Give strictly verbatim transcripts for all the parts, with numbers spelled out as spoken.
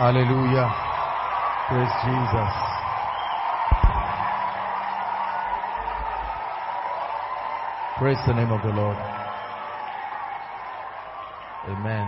Hallelujah. Praise Jesus. Praise the name of the Lord. Amen.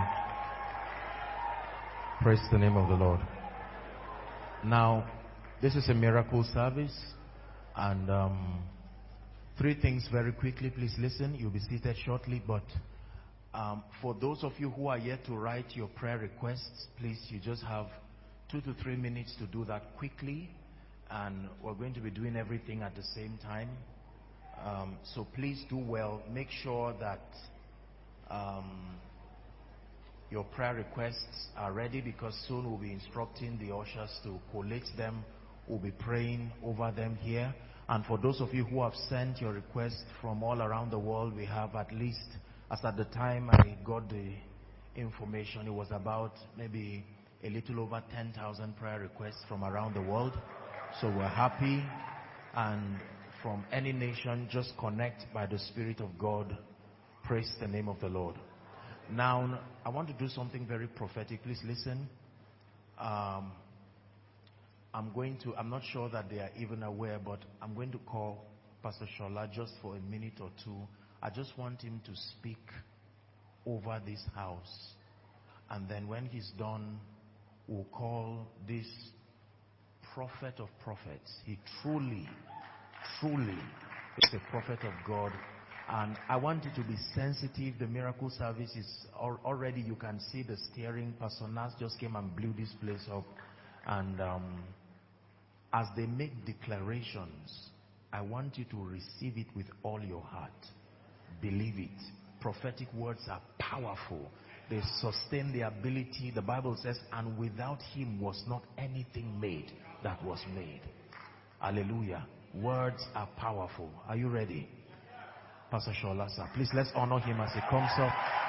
Praise the name of the Lord. Now, this is a miracle service, and um, three things very quickly. Please listen. You'll be seated shortly, but um, for those of you who are yet to write your prayer requests, please, you just have two to three minutes to do that quickly, and we're going to be doing everything at the same time. Um, so please do well. Make sure that um, your prayer requests are ready, because soon we'll be instructing the ushers to collate them. We'll be praying over them here. And for those of you who have sent your requests from all around the world, we have at least, as at the time I got the information, it was about maybe a little over ten thousand prayer requests from around the world. So we're happy. And from any nation, just connect by the Spirit of God. Praise the name of the Lord. Now, I want to do something very prophetic. Please listen. Um, I'm going to, I'm not sure that they are even aware, but I'm going to call Pastor Shola just for a minute or two. I just want him to speak over this house. And then when he's done, we'll call this prophet of prophets. He truly, truly is a prophet of God. And I want you to be sensitive. The miracle service is already, you can see the steering. Pastor Nas just came and blew this place up. And um, as they make declarations, I want you to receive it with all your heart. Believe it. Prophetic words are powerful. They sustain the ability. The Bible says, and without him was not anything made that was made. Hallelujah. Words are powerful. Are you ready? Pastor Shola, sir. Please, let's honor him as he comes up.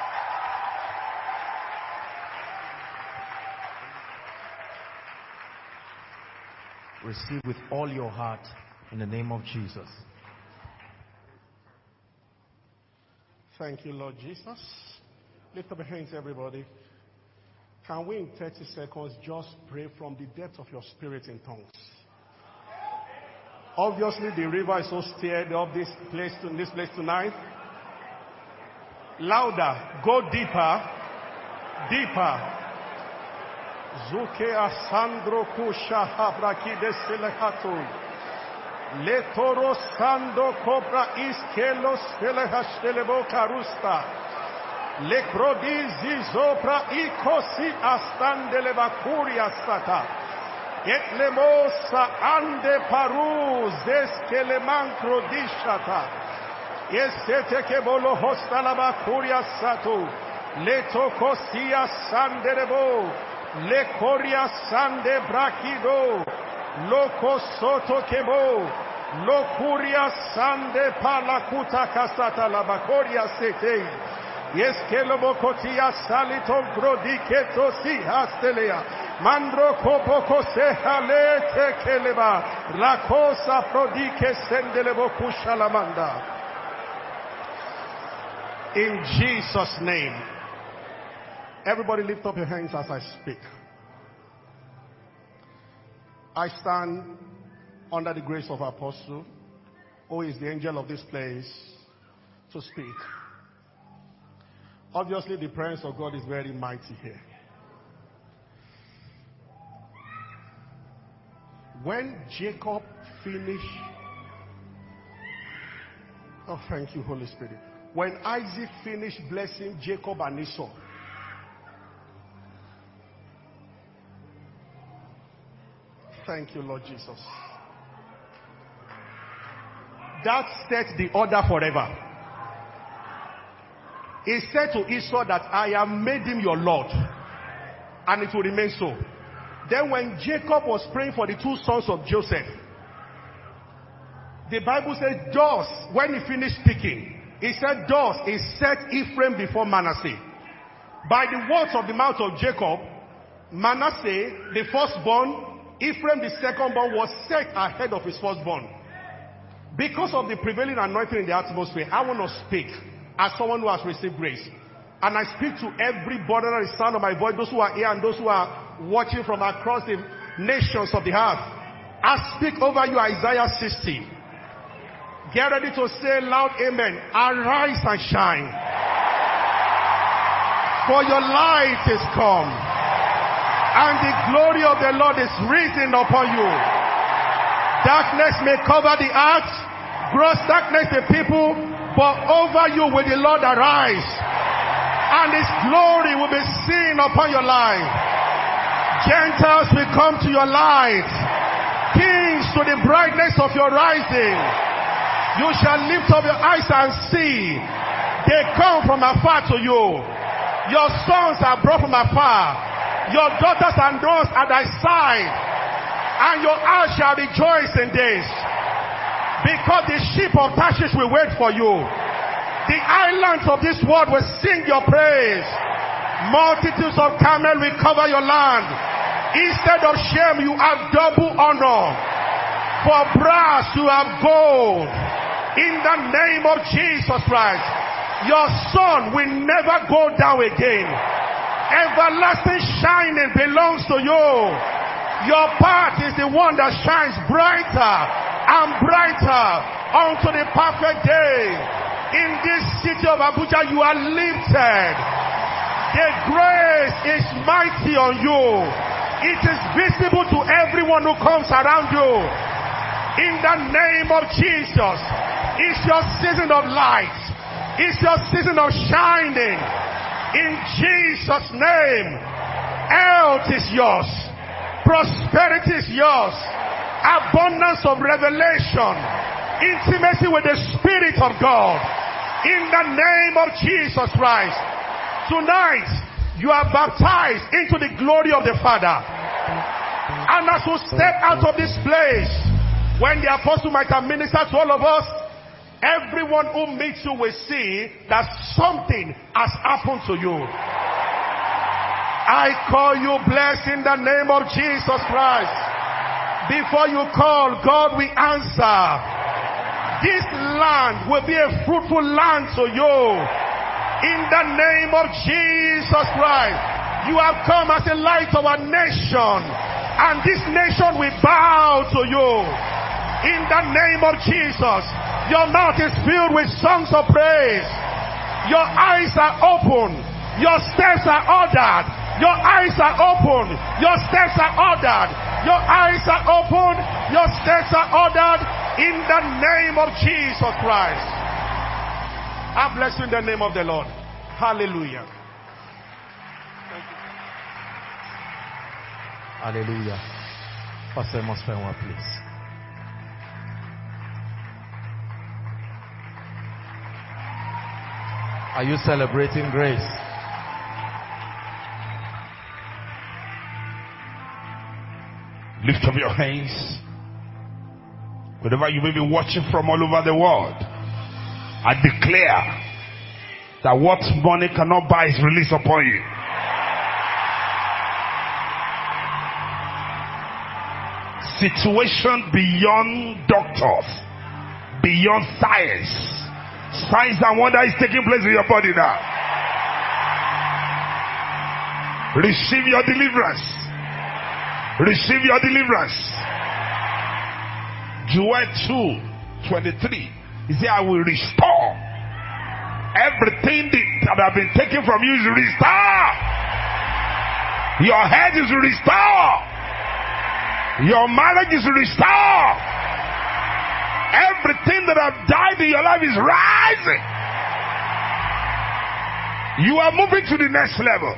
Receive with all your heart in the name of Jesus. Thank you, Lord Jesus. Lift up your hands, everybody. Can we in thirty seconds just pray from the depth of your spirit in tongues? Obviously, the river is so stirred up this place, to, this place tonight. Louder. Go deeper. Deeper. Zuke asandro kusha habraki de selehatu. Letoro sando cobra iskelos selehashtelebo karusta. Lekrodizi zopra ikosi astandele bakuria sata. Etlemosa ande paru zeskele mancro dishata. Yesete kebolo hostalaba kuria satu. Leto kosia sanderebo. Le koria sande brakido. Loko soto kebo. Lo kuria sande palakuta kasata labakoria sete. Yeskelo bokotia saliton prodiketo si hastelea. Mandro kopoko se halete keleba. Rakosa prodike sendelebo kushalamanda. In Jesus' name. Everybody lift up your hands as I speak. I stand under the grace of our apostle, who is the angel of this place, to speak. Obviously, the presence of God is very mighty here. When Jacob finished, oh, thank you, Holy Spirit. When Isaac finished blessing Jacob and Esau, thank you, Lord Jesus. That set the order forever. He said to Esau that I have made him your Lord, and it will remain so. Then when Jacob was praying for the two sons of Joseph, the Bible said, thus, when he finished speaking, he said, thus he set Ephraim before Manasseh. By the words of the mouth of Jacob, Manasseh, the firstborn, Ephraim, the secondborn, was set ahead of his firstborn. Because of the prevailing anointing in the atmosphere, I want to speak as someone who has received grace. And I speak to everybody that is the sound of my voice, those who are here and those who are watching from across the nations of the earth, I speak over you Isaiah sixty. Get ready to say loud amen. Arise and shine, for your light is come, and the glory of the Lord is risen upon you. Darkness may cover the earth, gross darkness the people, but over you will the Lord arise, and his glory will be seen upon your life. Gentiles will come to your light, kings to the brightness of your rising. You shall lift up your eyes and see. They come from afar to you. Your sons are brought from afar. Your daughters and daughters at thy side. And your eyes shall rejoice in this. Because the sheep of Tarshish will wait for you. The islands of this world will sing your praise. Multitudes of camels will cover your land. Instead of shame, you have double honor. For brass, you have gold. In the name of Jesus Christ, your sun will never go down again. Everlasting shining belongs to you. Your path is the one that shines brighter and brighter unto the perfect day. In this city of Abuja, you are lifted. The grace is mighty on you. It is visible to everyone who comes around you. In the name of Jesus, it's your season of light. It's your season of shining. In Jesus' name, health is yours. Prosperity is yours. Abundance of revelation. Intimacy with the Spirit of God. In the name of Jesus Christ. Tonight, you are baptized into the glory of the Father. And as you step out of this place, when the apostle might have ministered to all of us, everyone who meets you will see that something has happened to you. I call you blessed in the name of Jesus Christ. Before you call, God will answer. This land will be a fruitful land to you. In the name of Jesus Christ. You have come as a light of a nation, and this nation will bow to you. In the name of Jesus, your mouth is filled with songs of praise. Your eyes are open. Your steps are ordered. Your eyes are open. Your steps are ordered. Your eyes are open. Your steps are ordered. In the name of Jesus Christ. I bless you in the name of the Lord. Hallelujah. Hallelujah. Pastor Mosfenwa, please. Are you celebrating grace? Lift up your hands. Wherever you may be watching from all over the world, I declare that what money cannot buy is released upon you. Situation beyond doctors, beyond science. Signs and wonder is taking place in your body now. Receive your deliverance. Receive your deliverance. Joel two twenty-three. He said, I will restore everything that have been taken from you. Is restore. Your head is restored. Your marriage is restored. Everything that have died in your life is rising. You are moving to the next level.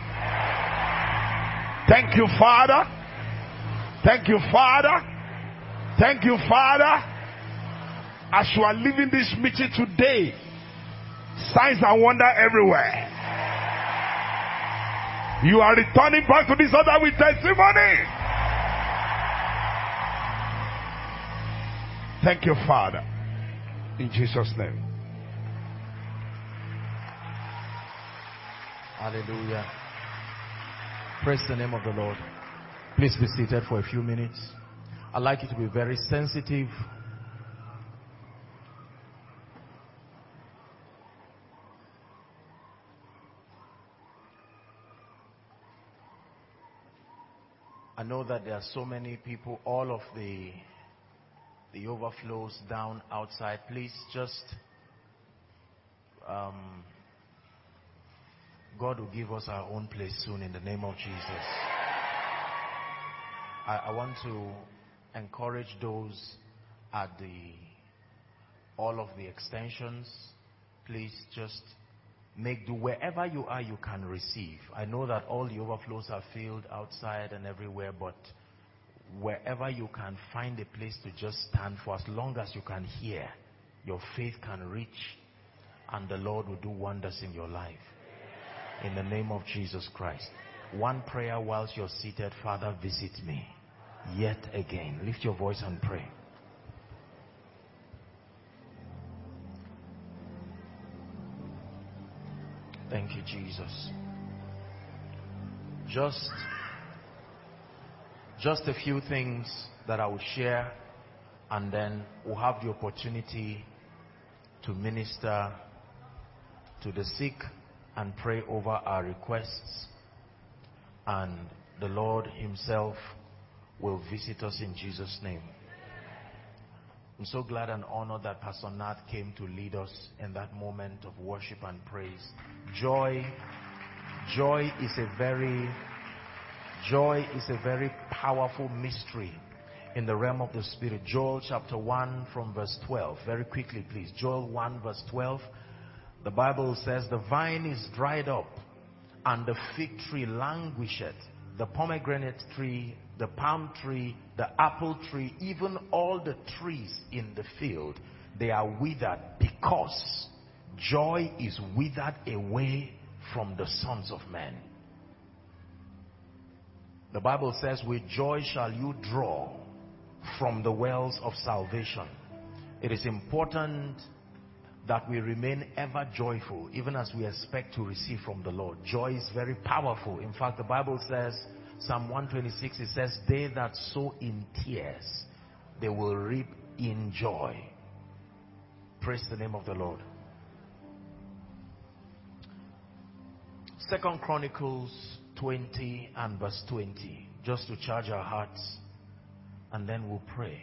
Thank you, Father. Thank you, Father. Thank you, Father. As you are leaving this meeting today, signs and wonder everywhere. You are returning back to this altar with testimony. Thank you, Father. In Jesus' name. Hallelujah. Praise the name of the Lord. Please be seated for a few minutes. I'd like you to be very sensitive. I know that there are so many people, all of the the overflows down outside. Please just um, God will give us our own place soon in the name of Jesus. I, I want to encourage those at the all of the extensions. Please just make do wherever you are, you can receive. I know that all the overflows are filled outside and everywhere, but wherever you can find a place to just stand for as long as you can hear, your faith can reach, and the Lord will do wonders in your life. In the name of Jesus Christ. One prayer whilst you're seated. Father, visit me yet again. Lift your voice and pray. Thank you, Jesus. Just, just a few things that I will share, and then we'll have the opportunity to minister to the sick and pray over our requests, and the Lord himself will visit us in Jesus' name. I'm so glad and honored that Pastor Nat came to lead us in that moment of worship and praise. Joy, joy is a very, joy is a very powerful mystery in the realm of the Spirit. Joel chapter one from verse twelve. Very quickly, please. Joel one verse twelve. The Bible says, the vine is dried up and the fig tree languisheth. The pomegranate tree, the palm tree, the apple tree, even all the trees in the field, they are withered, because joy is withered away from the sons of men. The Bible says, with joy shall you draw from the wells of salvation. It is important that we remain ever joyful, even as we expect to receive from the Lord. Joy is very powerful. In fact, the Bible says, Psalm one twenty-six, it says, they that sow in tears, they will reap in joy. Praise the name of the Lord. Second Chronicles twenty and verse twenty, just to charge our hearts, and then we'll pray.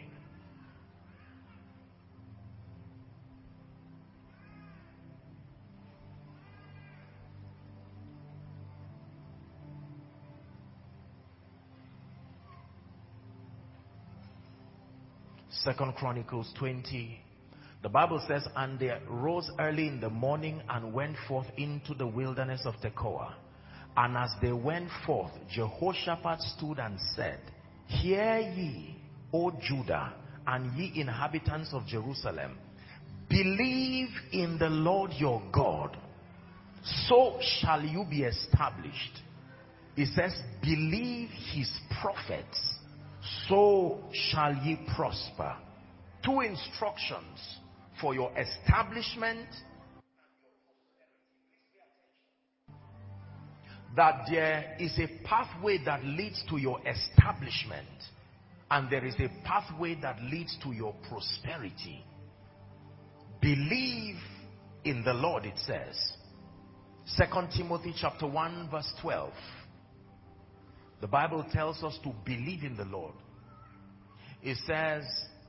Second Chronicles twenty. The Bible says, and they rose early in the morning and went forth into the wilderness of Tekoa. And as they went forth, Jehoshaphat stood and said, hear ye, O Judah, and ye inhabitants of Jerusalem, believe in the Lord your God, so shall you be established. It says, believe his prophets, so shall ye prosper. Two instructions for your establishment. That there is a pathway that leads to your establishment, and there is a pathway that leads to your prosperity. Believe in the Lord, it says. Second Timothy chapter one verse twelve. The Bible tells us to believe in the Lord. It says,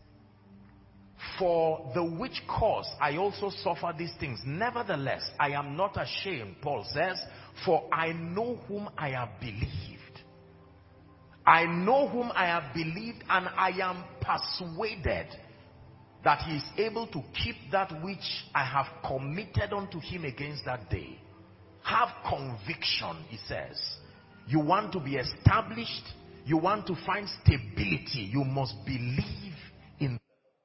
for the which cause I also suffer these things. Nevertheless, I am not ashamed, Paul says, for I know whom I have believed. I know whom I have believed, and I am persuaded that he is able to keep that which I have committed unto him against that day. Have conviction, he says. You want to be established, you want to find stability, you must believe in.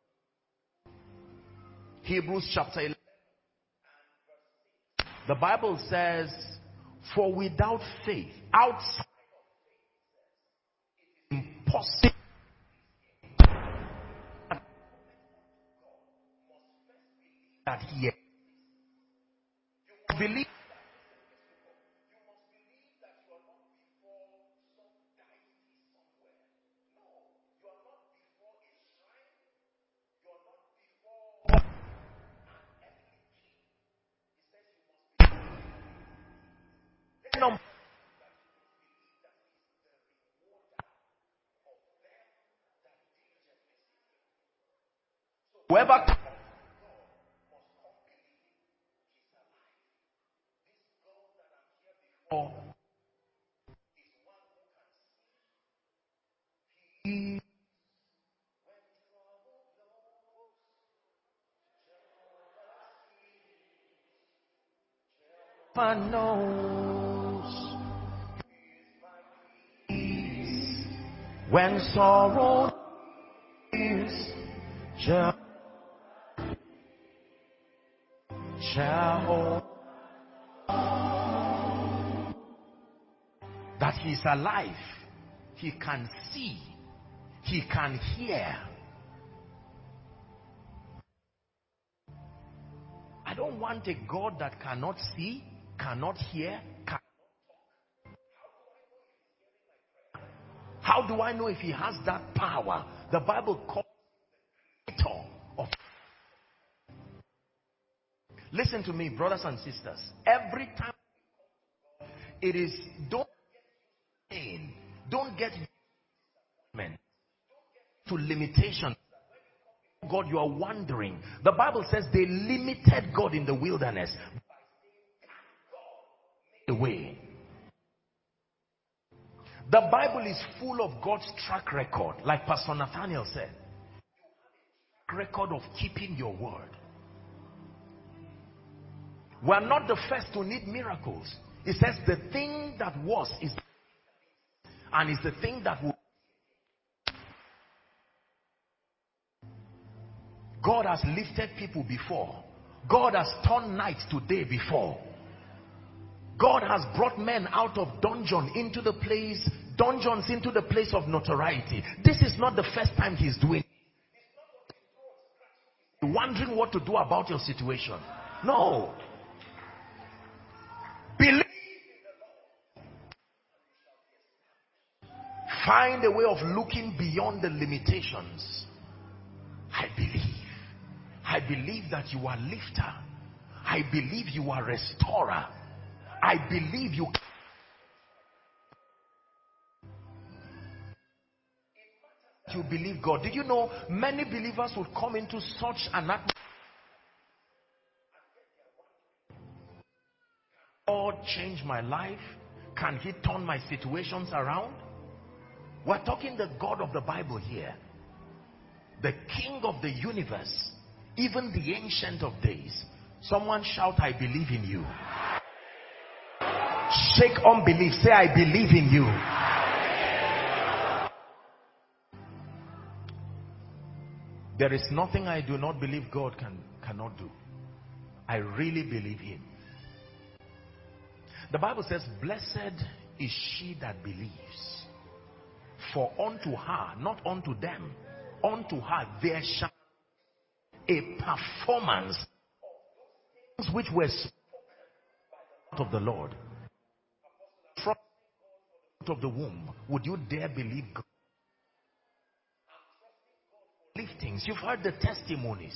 Hebrews chapter eleven. The Bible says, for without faith, outside it is impossible that he exists. You believe. Whoever knows when sorrow is Jehovah that he's alive, he can see, he can hear. I don't want a God that cannot see, cannot hear. Can... How do I know if he has that power? The Bible calls it of. Listen to me, brothers and sisters. Every time it is, don't pain, don't get to limitation. God, you are wandering. The Bible says they limited God in the wilderness. Away. The Bible is full of God's track record, like Pastor Nathaniel said. Record of keeping your word. We are not the first to need miracles. It says the thing that was is and is the thing that will. God has lifted people before. God has turned night to day before. God has brought men out of dungeon into the place, dungeons into the place of notoriety. This is not the first time he's doing it. Wondering what to do about your situation. No. Believe. Find a way of looking beyond the limitations. I believe. I believe that you are lifter. I believe you are restorer. I believe you. You believe God. Did you know many believers would come into such an atmosphere? God change my life? Can he turn my situations around? We're talking the God of the Bible here. The King of the universe. Even the Ancient of Days. Someone shout, I believe in you. Shake unbelief. Say, I believe in you. There is nothing I do not believe God can cannot do. I really believe him. The Bible says, blessed is she that believes. For unto her, not unto them, unto her there shall a performance which were out of the Lord. From out of the womb, would you dare believe God? Liftings, you've heard the testimonies.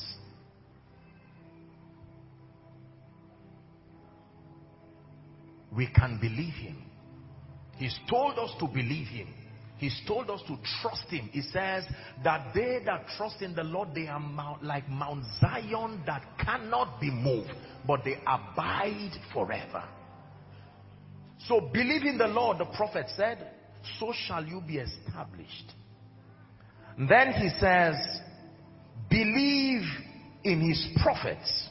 We can believe him. He's told us to believe him. He's told us to trust him. He says that they that trust in the Lord, they are mount, like Mount Zion that cannot be moved, but they abide forever. So believe in the Lord, the prophet said, so shall you be established. And then he says, believe in his prophets.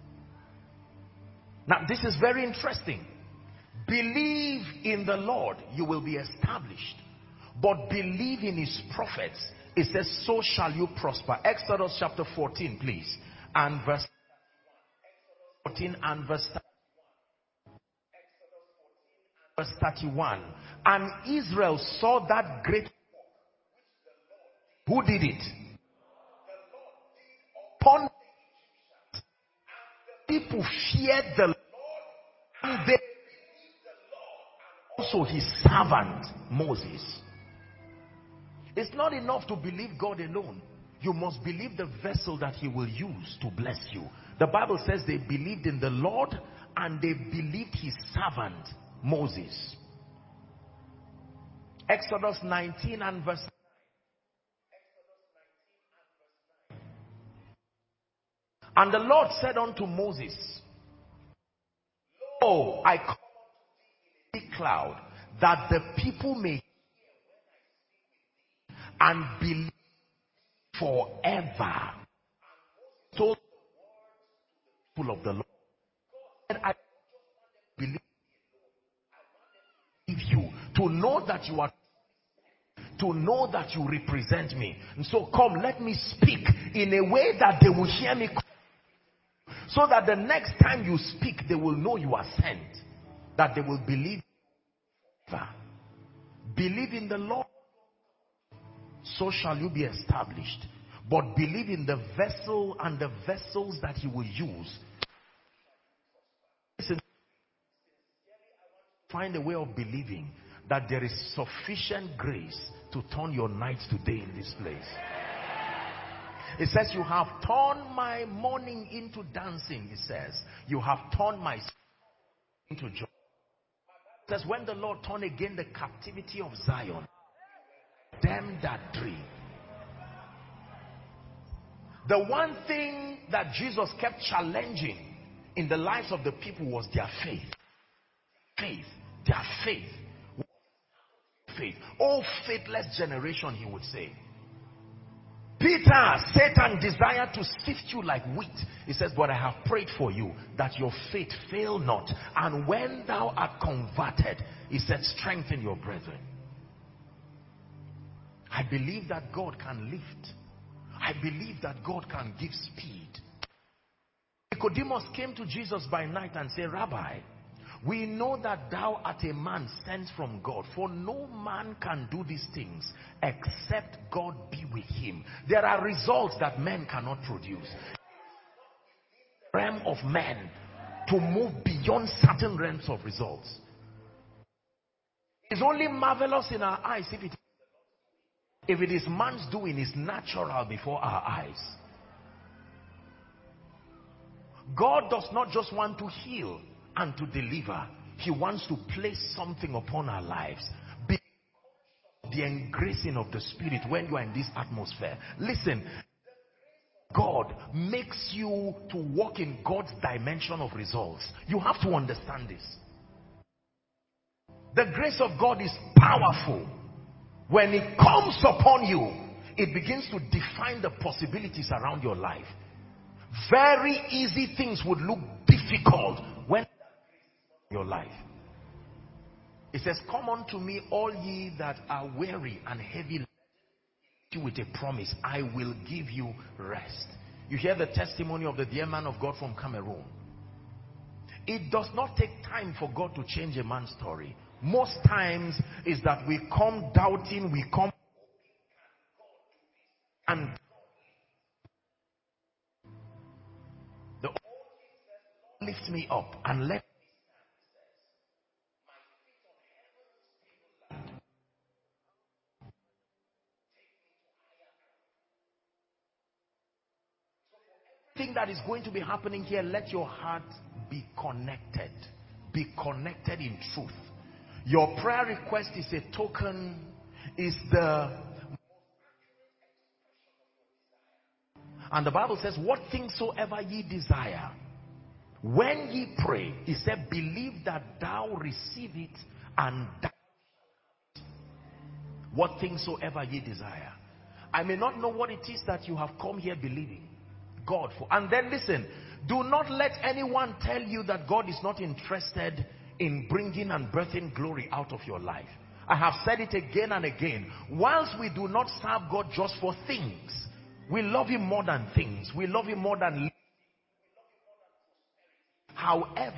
Now this is very interesting. Believe in the Lord, you will be established. But believe in his prophets. It says, so shall you prosper. Exodus chapter fourteen, please. And verse fourteen and verse verse thirty-one. And Israel saw that great. Who did it? Upon people feared the Lord, and they also his servant Moses. It's not enough to believe God alone. You must believe the vessel that he will use to bless you. The Bible says they believed in the Lord and they believed his servant Moses. Exodus nineteen and verse And the Lord said unto Moses, "Oh, I come in a cloud, that the people may hear and believe forever." Told the people of the Lord, and I believe you to know that you are, to know that you represent me. And so come, let me speak in a way that they will hear me, so that the next time you speak, they will know you are sent, that they will believe. Believe in the Lord, so shall you be established. But believe in the vessel and the vessels that he will use. Listen, find a way of believing that there is sufficient grace to turn your nights today in this place. It says, you have turned my mourning into dancing. It says, you have turned my into joy. It says, when the Lord turned again the captivity of Zion, them that dream. The one thing that Jesus kept challenging in the lives of the people was their faith. Faith. Their faith. Faith. Oh, faithless generation, he would say. Peter, Satan desired to sift you like wheat. He says, but I have prayed for you that your faith fail not. And when thou art converted, he said, strengthen your brethren. I believe that God can lift. I believe that God can give speed. Nicodemus came to Jesus by night and said, Rabbi, we know that thou art a man sent from God, for no man can do these things except God be with him. There are results that men cannot produce. The realm of men to move beyond certain realms of results. It's only marvelous in our eyes if it If it is man's doing, it's natural before our eyes. God does not just want to heal and to deliver. He wants to place something upon our lives. Be the engracing of the Spirit when you are in this atmosphere. Listen, God makes you to walk in God's dimension of results. You have to understand this. The grace of God is powerful. When it comes upon you, it begins to define the possibilities around your life. Very easy things would look difficult when your life. It says, come unto me all ye that are weary and heavy laden, with a promise, I will give you rest. You hear the testimony of the dear man of God from Cameroon. It does not take time for God to change a man's story. Most times is that we come doubting, we come and the Lord lift me up and let everything that is going to be happening here, let your heart be connected. Be connected in truth. Your prayer request is a token, is the, and the Bible says, what things soever ye desire, when ye pray, he said, believe that thou receive it, and thou, what things soever ye desire. I may not know what it is that you have come here believing God for. And then listen, do not let anyone tell you that God is not interested in bringing and birthing glory out of your life. I have said it again and again. Whilst we do not serve God just for things, we love him more than things. We love him more than. However,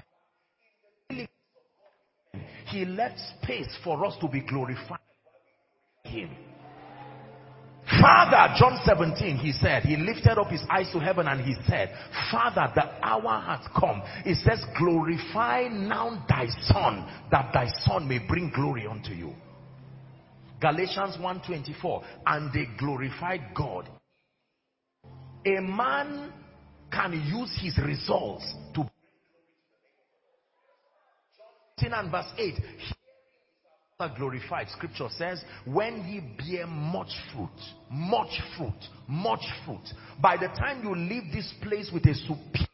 he left space for us to be glorified by him. Father, John seventeen, he said, he lifted up his eyes to heaven and he said, Father, the hour has come. It says, glorify now thy son, that thy son may bring glory unto you. Galatians one twenty-four, and they glorified God. A man can use his results to, and verse eight, are glorified. Scripture says, when ye bear much fruit, much fruit, much fruit. By the time you leave this place with a superior,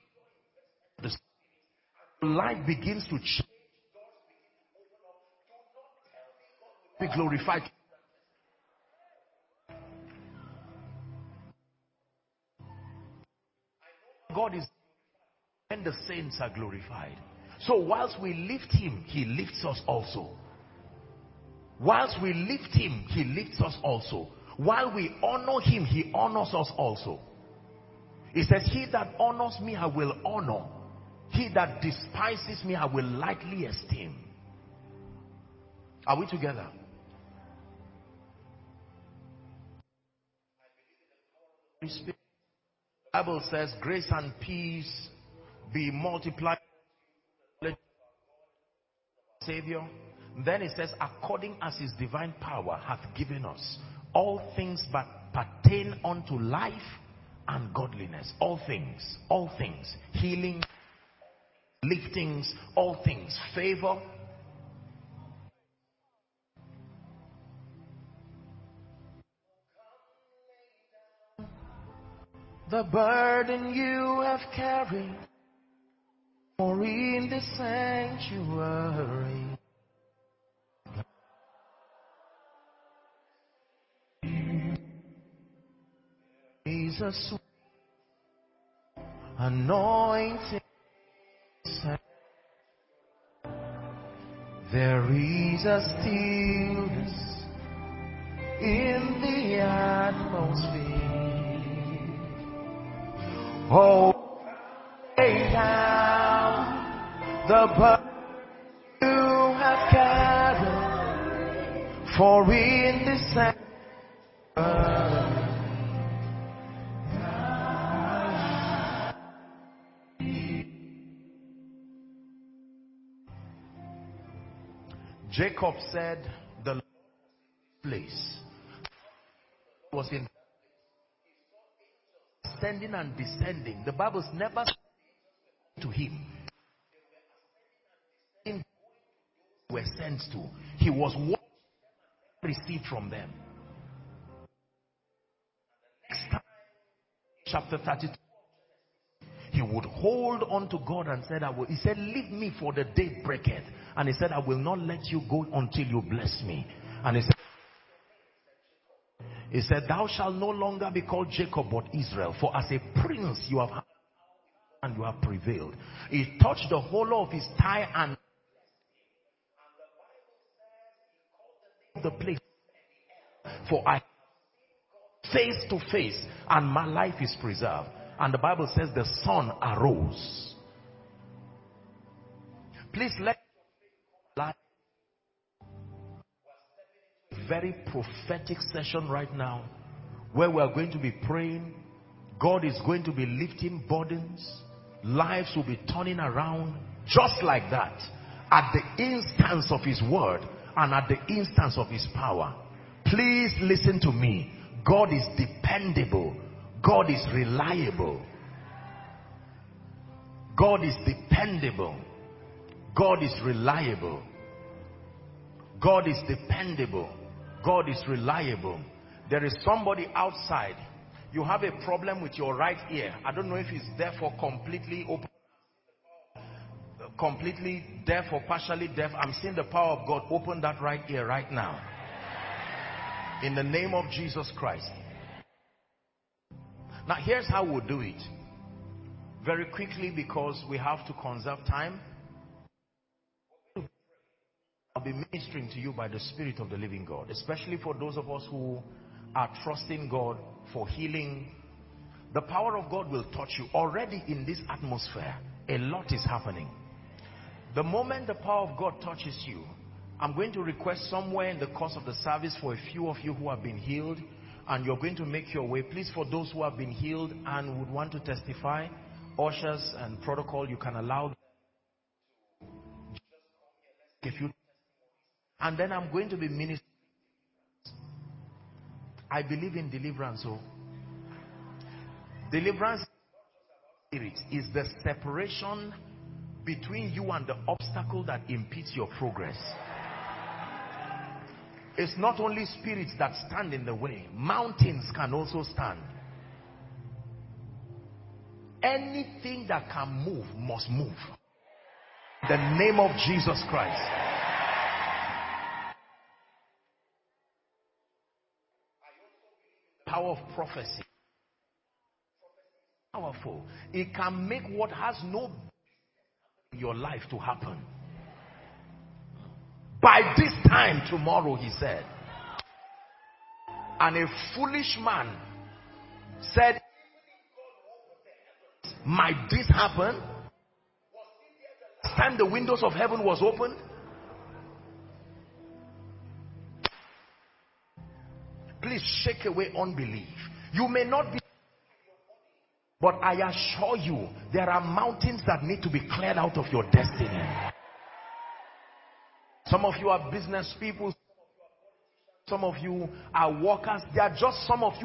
life begins to change. Be glorified. God is when the saints are glorified. So whilst we lift him, he lifts us also. Whilst we lift him, he lifts us also. While we honor him, he honors us also. He says, he that honors me, I will honor. He that despises me, I will lightly esteem. Are we together? The Bible says, grace and peace be multiplied. Savior. Then it says, according as his divine power hath given us all things that pertain unto life and godliness. All things, all things, healing, liftings, all things, favor. The burden you have carried, or in the sanctuary. Jesus, anointing. There is a stillness in the atmosphere. Oh, lay down the burden you have carried, for in the sanctuary. Jacob said, the place was in ascending and descending. The Bible's never said to him were sent to. He was what received from them. Next time, chapter thirty-two, he would hold on to God and said, I will. He said, leave me, for the day breaketh. And he said, I will not let you go until you bless me. And he said, he said, thou shalt no longer be called Jacob but Israel, for as a prince you have had and you have prevailed. He touched the hollow of his thigh and the place, for I face to face and my life is preserved. And the Bible says the sun arose. Please let life very prophetic session right now, where we are going to be praying. God is going to be lifting burdens. Lives will be turning around just like that, at the instance of his word and at the instance of his power. Please listen to me. God is dependable. God is reliable. God is dependable. God is reliable. God is dependable. God is reliable. There is somebody outside. You have a problem with your right ear. I don't know if it's therefore completely open, completely deaf or partially deaf. I'm seeing the power of God open that right ear right now. In the name of Jesus Christ. Now here's how we'll do it. Very quickly, because we have to conserve time. I'll be ministering to you by the Spirit of the living God, especially for those of us who are trusting God for healing. The power of God will touch you. Already in this atmosphere, a lot is happening. The moment the power of God touches you, I'm going to request somewhere in the course of the service for a few of you who have been healed, and you're going to make your way. Please, for those who have been healed and would want to testify, ushers and protocol, you can allow them. If you And then I'm going to be ministering. I believe in deliverance. So, deliverance is the separation between you and the obstacle that impedes your progress. It's not only spirits that stand in the way. Mountains can also stand. Anything that can move must move. In the name of Jesus Christ. Power of prophecy. Powerful. It can make what has no in your life to happen. By this time tomorrow, he said. And a foolish man said, might this happen? Last time the windows of heaven was opened. Please shake away unbelief. You may not be, but I assure you, there are mountains that need to be cleared out of your destiny. Some of you are business people. Some of you are workers. There are just some of you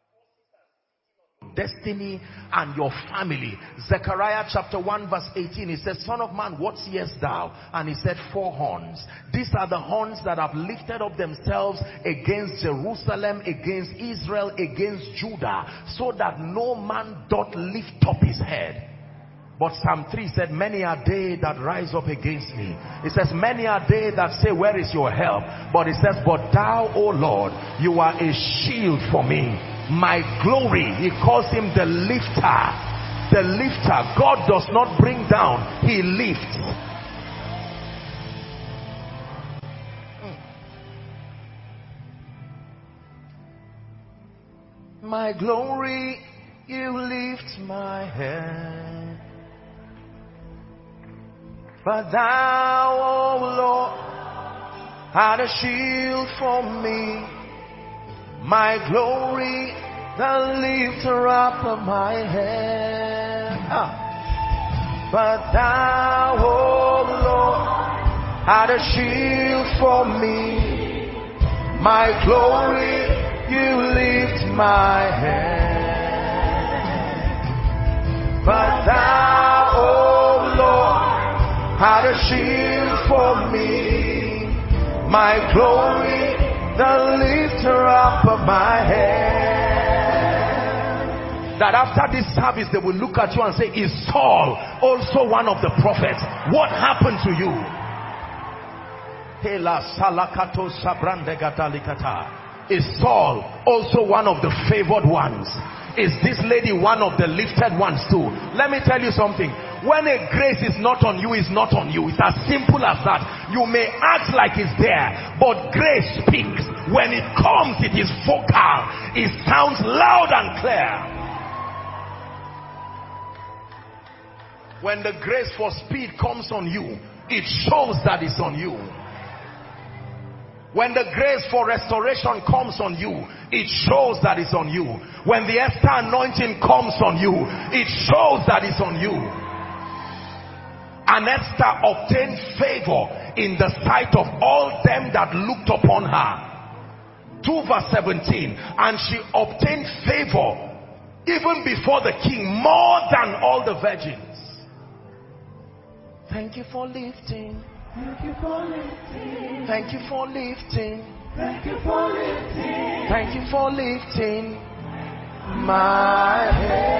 destiny and your family. Zechariah chapter one verse eighteen, it says, Son of man, what seest thou? And he said, four horns. These are the horns that have lifted up themselves against Jerusalem, against Israel, against Judah, so that no man doth lift up his head. But Psalm three said, many are they that rise up against me. It says, many are they that say, where is your help? But it says, but thou, O Lord, you are a shield for me. My glory. He calls him the lifter. The lifter. God does not bring down, he lifts. My glory, you lift my head. But thou, O Lord, art a shield for me. My glory, the lifter up of my head. Ah. But thou, O Lord, art a shield for me. My glory, you lift my head. But thou, O Lord, art a shield for me. My glory, the lifter up of my head. That after this service they will look at you and say, is Saul also one of the prophets? What happened to you? Is Saul also one of the favored ones? Is this lady one of the lifted ones too? Let me tell you something. When a grace is not on you, it's not on you. It's as simple as that. You may act like it's there, but grace speaks. When it comes, it is vocal. It sounds loud and clear. When the grace for speed comes on you, it shows that it's on you. When the grace for restoration comes on you, it shows that it's on you. When the Esther anointing comes on you, it shows that it's on you. And Esther obtained favor in the sight of all them that looked upon her. two verse seventeen. And she obtained favor even before the king, more than all the virgins. Thank you for lifting. Thank you for lifting. Thank you for lifting. Thank you for lifting. Thank you for lifting my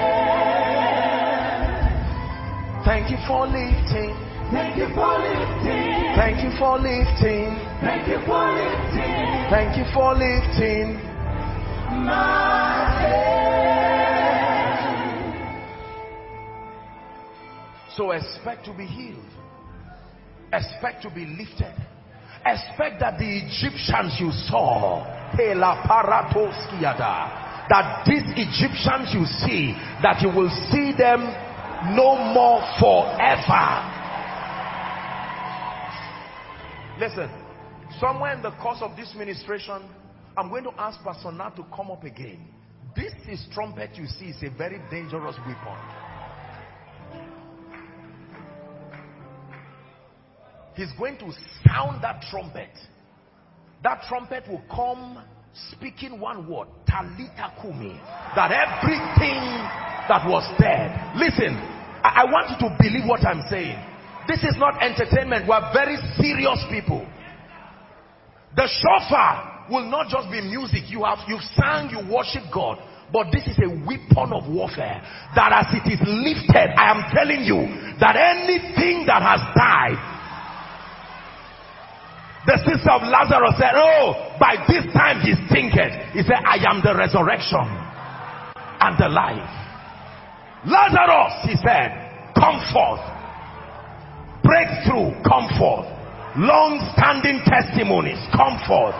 head. Thank you for lifting. Thank you for lifting. Thank you for lifting. Thank you for lifting. Thank you for lifting my head. So expect to be healed. Expect to be lifted. Expect that the Egyptians you saw, that these Egyptians you see, that you will see them no more forever. Listen, somewhere in the course of this ministration, I'm going to ask Pastor Nat to come up again. This is trumpet you see is a very dangerous weapon. He's going to sound that trumpet. That trumpet will come speaking one word, Talita Kumi. That everything that was dead. Listen, I, I want you to believe what I'm saying. This is not entertainment. We're very serious people. The shofar will not just be music. You have, you've sang, you worship God. But this is a weapon of warfare. That as it is lifted, I am telling you that anything that has died. The sister of Lazarus said, oh, by this time he stinketh. He said, I am the resurrection and the life. Lazarus, he said, come forth. Breakthrough, come forth. Long-standing testimonies, come forth.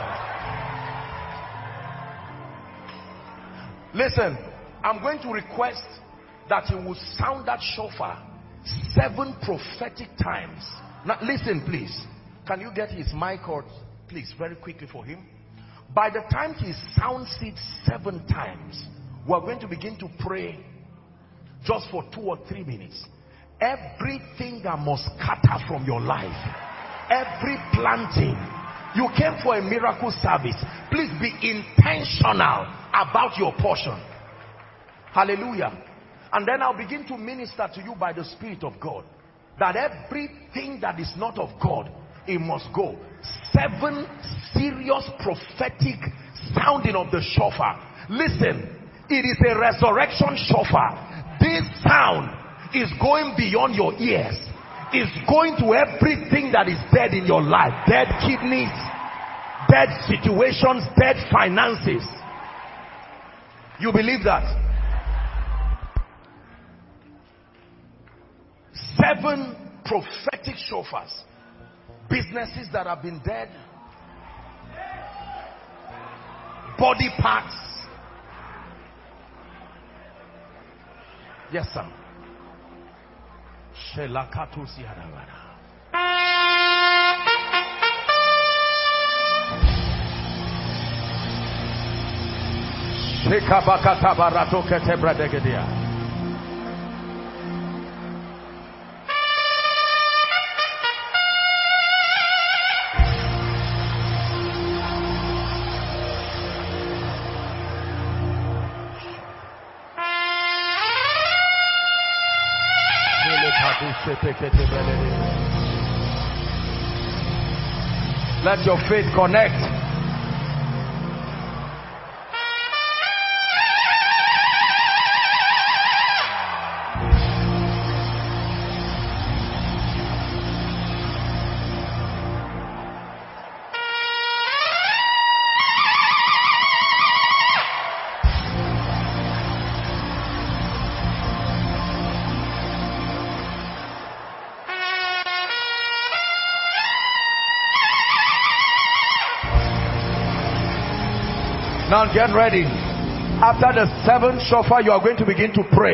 Listen, I'm going to request that you will sound that shofar seven prophetic times. Now listen please. Can you get his mic or please very quickly for him? By the time he sounds it seven times, we're going to begin to pray just for two or three minutes. Everything that must scatter from your life, every planting, you came for a miracle service, please be intentional about your portion. Hallelujah. And then I'll begin to minister to you by the Spirit of God that everything that is not of God, it must go. Seven serious prophetic sounding of the shofar. Listen, it is a resurrection shofar. This sound is going beyond your ears. It's going to everything that is dead in your life. Dead kidneys, dead situations, dead finances. You believe that? Seven prophetic shofars. Businesses that have been dead. Body parts. Yes, sir. Let your faith connect. Now get ready. After the seventh shofar, you are going to begin to pray.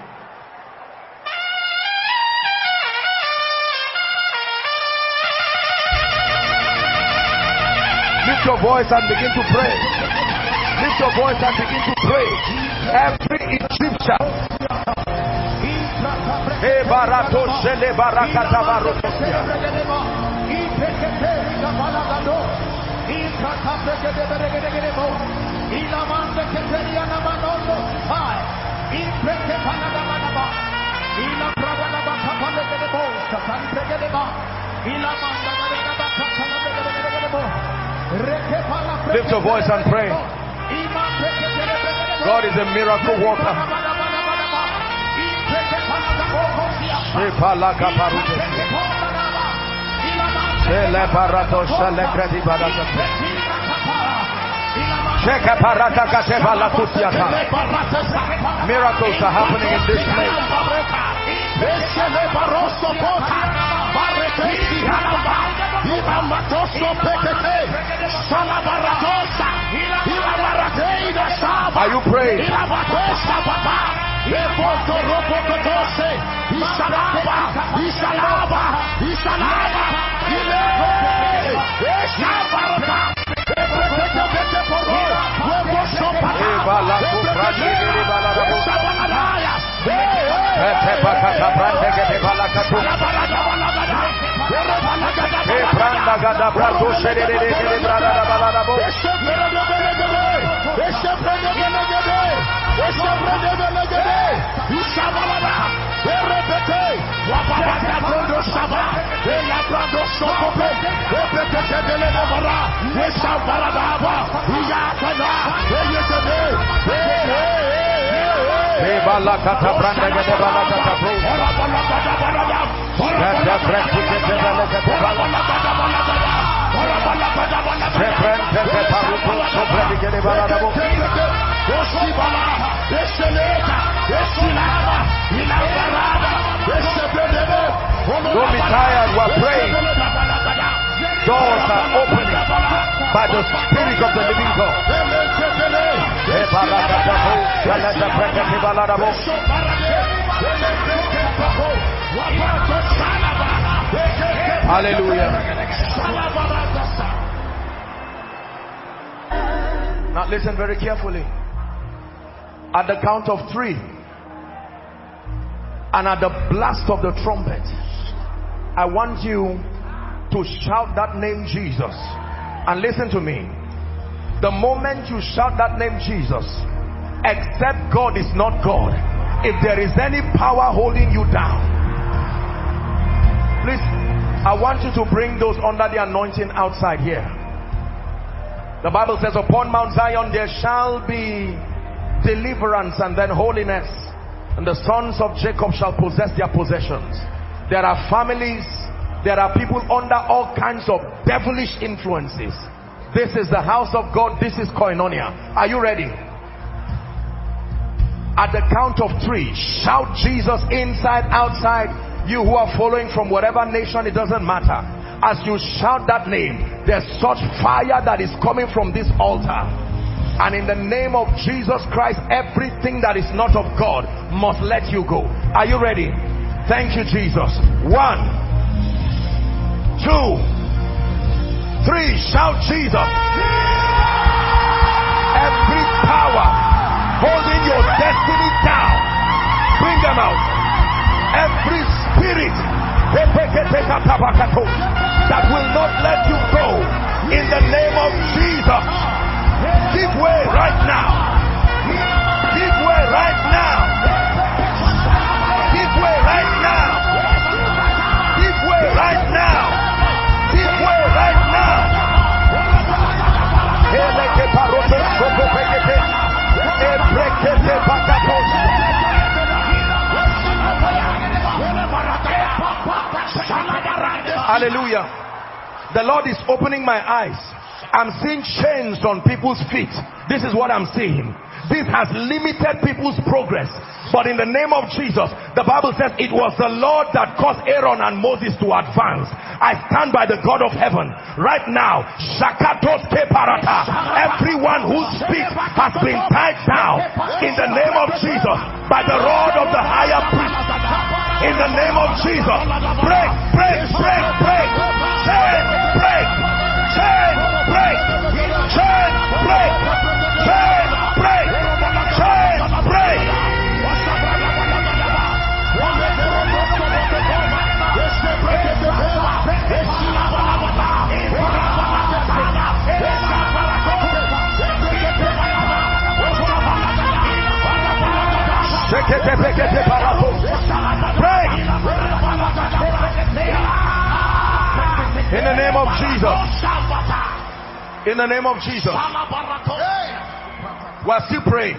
Lift your voice and begin to pray. Lift your voice and begin to pray. Every Egyptian. Lift your voice and pray. God is a miracle worker. Miracles are happening in this place. Are you praying? Don't be tired, we're praying. Doors are opening by the Spirit of the living God. Hallelujah. Now listen very carefully. At the count of three, and at the blast of the trumpet, I want you to shout that name Jesus. And listen to me. The moment you shout that name Jesus, except God is not God, if there is any power holding you down, please, I want you to bring those under the anointing outside here. The Bible says, upon Mount Zion there shall be deliverance and then holiness, and the sons of Jacob shall possess their possessions. There are families, there are people under all kinds of devilish influences. This is the house of God. This is Koinonia. Are you ready? At the count of three, shout Jesus inside, outside. You who are following from whatever nation, it doesn't matter. As you shout that name, there's such fire that is coming from this altar. And in the name of Jesus Christ, everything that is not of God must let you go. Are you ready? Thank you, Jesus. One, two, three. Shout Jesus. Every power holding your destiny down, bring them out. Every spirit that will not let you go, in the name of Jesus, give way right now. Give way right now. Give way right now. Give way right now. Give way right now. Hallelujah. The Lord is opening my eyes. I'm seeing chains on people's feet. This is what I'm seeing. This has limited people's progress. But in the name of Jesus, the Bible says it was the Lord that caused Aaron and Moses to advance. I stand by the God of heaven right now. Shakatos keparata. Everyone who speaks has been tied down in the name of Jesus by the rod of the higher priest. In the name of Jesus, break, break, break, break, chain, break, chain, break, chain, break, chain, break, chain, break. Break. In the name of Jesus. In the name of Jesus. We're still praying.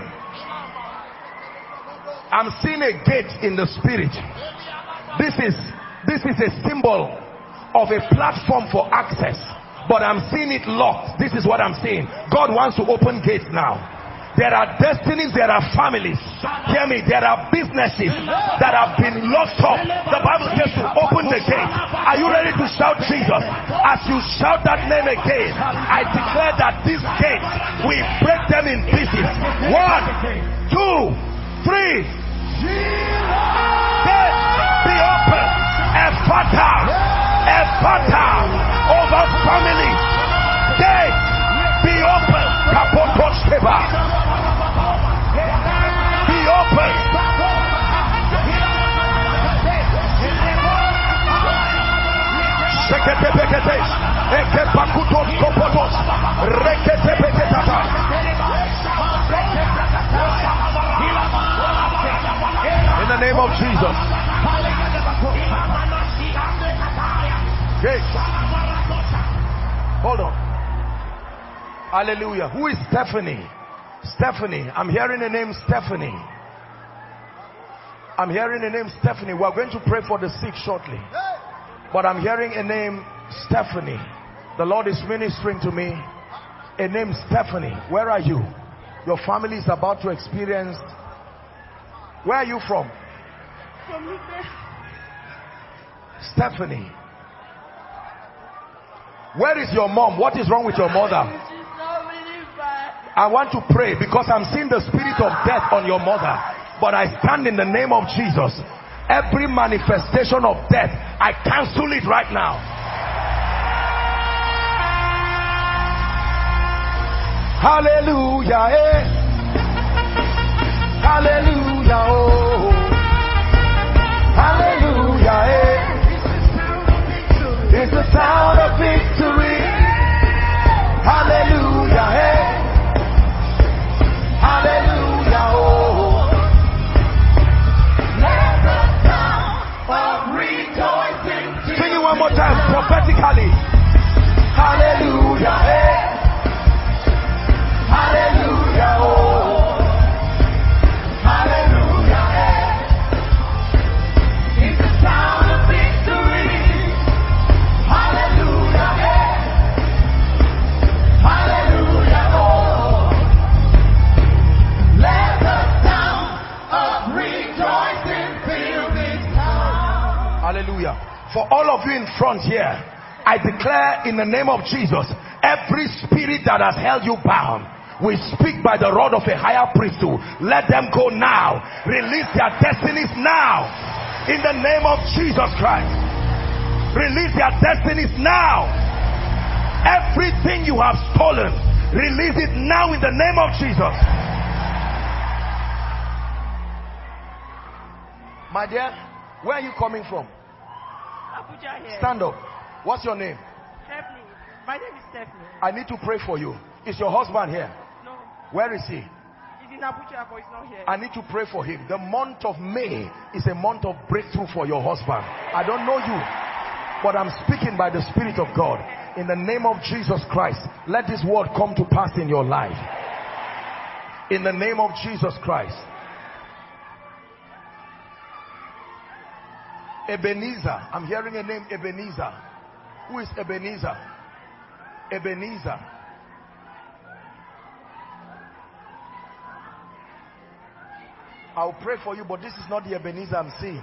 I'm seeing a gate in the spirit. This is this is a symbol of a platform for access, but I'm seeing it locked. This is what I'm seeing. God wants to open gates now. There are destinies, there are families. Hear me, there are businesses that have been locked up. The Bible says to open the gate. Are you ready to shout Jesus? As you shout that name again, I declare that these gates, we break them in pieces. One, two, three. Gates be open. Ephata, Ephata over families. Gates be open. Kapotoshkeva. Be open. Sheketepeketesh. Ekepakutos kopotos. Reketepeketata. In the name of Jesus. Gates. Hold on. Hallelujah. Who is Stephanie? Stephanie. I'm hearing the name Stephanie. I'm hearing the name Stephanie. We're going to pray for the sick shortly. But I'm hearing a name Stephanie. The Lord is ministering to me. A name Stephanie. Where are you? Your family is about to experience. Where are you from? From Nigeria. Stephanie. Where is your mom? What is wrong with your mother? She's not really bad. I want to pray because I'm seeing the spirit of death on your mother. But I stand in the name of Jesus. Every manifestation of death, I cancel it right now. Hallelujah. Eh. Hallelujah. Oh. Hallelujah. Eh. It's the sound of victory. Hallelujah. Eh. Hallelujah. Oh. Let the sound of rejoicing Sing it one more time prophetically. Hallelujah. Eh. Hallelujah. Oh. Hallelujah. It's the sound of victory. Hallelujah. Hallelujah. Oh. Let the sound of rejoicing fill this house. Hallelujah. For all of you in front here, I declare in the name of Jesus, every spirit that has held you bound, we speak by the rod of a higher priesthood. Let them go now. Release their destinies now. In the name of Jesus Christ. Release their destinies now. Everything you have stolen, release it now in the name of Jesus. My dear, where are you coming from? Abuja here. Stand up. What's your name? Stephanie. My name is Stephanie. I need to pray for you. Is your husband here? No, Where is he? he's in Abuja, but he's not here. I need to pray for him. The month of May is a month of breakthrough for your husband. I don't know you, but I'm speaking by the Spirit of God. In the name of Jesus Christ, let this word come to pass in your life. In the name of Jesus Christ. Ebenezer. I'm hearing a name, Ebenezer. Who is Ebenezer? Ebenezer. I'll pray for you, but this is not the Ebenezer I'm seeing.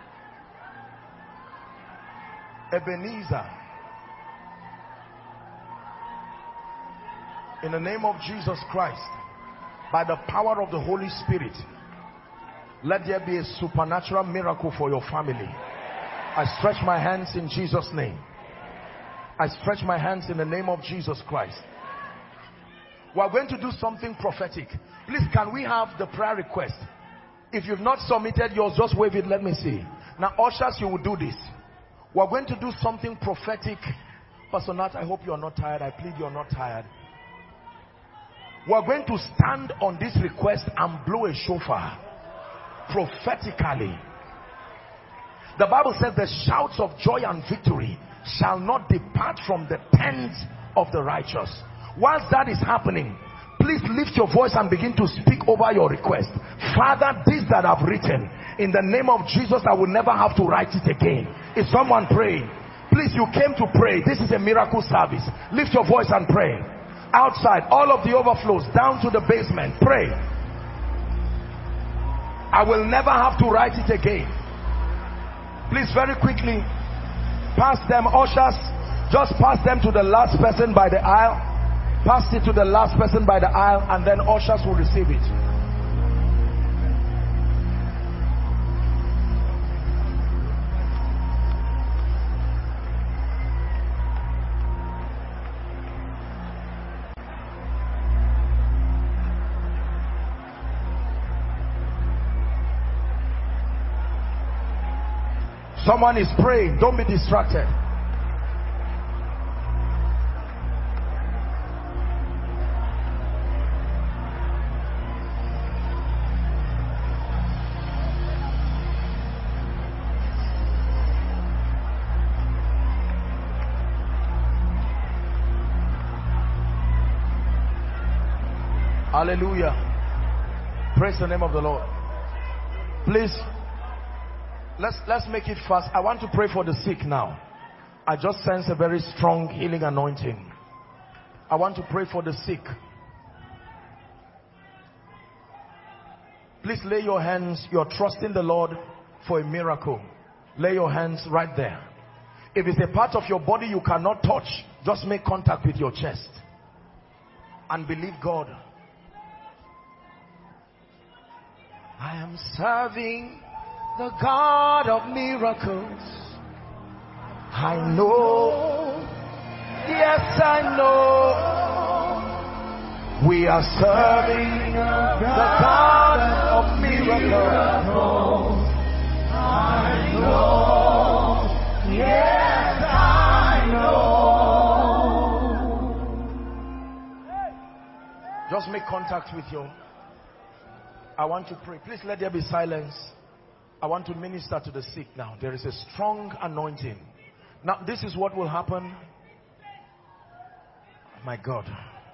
Ebenezer. In the name of Jesus Christ, by the power of the Holy Spirit, let there be a supernatural miracle for your family. I stretch my hands in Jesus' name. I stretch my hands in the name of Jesus Christ. We are going to do something prophetic. Please, can we have the prayer request? If you've not submitted yours, just wave it. Let me see. Now, ushers, you will do this. We are going to do something prophetic. Pastor Nat, I hope you are not tired. I plead you are not tired. We are going to stand on this request and blow a shofar prophetically. The Bible says the shouts of joy and victory shall not depart from the tents of the righteous. Whilst that is happening, please lift your voice and begin to speak over your request. Father, this that I've written, in the name of Jesus, I will never have to write it again. Is someone praying? Please, you came to pray. This is a miracle service. Lift your voice and pray. Outside, all of the overflows, down to the basement, pray. I will never have to write it again. Please, very quickly, pass them, ushers. Just pass them to the last person by the aisle. Pass it to the last person by the aisle, and then ushers will receive it. Someone is praying. Don't be distracted. Hallelujah. Praise the name of the Lord. Please, let's let's make it fast. I want to pray for the sick now. I just sense a very strong healing anointing. I want to pray for the sick. Please lay your hands. You're trusting the Lord for a miracle. Lay your hands right there. If it's a part of your body you cannot touch, just make contact with your chest and believe God. I am serving the God of miracles. I know, yes I know, we are serving the God of miracles. I know, yes I know. Just make contact with your. I want to pray. Please let there be silence. I want to minister to the sick now. There is a strong anointing. Now, this is what will happen. My God.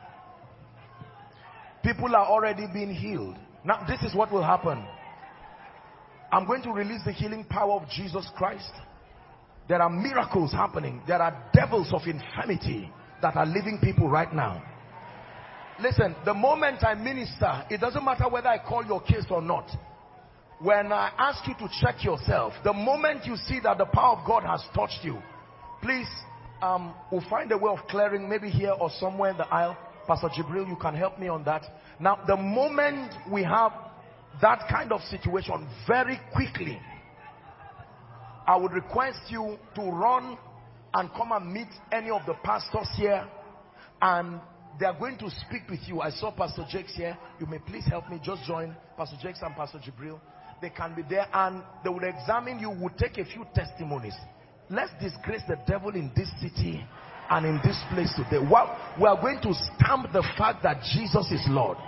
People are already being healed. Now, this is what will happen. I'm going to release the healing power of Jesus Christ. There are miracles happening. There are devils of infirmity that are leaving people right now. Listen, the moment I minister, it doesn't matter whether I call your case or not. When I ask you to check yourself, the moment you see that the power of God has touched you, please, um, we'll find a way of clearing, maybe here or somewhere in the aisle. Pastor Jibril, you can help me on that. Now, the moment we have that kind of situation, very quickly, I would request you to run and come and meet any of the pastors here, and they are going to speak with you. I saw Pastor Jakes here. You may please help me. Just join Pastor Jakes and Pastor Jibril. They can be there and they will examine you. Will take a few testimonies. Let's disgrace the devil in this city and in this place today. Well, we are going to stamp the fact that Jesus is Lord.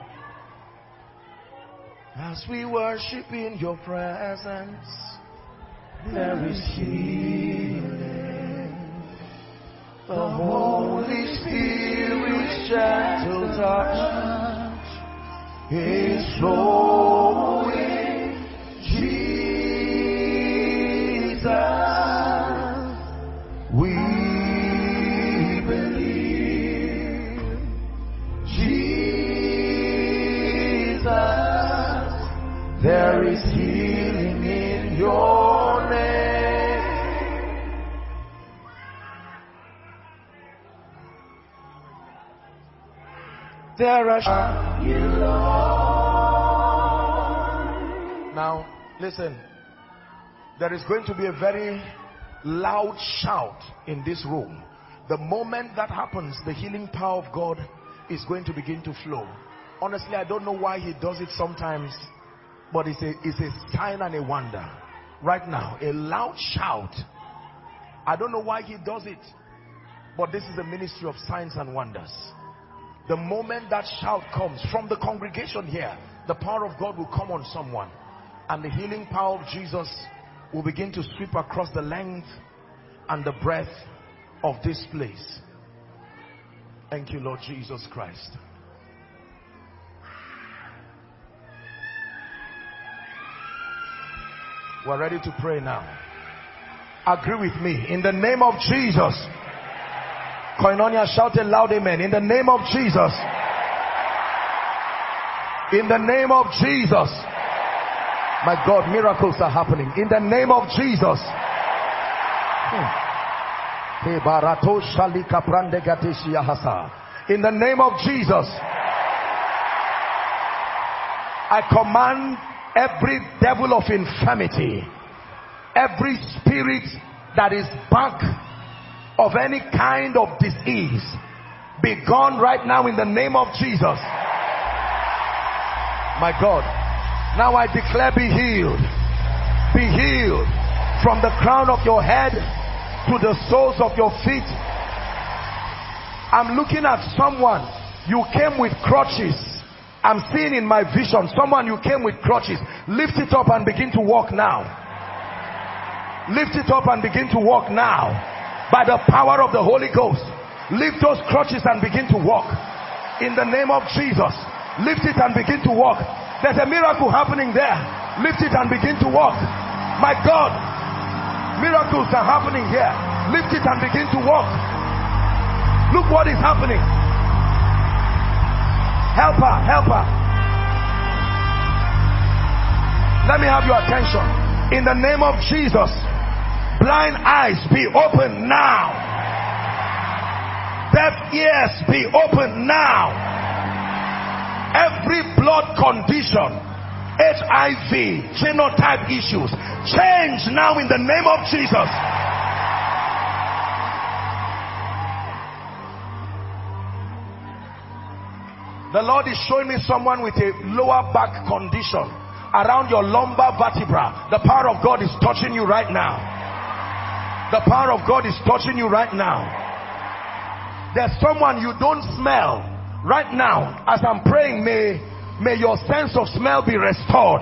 As we worship in your presence, there is healing. The Holy Spirit's gentle touch is flowing. Jesus, we believe. Jesus, there is healing in your name. There are you, Lord. Now, listen. There is going to be a very loud shout in this room. The moment that happens, the healing power of God is going to begin to flow. Honestly, I don't know why he does it sometimes, but it's a, it's a sign and a wonder. Right now, a loud shout. I don't know why he does it, but this is a ministry of signs and wonders. The moment that shout comes from the congregation here, the power of God will come on someone, and the healing power of Jesus will begin to sweep across the length and the breadth of this place. Thank you, Lord Jesus Christ. We're ready to pray now. Agree with me. In the name of Jesus. Koinonia, shout a loud amen. In the name of Jesus. In the name of Jesus. My God, miracles are happening. In the name of Jesus. In the name of Jesus. I command every devil of infirmity, every spirit that is back of any kind of disease, be gone right now in the name of Jesus. My God, now I declare, be healed. Be healed from the crown of your head to the soles of your feet. I'm looking at someone. You came with crutches. I'm seeing in my vision someone, you came with crutches. Lift it up and begin to walk now. Lift it up and begin to walk now. By the power of the Holy Ghost, lift those crutches and begin to walk. In the name of Jesus, Lift it and begin to walk. There's a miracle happening there. Lift it and begin to walk. My God, miracles are happening here. Lift it and begin to walk. Look what is happening. Help her, help her. Let me have your attention. In the name of Jesus, blind eyes be open now. Deaf ears be open now. Every blood condition, H I V, genotype issues, change now in the name of Jesus. The Lord is showing me someone with a lower back condition around your lumbar vertebra. The power of God is touching you right now. The power of God is touching you right now. There's someone you don't smell right now. As I'm praying, may may your sense of smell be restored.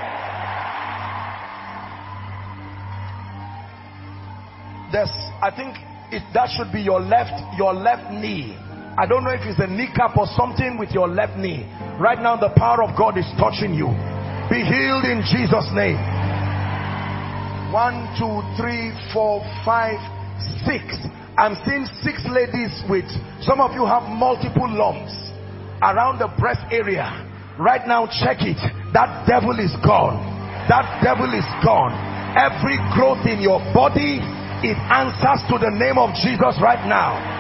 There's, I think it, that should be your left your left knee. I don't know if it's a kneecap or something with your left knee. Right now the power of God is touching you. Be healed in Jesus' name. One, two, three, four, five, six. I'm seeing six ladies with, some of you have multiple lumps around the breast area. Right now, check it. That devil is gone. That devil is gone. Every growth in your body, it answers to the name of Jesus right now.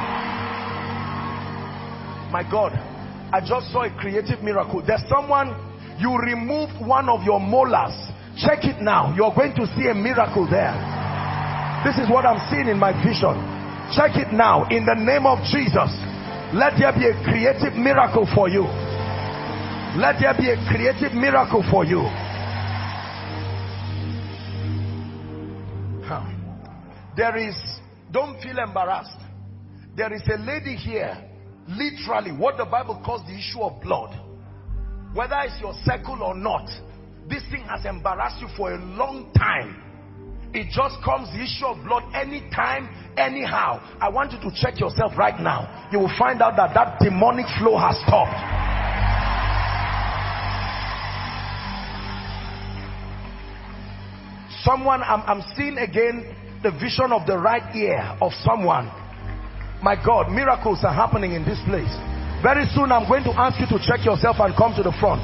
My God, I just saw a creative miracle. There's someone, you removed one of your molars. Check it now. You're going to see a miracle there. This is what I'm seeing in my vision. Check it now. In the name of Jesus, let there be a creative miracle for you. Let there be a creative miracle for you. Huh. There is, don't feel embarrassed. There is a lady here, literally what the Bible calls the issue of blood. Whether it's your circle or not, this thing has embarrassed you for a long time. It just comes, the issue of blood, anytime, anyhow. I want you to check yourself right now. You will find out that that demonic flow has stopped. Someone, I'm, I'm seeing again the vision of the right ear of someone. My God, miracles are happening in this place. Very soon I'm going to ask you to check yourself and come to the front.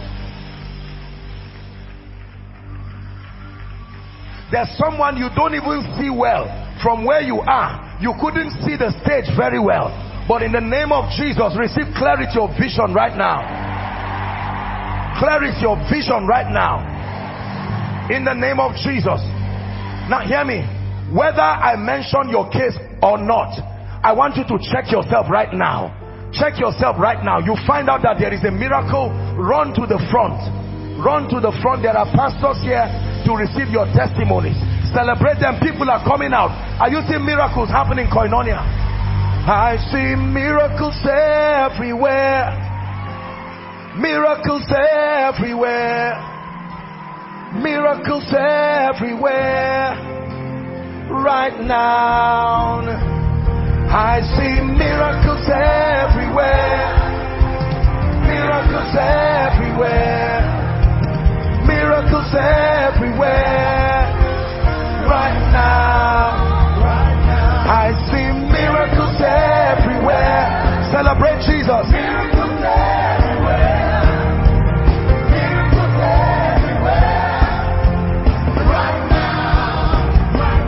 There's someone you don't even see well from where you are. You couldn't see the stage very well. But in the name of Jesus, receive clarity of vision right now. Clarity of vision right now. In the name of Jesus. Now hear me. Whether I mention your case or not, I want you to check yourself right now. Check yourself right now. You find out that there is a miracle. Run to the front. Run to the front. There are pastors here to receive your testimonies. Celebrate them. People are coming out. Are you seeing miracles happening, Koinonia? I see miracles everywhere. Miracles everywhere. Miracles everywhere. Right now, I see miracles everywhere. Miracles everywhere. Miracles everywhere. Right now, I see miracles everywhere. Celebrate Jesus. Miracles everywhere. Miracles everywhere. Right now, right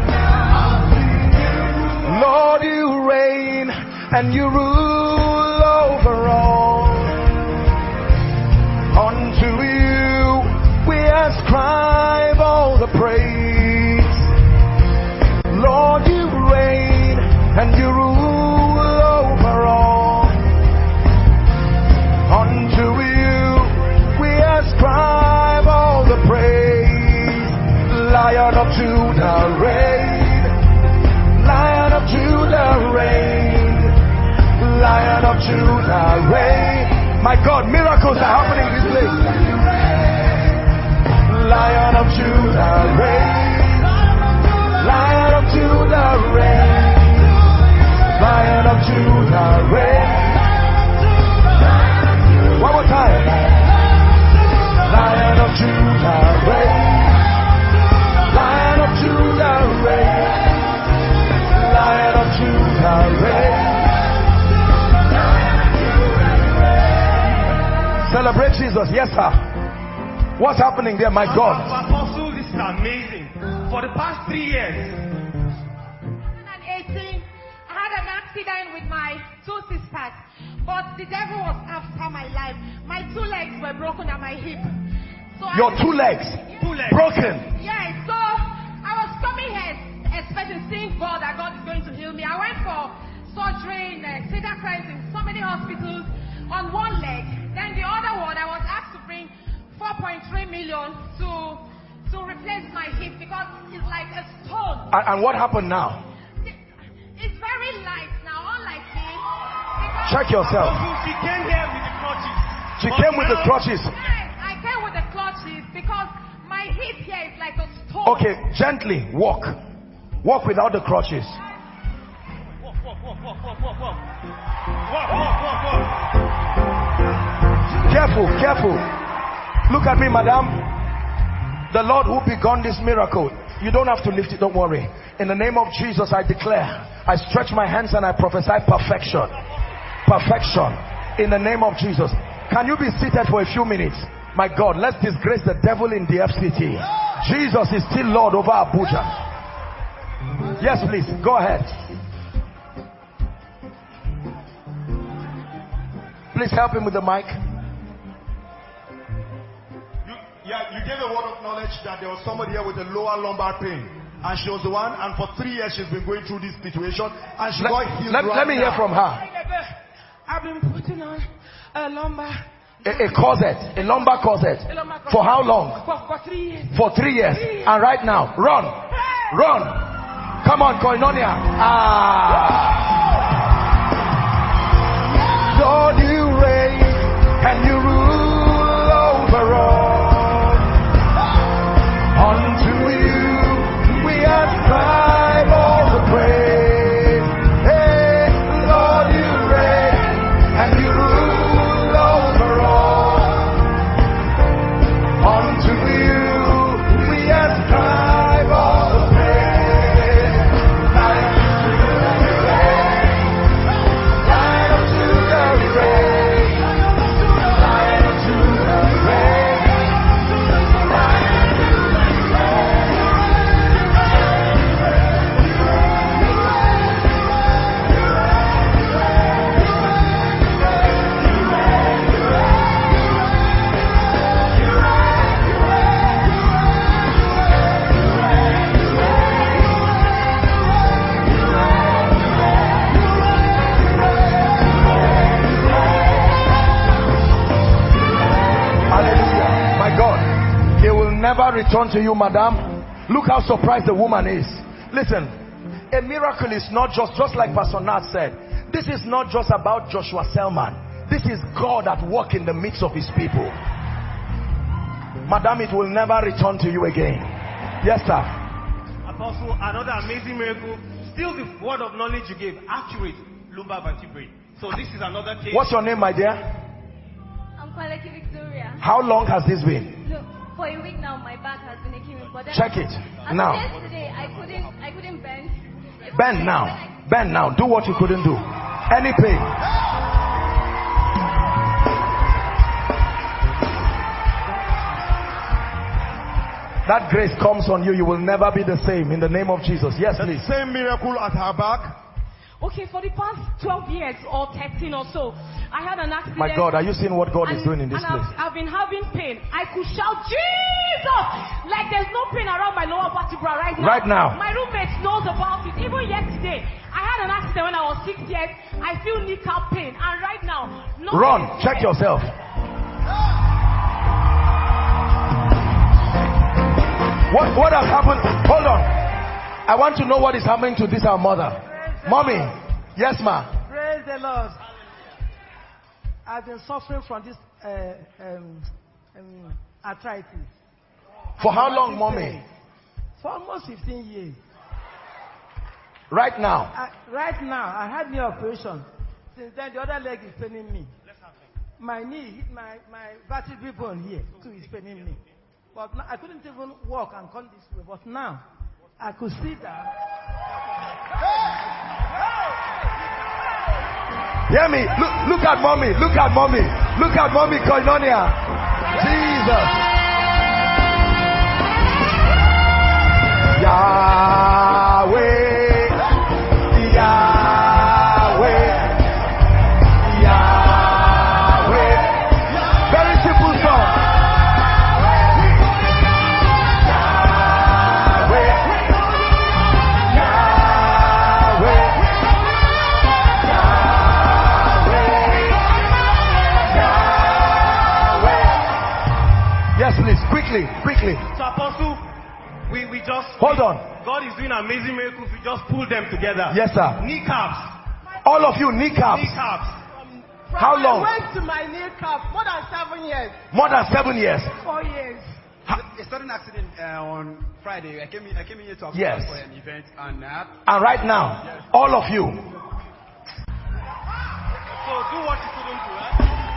now. Lord, you reign and you rule over all. Unto you we ascribe all the praise. Lord, you reign and you rule over all. Unto you we ascribe all the praise. Lion of Judah reign. Lion of Judah reign. Lion of Judah reign. My God, miracles are happening in this place. Lion of Judah reign. Lion of Judah reign. Lion of Judah reign. One more time. Jesus. Yes, sir. What's happening there, my God? Apostle, this is amazing. For the past three years, twenty eighteen, I had an accident with my two sisters, but the devil was after my life. My two legs were broken and my hip. So Your I, two legs, two legs broken. Yeah, so I was coming here expecting, seeing God, that God is going to heal me. I went for surgery in uh, Cedar Crest in so many hospitals on one leg. Then the other one, I was asked to bring four point three million to to replace my hip because it's like a stone. And, and what happened now? It's very light now, unlike me. Check yourself. Apostle, she came here with the crutches. She But came with the now- crutches. Yes, I came with the clutches because my hip here is like a stone. Okay, gently walk. Walk without the crutches. Walk, walk, walk, walk, walk, walk, walk. Walk, walk, walk, walk. Careful, careful. Look at me, madam. The Lord who begun this miracle, you don't have to lift it, don't worry. In the name of Jesus, I declare, I stretch my hands and I prophesy perfection. Perfection. In the name of Jesus. Can you be seated for a few minutes? My God, let's disgrace the devil in the F C T. Jesus is still Lord over Abuja. Yes, please, go ahead. Please help him with the mic. You, yeah, you gave a word of knowledge that there was somebody here with a lower lumbar pain. And she was the one, and for three years she's been going through this situation. And she Let, got healed let, right let me now. hear from her. I've been putting on a lumbar. A, a corset, a lumbar corset. A lumbar corset. For how long? For, for three years. For three years. Three years. And right now, run, run. Come on, Koinonia. Ah. Lord, you reign and you rule over all. Unto you we ascribe all the praise. Hey, Lord, you reign and you rule over all. Unto you we ascribe all the praise. Light unto the reign. Light unto the reign. Light unto the reign. Light unto Hallelujah. My God, it will never return to you, madam. Look how surprised the woman is. Listen, a miracle is not just, just like Pastor Nat said, this is not just about Joshua Selman. This is God at work in the midst of his people. Madam, it will never return to you again. Yes, sir. Apostle, another amazing miracle. Still the word of knowledge you gave, accurate lumbar vertebrae. So this is another case. What's your name, my dear? I'm Kwaleki Victoria. How long has this been? Look, for a week now, my back has been aching me. But then Check it. as Now. Yesterday, I couldn't, I couldn't bend. Even Bend when now. I- Bend now. Do what you couldn't do. Any pain. That grace comes on you. You will never be the same in the name of Jesus. Yes, The please. same miracle at her back. Okay, for the past twelve years or thirteen or so, I had an accident. My God, are you seeing what God is and, doing in this and place? I've, I've been having pain. I could shout, Jesus! Like there's no pain around my lower vertebra right now. Right now. My roommate knows about it. Even yesterday, I had an accident when I was six years. I feel kneecap pain. And right now, no. Run. Check yourself. What, what has happened? Hold on. I want to know what is happening to this our mother. Mommy. Yes, ma. Praise the Lord. I've been suffering from this uh, um, um, arthritis. For how I'm long, having mommy? pain. For almost fifteen years. Right now. I, right now, I had knee operation. Since then, the other leg is paining me. My knee, my, my vertebral bone here, too, is paining me. But now, I couldn't even walk and come this way. But now, I could sit down. Hear me. Look, look at mommy. Look at mommy. Look at mommy, Koinonia. Jesus. Yahweh. Yahweh. Yahweh. Very simple song. Yahweh. Yahweh. Yes, please, quickly, quickly. So, Apostle, we, we just... Hold on. God is doing amazing miracles. We just pull them together. Yes, sir. Kneecaps. All of you, kneecaps. Kneecaps. How long? I went to my kneecap more than seven years. More than seven years. Four years. A sudden accident uh, on Friday. I came in, I came in here to Yes. for an event, and uh, And right now, yes. all of you. So do what you couldn't do, right?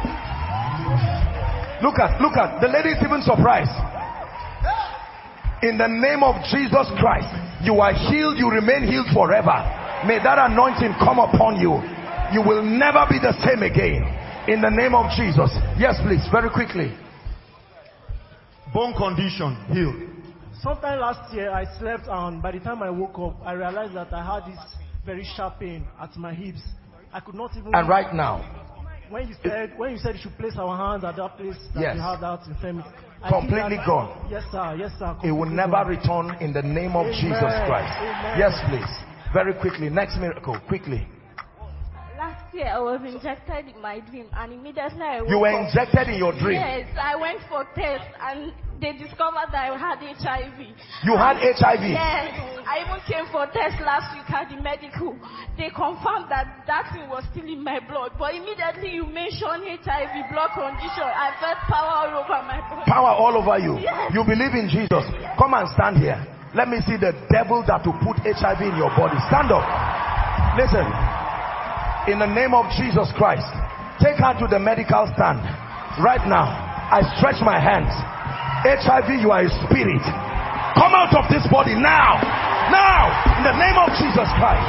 Look at, look at. The lady is even surprised. In the name of Jesus Christ, you are healed. You remain healed forever. May that anointing come upon you. You will never be the same again. In the name of Jesus. Yes, please, very quickly. Bone condition, healed. Sometime last year, I slept, and by the time I woke up, I realized that I had this very sharp pain at my hips. I could not even... And right now, when you said when you said you should place our hands at that place that yes. you had that infirmity, I completely that, gone. Yes, sir. Yes, sir. It will never gone. return in the name of Amen. Jesus Christ. Amen. Yes, please. Very quickly. Next miracle. Quickly. Last year I was injected in my dream, and immediately I woke You were up. injected in your dream? Yes, I went for tests, and they discovered that I had H I V. You had H I V? Yes. I even came for test last week at the medical. They confirmed that that thing was still in my blood. But immediately you mentioned H I V blood condition, I felt power all over my body. Power all over you? Yes. You believe in Jesus? Come and stand here. Let me see the devil that will put H I V in your body. Stand up. Listen. In the name of Jesus Christ, take her to the medical stand. Right now, I stretch my hands. H I V, you are a spirit. Come out of this body now. Now, in the name of Jesus Christ.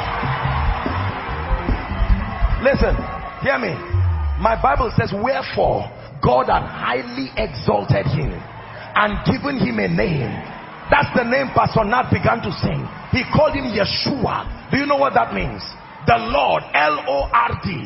Listen, hear me. My Bible says, wherefore God had highly exalted him and given him a name. That's the name Pastor Nat began to sing. He called him Yeshua. Do you know what that means? The Lord, L O R D.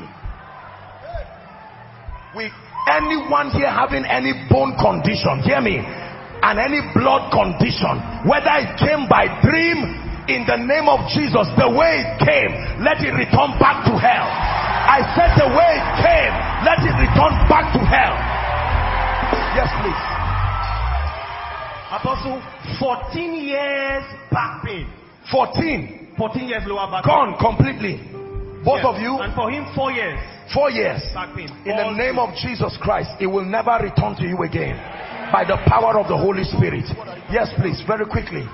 With anyone here having any bone condition, hear me, and any blood condition, whether it came by dream, in the name of Jesus, the way it came, let it return back to hell. I said the way it came, let it return back to hell. Yes, please. Apostle, fourteen years back pain. fourteen. fourteen years lower back Gone pain. completely. Both yes. of you. And for him, four years. Four years. Back pain. In All the name two. of Jesus Christ, it will never return to you again. By the power of the Holy Spirit. Yes, please, very quickly.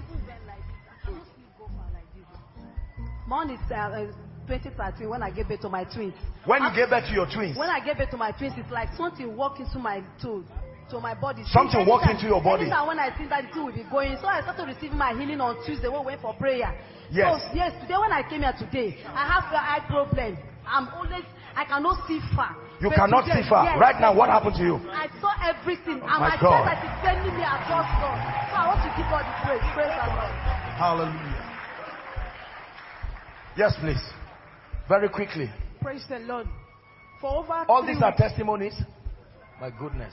Monday, uh, twenty thirteen, when I gave birth to my twins. When you gave birth to your twins? When I gave birth to my twins, it's like something walked into my toes. To my body. Something anytime, walked into your body. Anytime when I think that the thing will be going, so I started receiving my healing on Tuesday when we went for prayer. Yes. So, yes, today when I came here today, I have the eye problem. I'm always, I cannot see far. You but cannot today, see far. yes, Right now, what happened to you? I saw everything. And My my God. chest that is sending me across God. So I want to give God the praise. Praise the Lord. Hallelujah. Yes, please. Very quickly. Praise the Lord. For over All three these are weeks- testimonies. My goodness.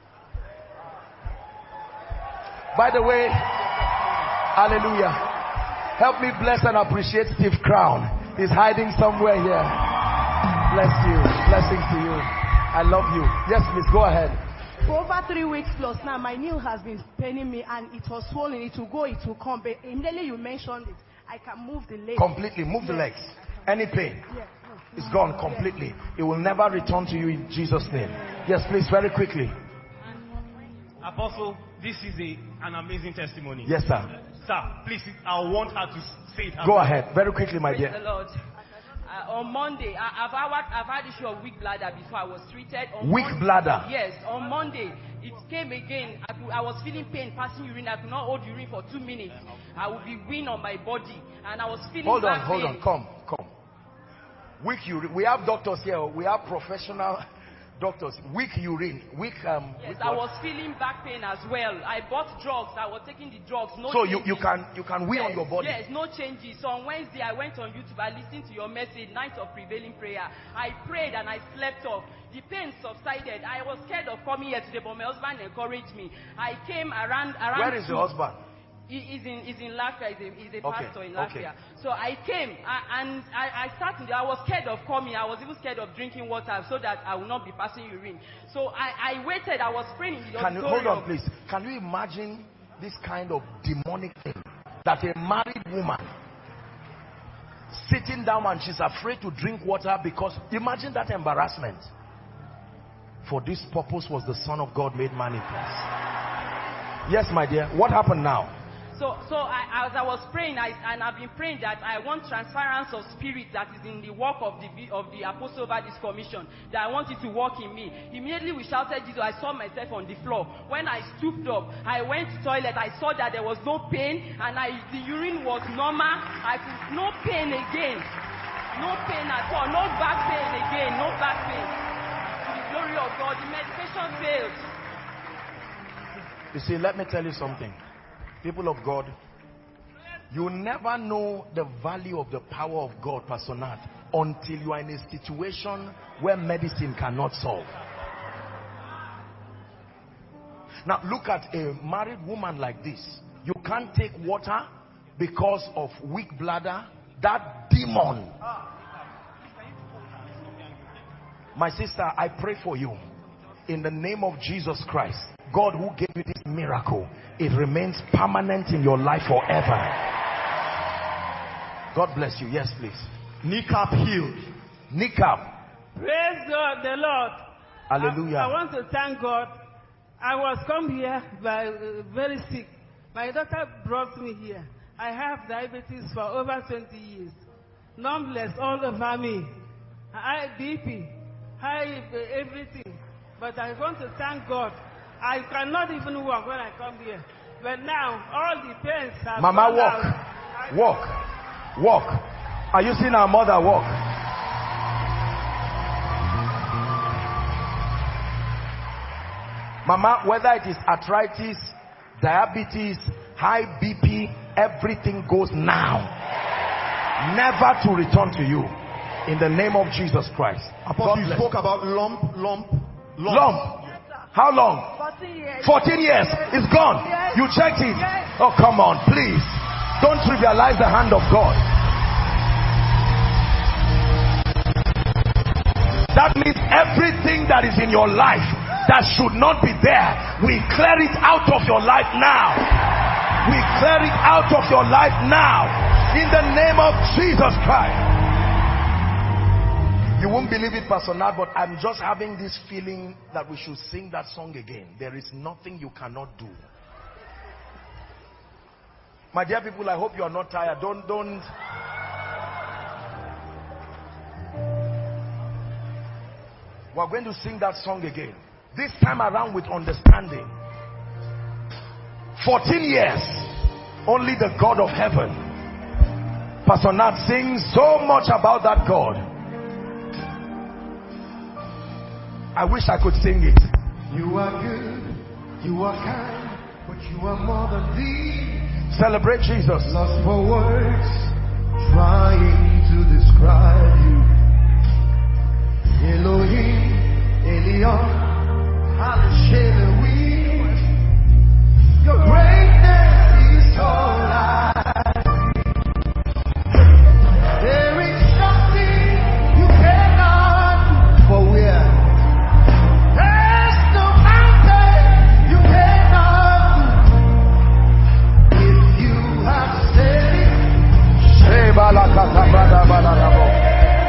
By the way, hallelujah. Help me bless and appreciate Steve Crown. He's hiding somewhere here. Bless you. Blessings to you. I love you. Yes, please go ahead. For over three weeks plus now, my knee has been paining me, and it was swollen. It will go, it will come. But immediately you mentioned it, I can move the legs. Completely. Move the legs. Any pain. Yes. It's gone completely. It will never return to you in Jesus' name. Yes, please, very quickly. Apostle, this is a, an amazing testimony. Yes, sir. Sir, please, I want her to say it. Go ahead. Very quickly, my Praise dear. the Lord. Uh, on Monday, I, I've, had, I've had issue of weak bladder before. I was treated. On Weak Monday, bladder? Yes. On Monday, it came again. I, could, I was feeling pain, passing urine. I could not hold urine for two minutes. I would be wean on my body. And I was feeling Hold on, back hold pain. on. Come, come. Weak urine. We have doctors here. We have professional doctors, weak urine, weak um Yes, weak I what? was feeling back pain as well. I bought drugs. I was taking the drugs. No So you, changes. you can you can wee yes, on your body. Yes, no changes. So on Wednesday, I went on YouTube. I listened to your message, Night of Prevailing Prayer. I prayed and I slept off. The pain subsided. I was scared of coming here today, but my husband encouraged me. I came around around. Where is your husband? He is in, he's in Lafia, he's a, he's a Okay, pastor in Lafia. okay. So I came I, and I, I sat in there. I was scared of coming. I was even scared of drinking water so that I will not be passing urine. So I, I waited. I was praying in the Can you auditorium. hold on, please? Can you imagine this kind of demonic thing? That a married woman sitting down and she's afraid to drink water because imagine that embarrassment. For this purpose was the Son of God made manifest. Yes, my dear. What happened now? So, so I, as I was praying, I, and I've been praying that I want transference of spirit that is in the work of the of the apostle over this commission. That I want it to work in me. Immediately we shouted Jesus. I saw myself on the floor. When I stooped up, I went to toilet. I saw that there was no pain, and I the urine was normal. I could no pain again, no pain at all, no back pain again, no back pain. To the glory of God, the medication failed. You see, let me tell you something. People of God, you never know the value of the power of God, Pastor Nat, until you are in a situation where medicine cannot solve. Now look at a married woman like this. You can't take water because of weak bladder. That demon. My sister, I pray for you in the name of Jesus Christ. God who gave you this miracle, it remains permanent in your life forever. God bless you. Yes, please. Kneecap healed. Kneecap. Praise God, the Lord. Hallelujah. I, I want to thank God. I was come here by uh, very sick. My doctor brought me here. I have diabetes for over twenty years. Numbness all over me. High B P, high uh, everything. But I want to thank God. I cannot even walk when I come here. But now, all the pains have Mama, gone walk. out. Walk. Walk. Are you seeing our mother walk? Mama, whether it is arthritis, diabetes, high B P, everything goes now. Never to return to you. In the name of Jesus Christ. Apostle, you spoke about lump, lump, lump. Lump. How long? fourteen years. fourteen years. It's gone. Yes. You checked it. Yes. Oh, come on, please. Don't trivialize the hand of God. That means everything that is in your life that should not be there, we clear it out of your life now. We clear it out of your life now. In the name of Jesus Christ. You won't believe it, Pastor Nat, but I'm just having this feeling that we should sing that song again. There is nothing you cannot do. My dear people, I hope you are not tired. Don't, don't. We're going to sing that song again. This time around with understanding. fourteen years. Only the God of heaven. Pastor Nat sings so much about that God. I wish I could sing it. You are good, you are kind, but you are more than these. Celebrate Jesus. Lost for words, trying to describe you. Elohim, Elion, Hallelujah. Your greatness is all I see. There is nothing you cannot do. For we are. Balakata, bada, bada, bada.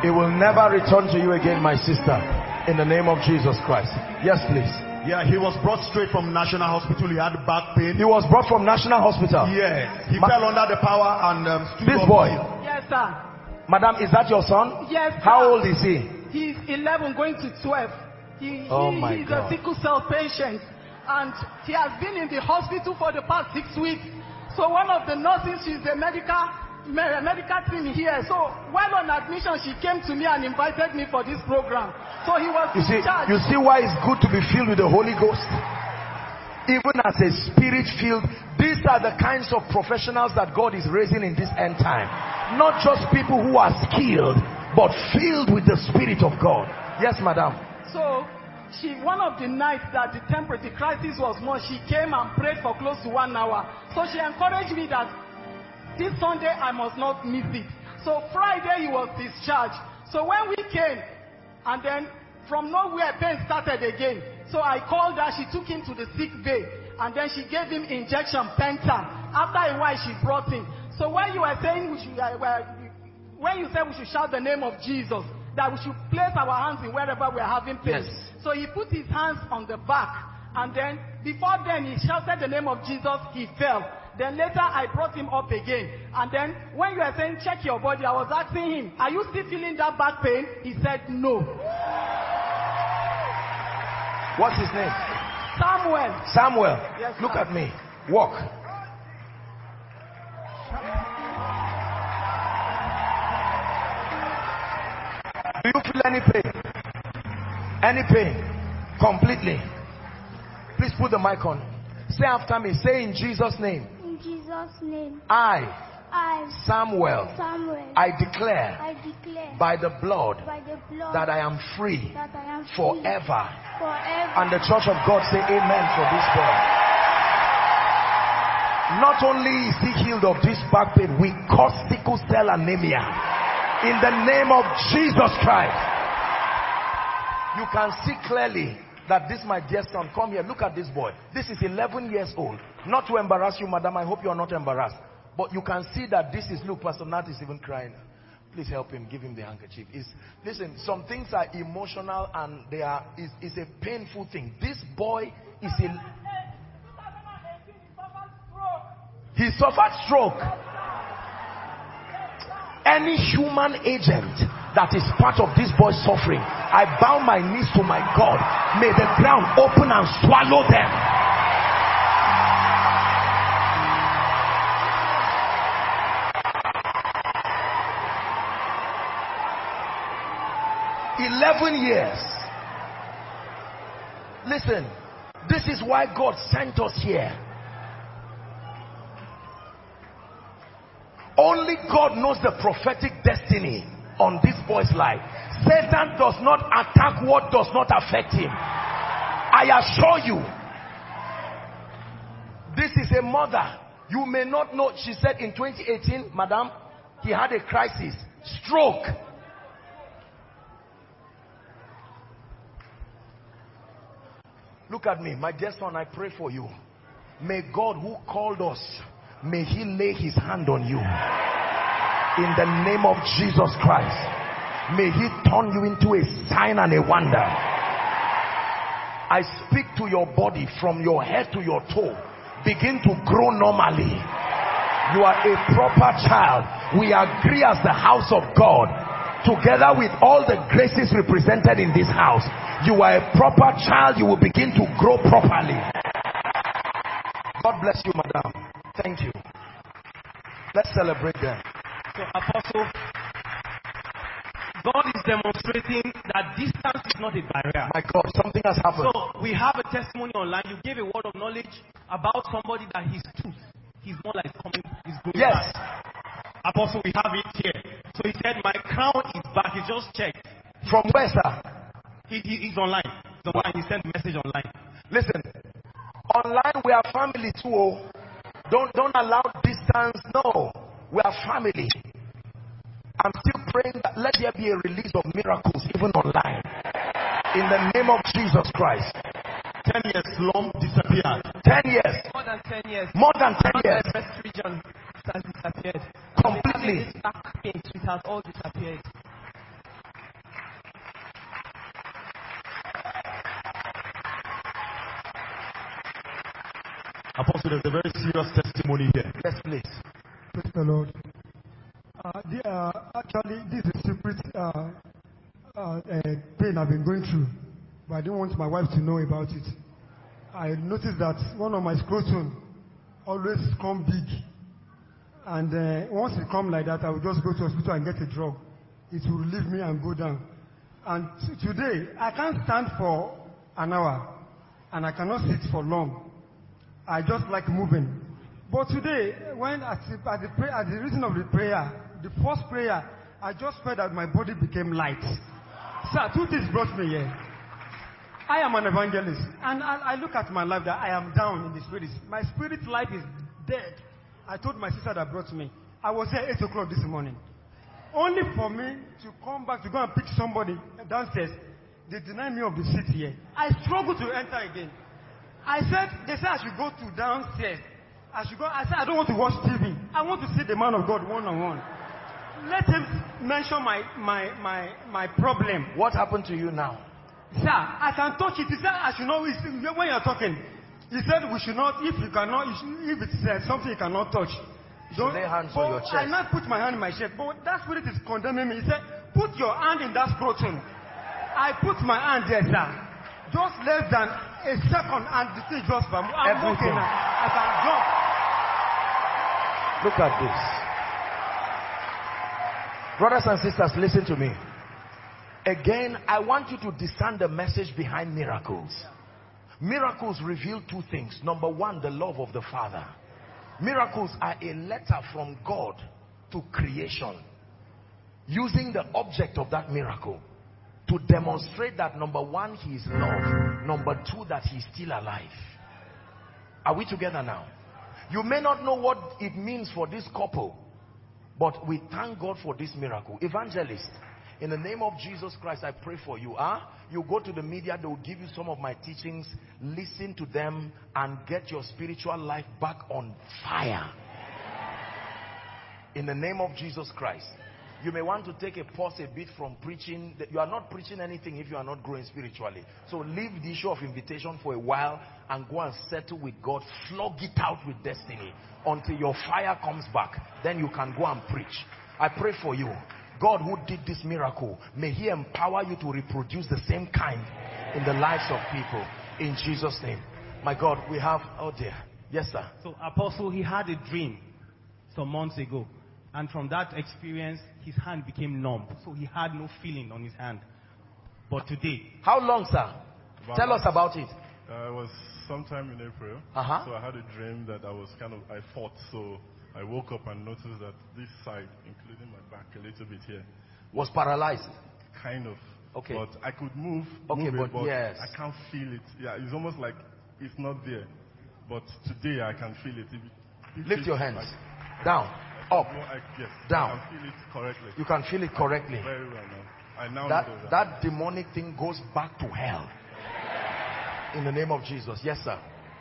It will never return to you again, my sister. In the name of Jesus Christ. Yes, please. Yeah, he was brought straight from National Hospital. He had back pain. He was brought from National Hospital. Yes. He Ma fell under the power and um, stood this up. boy. Yes, sir. Madam, is that your son? Yes, sir. How old is he? He's eleven, going to twelve. He, Oh he, my he's God. a sickle cell patient, and he has been in the hospital for the past six weeks. So one of the nurses, she's a medical me- medical team here. So while on admission, she came to me and invited me for this program. So he was You see, in charge. you see why it's good to be filled with the Holy Ghost? Even as a spirit filled, these are the kinds of professionals that God is raising in this end time. Not just people who are skilled, but filled with the Spirit of God. Yes, madam. So she, one of the nights that the temperature crisis was more, she came and prayed for close to one hour. So she encouraged me that this Sunday I must not miss it. So Friday he was discharged. So when we came, and then from nowhere pain started again. So I called her, she took him to the sick bay, and then she gave him injection, Penta. After a while she brought him. So when you were saying we should, uh, when you said we should shout the name of Jesus, that we should place our hands in wherever we are having pain. Yes. So he put his hands on the back, and then before then he shouted the name of Jesus, he fell. Then later I brought him up again, and then when you were saying check your body, I was asking him, are you still feeling that back pain? He said no. What's his name? Samuel. Samuel. Yes, Look sir. at me. Walk. Do you feel any pain? Any pain? Completely. Please put the mic on. Say after me. Say in Jesus' name. In Jesus' name. I, I, Samuel, Samuel, I declare I declare by the blood by the blood that I am free that I am free forever. forever. And the church of God say amen for this boy. Not only is he healed of this back pain, we cause sickle cell anemia in the name of Jesus Christ. You can see clearly that this, my dear son, come here, look at this boy. This is eleven years old. Not to embarrass you, madam, I hope you are not embarrassed. But you can see that this is, look, Pastor Nat is even crying. Please help him, give him the handkerchief. It's, listen, some things are emotional and they are, is is a painful thing. This boy is in, he suffered stroke. Any human agent that is part of this boy's suffering, I bow my knees to my God. May the ground open and swallow them. eleven years. Listen, this is why God sent us here. Only God knows the prophetic destiny on this boy's life. Satan does not attack what does not affect him. I assure you. This is a mother. You may not know. She said in twenty eighteen, madam, he had a crisis. Stroke. Look at me, my dear son, I pray for you. May God who called us, may he lay his hand on you. In the name of Jesus Christ. May he turn you into a sign and a wonder. I speak to your body from your head to your toe. Begin to grow normally. You are a proper child. We agree as the house of God, together with all the graces represented in this house. You are a proper child. You will begin to grow properly. God bless you, madam. Thank you. Let's celebrate them. So, Apostle, God is demonstrating that distance is not a barrier. My God, something has happened. So, we have a testimony online. You gave a word of knowledge about somebody that his tooth, his molar is coming, is going yes. back. Apostle, we have it here. So he said, my crown is back. He just checked. From where, sir? He, he, he's online. He's online. He sent a message online. Listen, online we are family too. Don't, don't allow distance. No, we are family. I'm still praying that let there be a release of miracles even online. In the name of Jesus Christ. Ten years long disappeared. Ten years. More than ten years. More than ten years. The breast region has disappeared. Completely. Back pain, it has all disappeared. Apostle, there's a very serious testimony here. Yes, please. Praise the Lord. Uh, the, uh, actually, this is a secret uh, uh, uh, pain I've been going through, but I didn't want my wife to know about it. I noticed that one of my scrotum always come big, and uh, once it come like that, I will just go to hospital and get a drug. It will relieve me and go down. And t- today, I can't stand for an hour, and I cannot sit for long. I just like moving. But today, when at the, at the, pray, at the reason of the prayer, the first prayer, I just felt that my body became light. Sir, two things brought me here. I am an evangelist, and I, I look at my life that I am down in the spirit. My spirit life is dead. I told my sister that brought me. I was there eight o'clock this morning. Only for me to come back to go and pick somebody downstairs. They deny me of the seat here. I struggle to enter again. I said, they said I should go to downstairs. I should go. I said, I don't want to watch T V. I want to see the man of God one on one. Let him mention my, my, my, my problem. What happened to you now? Sir, I can touch it. He said, I should know. When you're talking, he said, we should not, if you cannot, if it's uh, something you cannot touch. Don't lay hands on your chest. I not put my hand in my chest, but that spirit is condemning me. He said, put your hand in that scrotum. I put my hand there, sir. Just less than a second, and the thing just I'm Everything. walking now. I can jump. Look at this. Brothers and sisters, listen to me. Again, I want you to discern the message behind miracles. Miracles reveal two things. Number one, the love of the Father. Miracles are a letter from God to creation, using the object of that miracle to demonstrate that, number one, he is love. Number two, that he is still alive. Are we together now? You may not know what it means for this couple, but we thank God for this miracle. Evangelist, in the name of Jesus Christ, I pray for you. Huh? You go to the media, they will give you some of my teachings. Listen to them and get your spiritual life back on fire. In the name of Jesus Christ. You may want to take a pause a bit from preaching. You are not preaching anything if you are not growing spiritually. So leave the issue of invitation for a while and go and settle with God. Flog it out with destiny until your fire comes back. Then you can go and preach. I pray for you. God who did this miracle, may he empower you to reproduce the same kind in the lives of people. In Jesus' name. My God, we have, oh dear. Yes, sir. So Apostle, he had a dream some months ago. And from that experience, his hand became numb. So he had no feeling on his hand. But today. How long, sir? About Tell us about it. Uh, it was sometime in April. Uh-huh. So I had a dream that I was kind of, I fought. So I woke up and noticed that this side, including my back a little bit here, was paralyzed. Kind of. Okay. But I could move. Okay, move but, it, but yes. I can't feel it. Yeah, it's almost like it's not there. But today I can feel it. If, if Lift it, your hands. I, Down. Up. No, I, yes, Down. I can feel it correctly. You can feel it correctly. Very well now. I now that, know that. that demonic thing goes back to hell. In the name of Jesus. Yes, sir.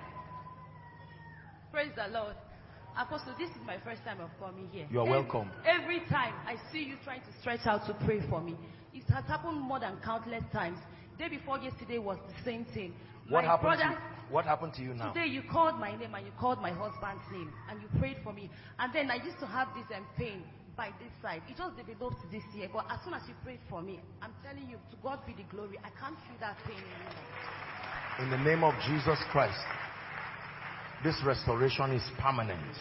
Praise the Lord. Apostle, this is my first time of coming here. You are every, welcome. Every time I see you trying to stretch out to pray for me, it has happened more than countless times. Day before yesterday was the same thing. What my happened brother, to you? What happened to you now? Today you called my name and you called my husband's name and you prayed for me. And then I used to have this um, pain by this side. It just developed this year. But as soon as you prayed for me, I'm telling you, to God be the glory. I can't feel that pain anymore. In the name of Jesus Christ, this restoration is permanent.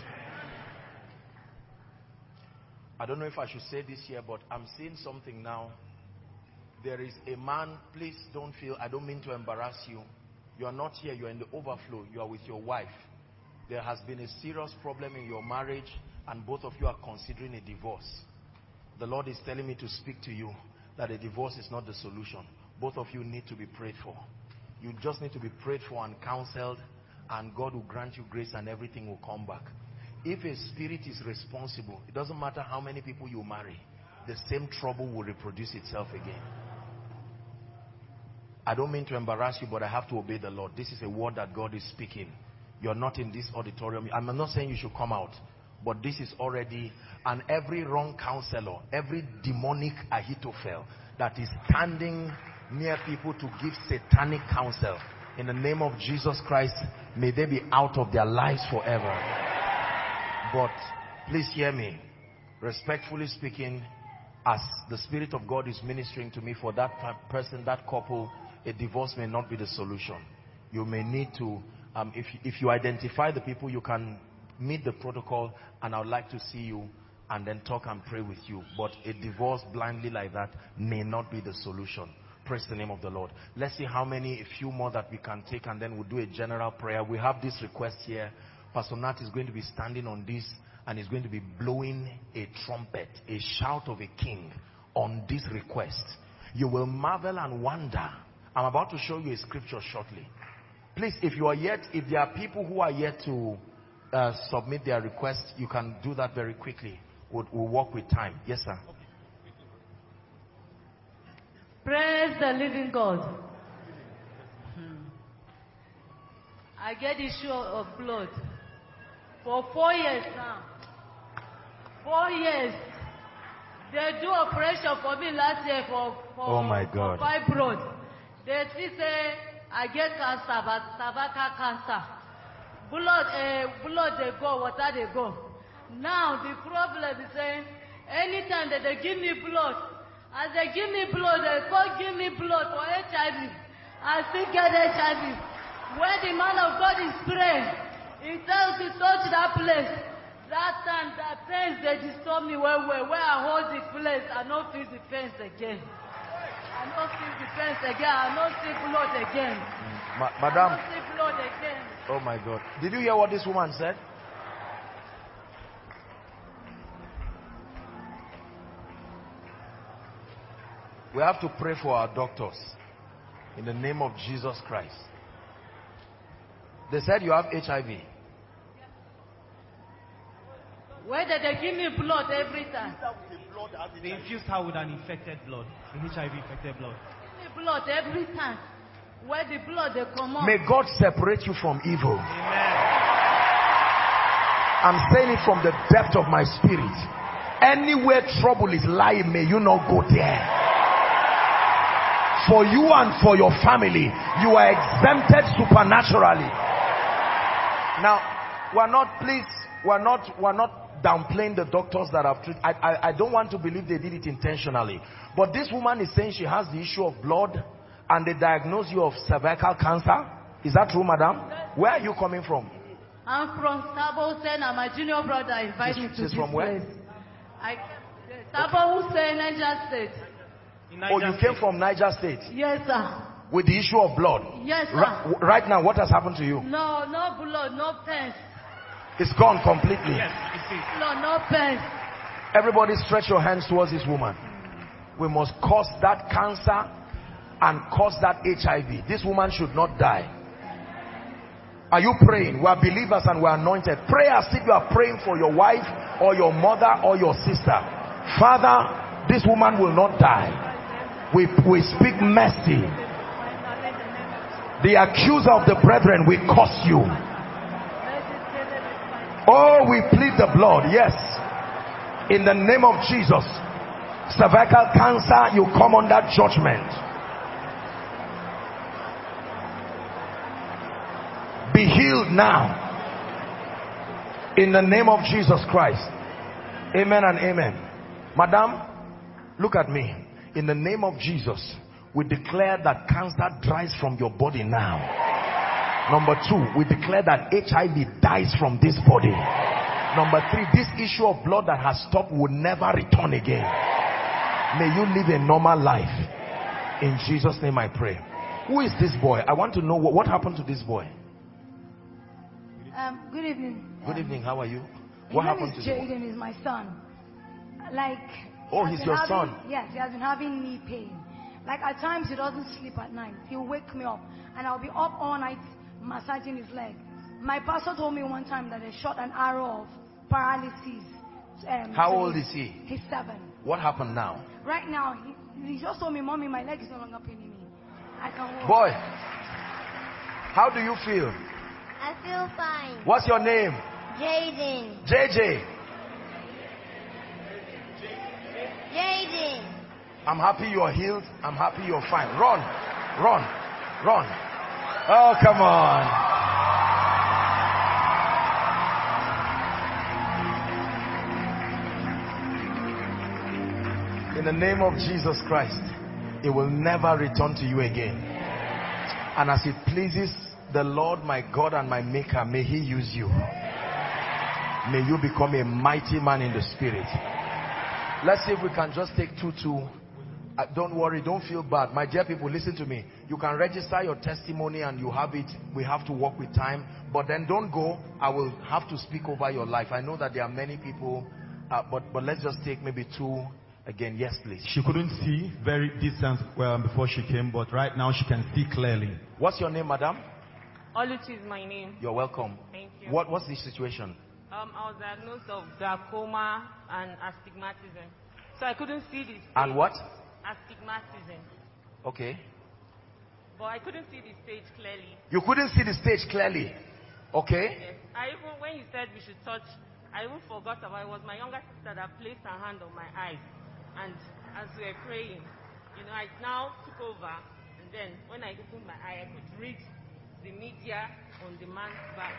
I don't know if I should say this here, but I'm seeing something now. There is a man, please don't feel, I don't mean to embarrass you. You are not here, you are in the overflow, you are with your wife. There has been a serious problem in your marriage and both of you are considering a divorce. The Lord is telling me to speak to you that a divorce is not the solution. Both of you need to be prayed for. You just need to be prayed for and counseled, and God will grant you grace and everything will come back. If a spirit is responsible, it doesn't matter how many people you marry, the same trouble will reproduce itself again. I don't mean to embarrass you, but I have to obey the Lord. This is a word that God is speaking. You're not in this auditorium. I'm not saying you should come out, but this is already, and every wrong counselor, every demonic Ahithophel that is standing near people to give satanic counsel, in the name of Jesus Christ, may they be out of their lives forever. But please hear me. Respectfully speaking, as the Spirit of God is ministering to me for that person, that couple, a divorce may not be the solution. You may need to, um, if, if you identify the people, you can meet the protocol, and I would like to see you and then talk and pray with you. But a divorce blindly like that may not be the solution. Praise the name of the Lord. Let's see how many, a few more that we can take, and then we'll do a general prayer. We have this request here. Pastor Nat is going to be standing on this, and he's going to be blowing a trumpet, a shout of a king on this request. You will marvel and wonder. I'm about to show you a scripture shortly. Please, if you are yet, if there are people who are yet to uh, submit their request, you can do that very quickly. We'll, we'll work with time. Yes, sir. Praise the living God. Hmm. I get issue of blood for four years now. Four years. They do operation for me last year for, for, oh my God. for fibroid. They still say I get cancer, but cervical cancer. Blood, uh, blood they go, water they go. Now the problem is saying, anytime that they give me blood, as they give me blood, they can't give me blood for H I V. I still get H I V. When the man of God is praying, he tells to touch that place. That time, that pains, they disturb me well, well. Where I hold the place, I don't feel the pains again. I don't feel the pains again. I don't see blood again. Ma Madam. I don't see blood again. Oh my God. Did you hear what this woman said? We have to pray for our doctors in the name of Jesus Christ. They said you have H I V. Where did they give me blood every time? They infused her with an infected blood, an H I V infected blood. Give me blood every time. Where the blood they come out. May God separate you from evil. Amen. I'm saying it from the depth of my spirit. Anywhere trouble is lying, may you not go there. For you and for your family, you are exempted supernaturally. Now, we're not, please, we're not, we're not downplaying the doctors that have treated. I, I, I don't want to believe they did it intentionally. But this woman is saying she has the issue of blood, and they diagnose you of cervical cancer. Is that true, madam? Where are you coming from? I'm from Sabo Hussein, and my junior brother invited me to She's this from where? place. I, Sabo Hussein, Niger State. Oh, you came from Niger State? Yes, sir. With the issue of blood? Yes, sir. Right, right now, what has happened to you? No, no blood, no pains. It's gone completely. Yes, it is. No, no pains. Everybody stretch your hands towards this woman. We must cause that cancer and cause that H I V. This woman should not die. Are you praying? We are believers and we are anointed. Pray as if you are praying for your wife or your mother or your sister. Father, this woman will not die. We, we speak mercy. The accuser of the brethren will curse you. Oh, we plead the blood. Yes. In the name of Jesus. Cervical cancer, you come under judgment. Be healed now. In the name of Jesus Christ. Amen and amen. Madam, look at me. In the name of Jesus, we declare that cancer dries from your body now. Number two, we declare that H I V dies from this body. Number three, this issue of blood that has stopped will never return again. May you live a normal life. In Jesus' name I pray. Who is this boy? I want to know what, what happened to this boy. Um, good evening. Good evening. How are you? His What name happened is to you? Jaden, is my son. Like. Oh, he has he's been your having- son. Yes, he has been having knee pain. Like at times he doesn't sleep at night. He'll wake me up and I'll be up all night massaging his leg. My pastor told me one time that they shot an arrow of paralysis. Um, How to old his- is he? He's seven. What happened now? Right now, he, he just told me, Mommy, my leg is no longer paining me. I can walk. Boy, how do you feel? I feel fine. What's your name? Jaden. J J. Jaden. I'm happy you're healed. I'm happy you're fine. Run, run, run. Oh, come on. In the name of Jesus Christ, it will never return to you again. And as it pleases the Lord my God and my Maker, may He use you. May you become a mighty man in the spirit. Let's see if we can just take two, two. Uh, don't worry, don't feel bad. My dear people, listen to me. You can register your testimony and you have it. We have to work with time. But then don't go. I will have to speak over your life. I know that there are many people, uh, but, but let's just take maybe two again. Yes, please. She couldn't see very distant well, before she came, but right now she can see clearly. What's your name, madam? Oluchi is my name. You're welcome. Thank you. What, what's the situation? Um, I was diagnosed of glaucoma and astigmatism. So I couldn't see this. And what? Astigmatism. Okay. But I couldn't see the stage clearly. You couldn't see the stage clearly? Okay. Yes. I even, when you said we should touch, I even forgot about it. It was my younger sister that placed her hand on my eyes. And as we were praying, you know, I now took over. And then when I opened my eye, I could read the media on the man's back.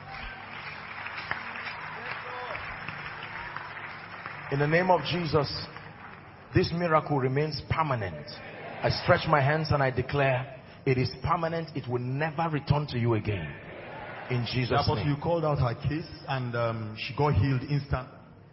In the name of Jesus, this miracle remains permanent. I stretch my hands and I declare it is permanent. It will never return to you again. In Jesus' Apostle, name. you called out her case and um, she got healed instant.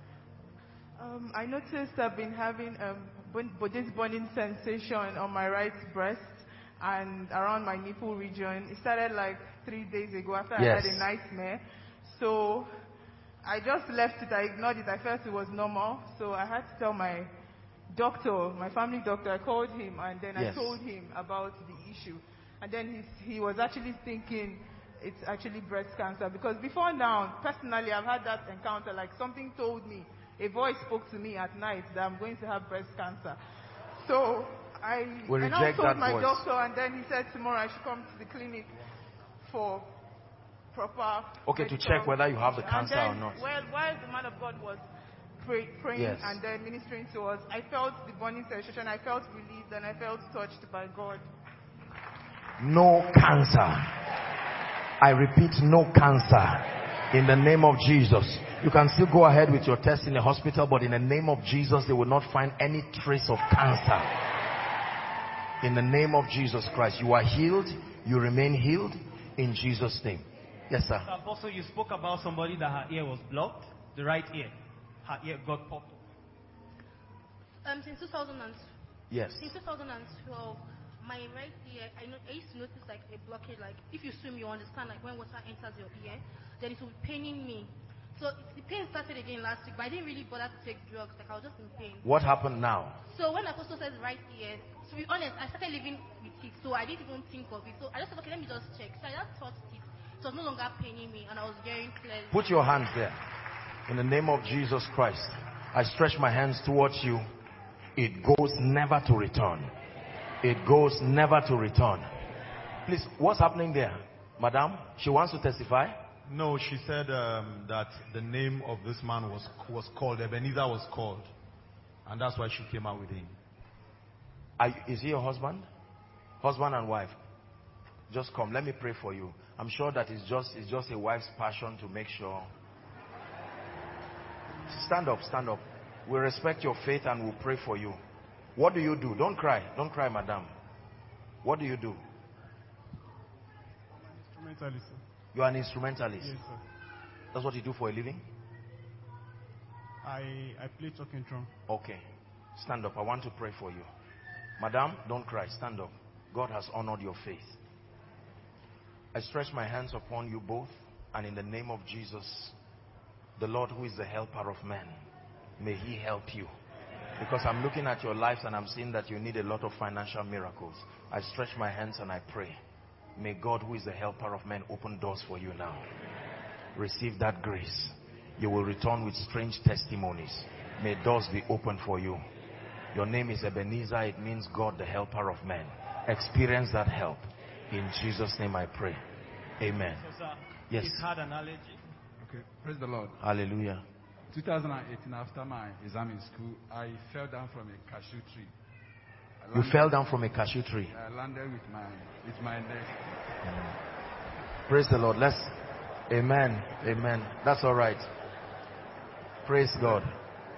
Um, I noticed I've been having um, this burning sensation on my right breast and around my nipple region. It started like three days ago after Yes. I had a nightmare. So I just left it. I ignored it. I felt it was normal. So I had to tell my doctor, my family doctor. I called him and then Yes. I told him about the issue. And then he, he was actually thinking it's actually breast cancer. Because before now, personally, I've had that encounter. Like something told me, a voice spoke to me at night that I'm going to have breast cancer. So I, We and I reject told that my voice. doctor, and then he said tomorrow I should come to the clinic for proper. Okay, to medical- check whether you have the cancer and then, or not. Well, while the man of God was pray, praying Yes. and then ministering to us, I felt the burning sensation. I felt relieved and I felt touched by God. No cancer. I repeat, no cancer. In the name of Jesus. You can still go ahead with your test in the hospital, but in the name of Jesus, they will not find any trace of cancer. In the name of Jesus Christ, you are healed. You remain healed in Jesus' name. Yes, sir. So, Apostle, you spoke about somebody that her ear was blocked, the right ear. Her ear got popped. Um, since two thousand twelve. Yes. Since two thousand twelve, my right ear, I, know, I used to notice like a blockage. Like if you swim, you understand like when water enters your ear, then it will be paining me. So the pain started again last week, but I didn't really bother to take drugs. Like I was just in pain. What happened now? So when Apostle says right ear, to be honest, I started living with it, so I didn't even think of it. So I just said, okay, let me just check. So I just touched it. It was no longer paining me, and I was hearing clearly. Put your hands there. In the name of Jesus Christ, I stretch my hands towards you. It goes never to return. It goes never to return. Please, what's happening there? Madam, she wants to testify? No, she said um, that the name of this man was was called, Ebenezer was called. And that's why she came out with him. Are, is he your husband? Husband and wife? Just come, let me pray for you. I'm sure that it's just, it's just a wife's passion to make sure. Stand up, stand up. We respect your faith and we'll pray for you. What do you do? Don't cry. Don't cry, madam. What do you do? Instrumentalist, sir. You are an instrumentalist. Yes, sir. That's what you do for a living? I I play talking drum. Okay. Stand up. I want to pray for you. Madam, don't cry. Stand up. God has honored your faith. I stretch my hands upon you both, and in the name of Jesus, the Lord who is the helper of men, may he help you. Because I'm looking at your lives and I'm seeing that you need a lot of financial miracles. I stretch my hands and I pray. May God who is the helper of men open doors for you now. Receive that grace. You will return with strange testimonies. May doors be open for you. Your name is Ebenezer. It means God the helper of men. Experience that help. In Jesus' name I pray. Amen. So, sir, Yes. he's had an allergy. Okay, praise the Lord. Hallelujah. twenty eighteen, after my exam in school, I fell down from a cashew tree. I You fell down from a cashew tree. I landed with my with my leg. Praise the Lord. Let's. Amen. Amen. That's all right. Praise God.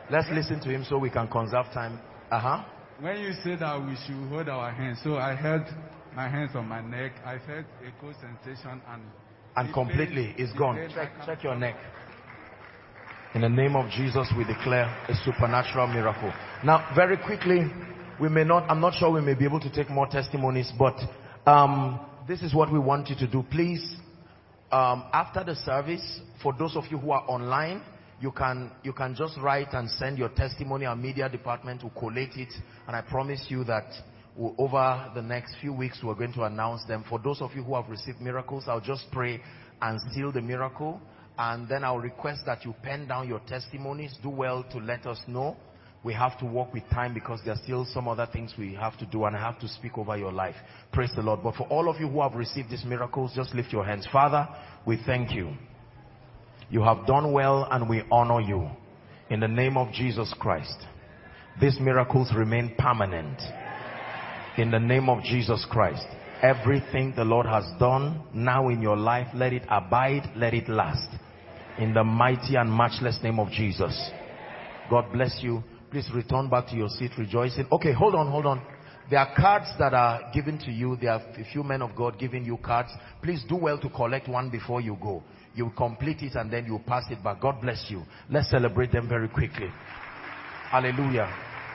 Let's listen to him so we can conserve time. Uh-huh. When you said that we should hold our hands, so I held my hands on my neck. I felt a cold sensation and... And completely, pain, it's gone. Check, check your neck. In the name of Jesus, we declare a supernatural miracle. Now, very quickly, we may not, I'm not sure we may be able to take more testimonies, but um, this is what we want you to do. Please, um, after the service, for those of you who are online, you can, you can just write and send your testimony. Our media department will collate it, and I promise you that we'll, over the next few weeks, we're going to announce them. For those of you who have received miracles, I'll just pray and seal the miracle. And then I'll request that you pen down your testimonies. Do well to let us know. We have to work with time because there are still some other things we have to do, and I have to speak over your life. Praise the Lord. But for all of you who have received these miracles, just lift your hands. Father, we thank you. You have done well and we honor you. In the name of Jesus Christ, these miracles remain permanent. In the name of Jesus Christ, everything the Lord has done now in your life, let it abide, let it last. In the mighty and matchless name of Jesus. God bless you. Please return back to your seat rejoicing. Okay, hold on, hold on. There are cards that are given to you. There are a few men of God giving you cards. Please do well to collect one before you go. You complete it and then you pass it back. God bless you. Let's celebrate them very quickly. Hallelujah.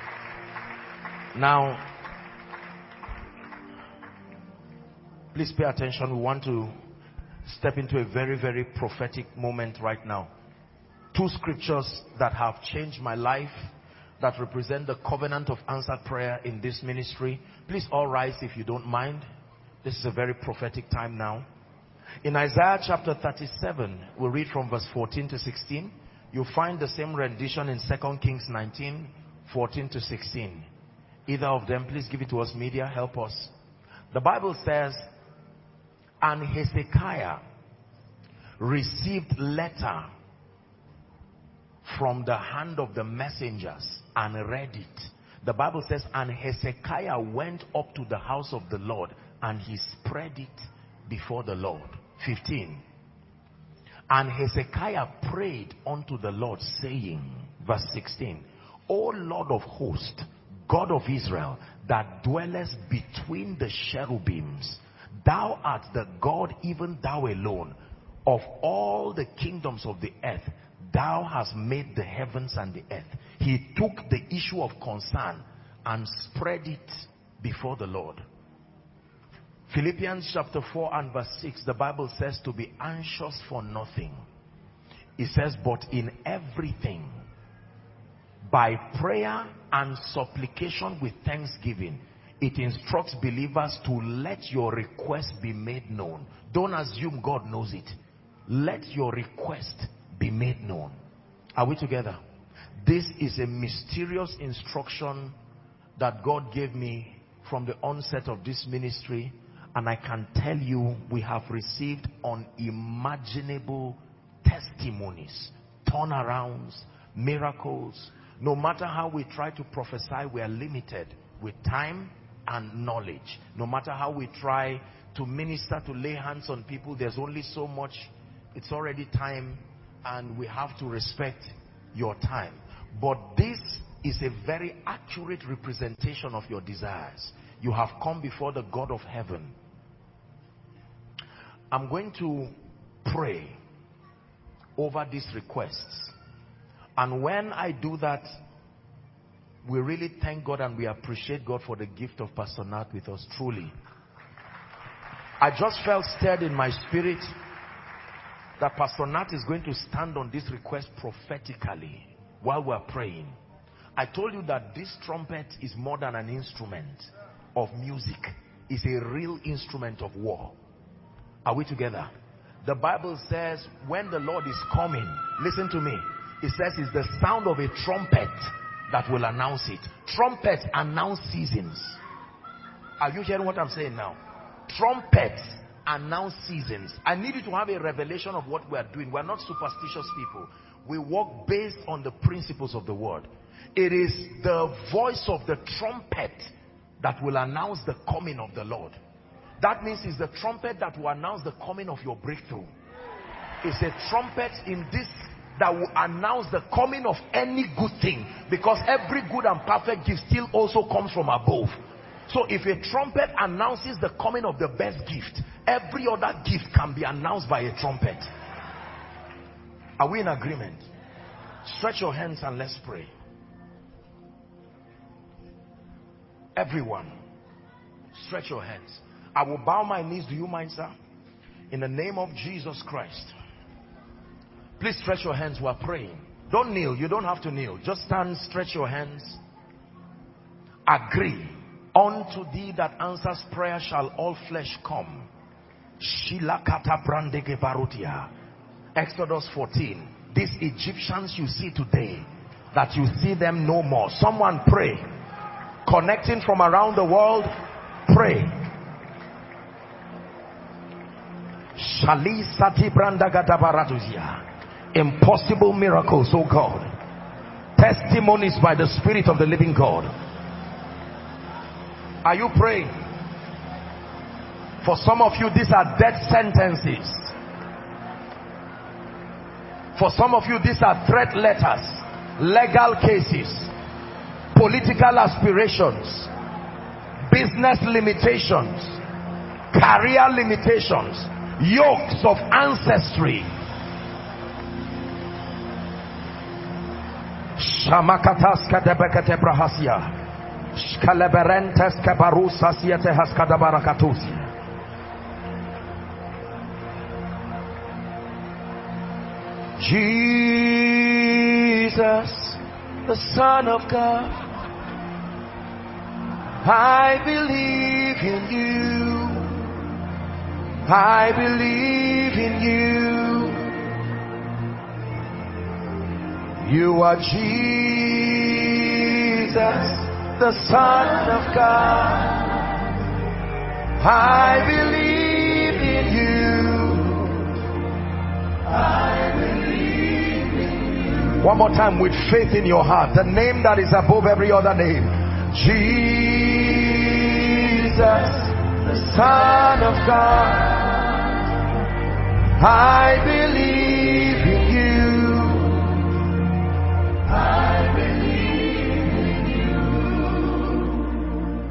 Now, please pay attention. We want to step into a very, very prophetic moment right now. Two scriptures that have changed my life, that represent the covenant of answered prayer in this ministry. Please all rise if you don't mind. This is a very prophetic time now. In Isaiah chapter thirty-seven, we'll read from verse fourteen to sixteen. You'll find the same rendition in Second Kings nineteen, fourteen to sixteen. Either of them, please give it to us, media, help us. The Bible says, and Hezekiah received letter from the hand of the messengers and read it. The Bible says, and Hezekiah went up to the house of the Lord and he spread it before the Lord. fifteen. And Hezekiah prayed unto the Lord, saying, verse sixteen, O Lord of hosts, God of Israel, that dwellest between the cherubims, thou art the God, even thou alone, of all the kingdoms of the earth. Thou hast made the heavens and the earth. He took the issue of concern and spread it before the Lord. Philippians chapter four and verse six, the Bible says to be anxious for nothing. It says, but in everything, by prayer and supplication with thanksgiving, it instructs believers to let your request be made known. Don't assume God knows it. Let your request be made known. Are we together? This is a mysterious instruction that God gave me from the onset of this ministry, and I can tell you we have received unimaginable testimonies, turnarounds, miracles. No matter how we try to prophesy, we are limited with time and knowledge. No matter how we try to minister, to lay hands on people, there's only so much. It's already time, and we have to respect your time. But this is a very accurate representation of your desires. You have come before the God of heaven. I'm going to pray over these requests. And when I do that, we really thank God and we appreciate God for the gift of Pastor Nat with us, truly. I just felt stirred in my spirit that Pastor Nat is going to stand on this request prophetically while we're praying. I told you that this trumpet is more than an instrument of music. It's a real instrument of war. Are we together? The Bible says when the Lord is coming, listen to me, it says it's the sound of a trumpet that will announce it. Trumpets announce seasons. Are you hearing what I'm saying now? Trumpets announce seasons. I need you to have a revelation of what we are doing. We are not superstitious people. We walk based on the principles of the word. It is the voice of the trumpet that will announce the coming of the Lord. That means it's the trumpet that will announce the coming of your breakthrough. It's a trumpet in this that will announce the coming of any good thing, because every good and perfect gift still also comes from above. So if a trumpet announces the coming of the best gift, every other gift can be announced by a trumpet. Are we in agreement? Stretch your hands and let's pray. Everyone, stretch your hands. I will bow my knees. Do you mind, sir? In the name of Jesus Christ. Please stretch your hands. We are praying. Don't kneel. You don't have to kneel. Just stand, stretch your hands. Agree. Unto thee that answers prayer shall all flesh come. Exodus fourteen. These Egyptians you see today, that you see them no more. Someone pray. Connecting from around the world, pray. Impossible miracles, oh God. Testimonies by the Spirit of the living God. Are you praying? For some of you, these are death sentences. For some of you, these are threat letters, legal cases, political aspirations, business limitations, career limitations, yokes of ancestry. Shamakataska debekete brahasia. Shkaleberentes kabarusa siete haskadabarakatusi. Jesus, the Son of God, I believe in you. I believe in you. You are Jesus, the Son of God. I believe in you. I believe in you. One more time with faith in your heart. The name that is above every other name. Jesus, the Son of God. I believe in you. I believe in you.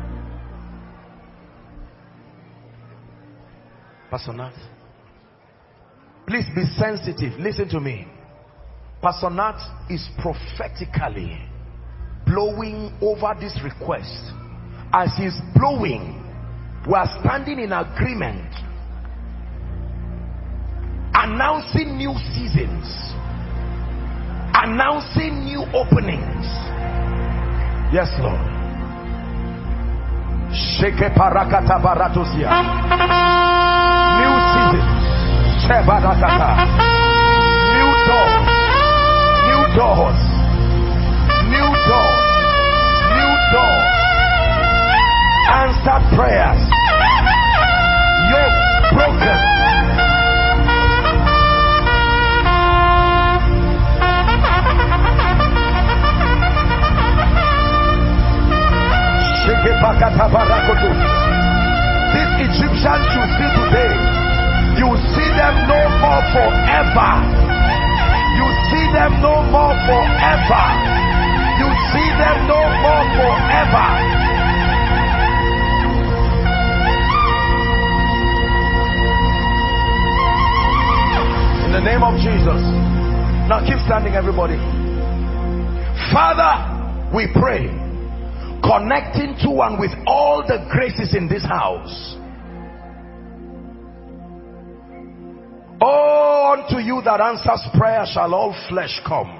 Pastor Nat, please be sensitive. Listen to me. Pastor Nat is prophetically blowing over this request. As he's blowing, we are standing in agreement, announcing new seasons, announcing new openings. Yes, Lord. Sheke parakata baratusia. New seasons. Shebarakata. New doors. New doors. New doors. New doors. Answered prayers. Yokes broken. These Egyptians you see today, you see them no more forever. You see them no more forever. You see them no more forever. In the name of Jesus. Now keep standing, everybody. Father, we pray, connecting to and with all the graces in this house. Oh, unto you that answers prayer shall all flesh come.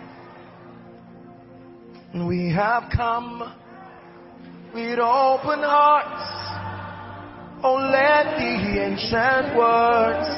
We have come with open hearts. Oh, let the ancient words,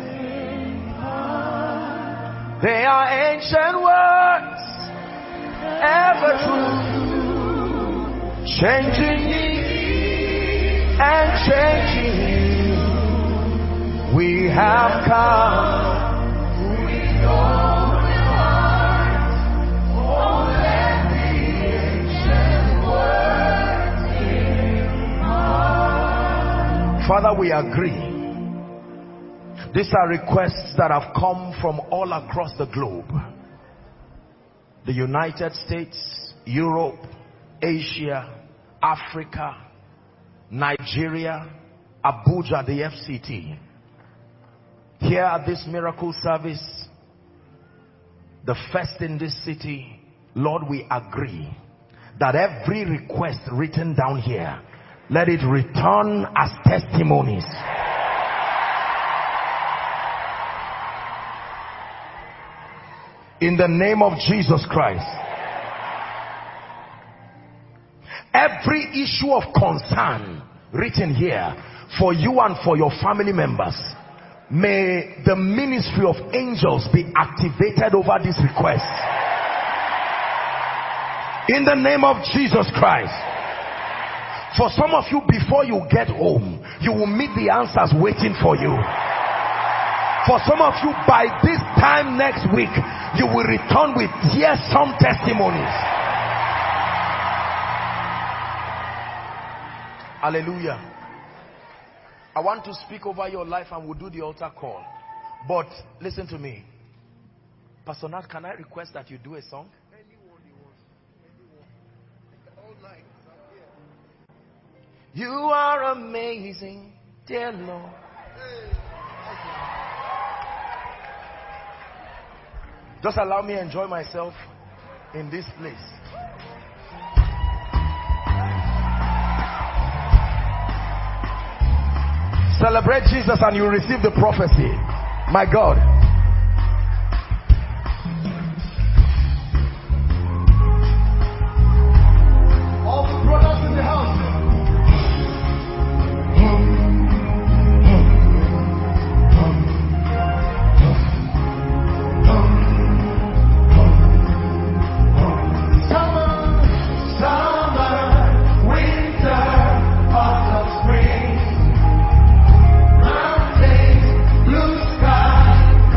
they are ancient words, ever true, changing me and changing you. We have come with open hearts. Oh, let the ancient words impart. Father, we agree These are requests that have come from all across the globe. The United States, Europe, Asia, Africa, Nigeria, Abuja, the F C T. Here at this miracle service, the first in this city, Lord, we agree that every request written down here, let it return as testimonies. In the name of Jesus Christ. Every issue of concern written here for you and for your family members, may the ministry of angels be activated over this request. In the name of Jesus Christ. For some of you, before you get home, you will meet the answers waiting for you. For some of you, by this time next week, you will return with tearsome testimonies. Hallelujah. I want to speak over your life and we'll do the altar call. But listen to me. Pastor Nat, can I request that you do a song? You are amazing, dear Lord. Just allow me to enjoy myself in this place. Celebrate Jesus and you receive the prophecy. My God. All the brothers in the house. Blue sky.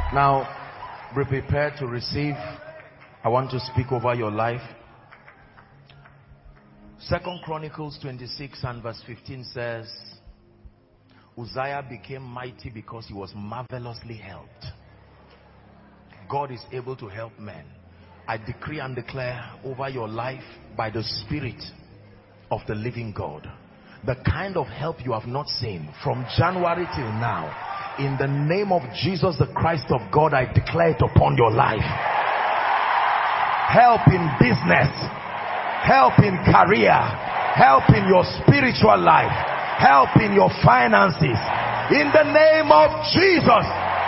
Now, be prepared to receive. I want to speak over your life. Second Chronicles twenty-six and verse fifteen says, Uzziah became mighty because he was marvelously helped. God is able to help men. I decree and declare over your life by the Spirit of the living God, the kind of help you have not seen from January till now, in the name of Jesus the Christ of God, I declare it upon your life. Help in business, help in career, help in your spiritual life, help in your finances, in the name of Jesus.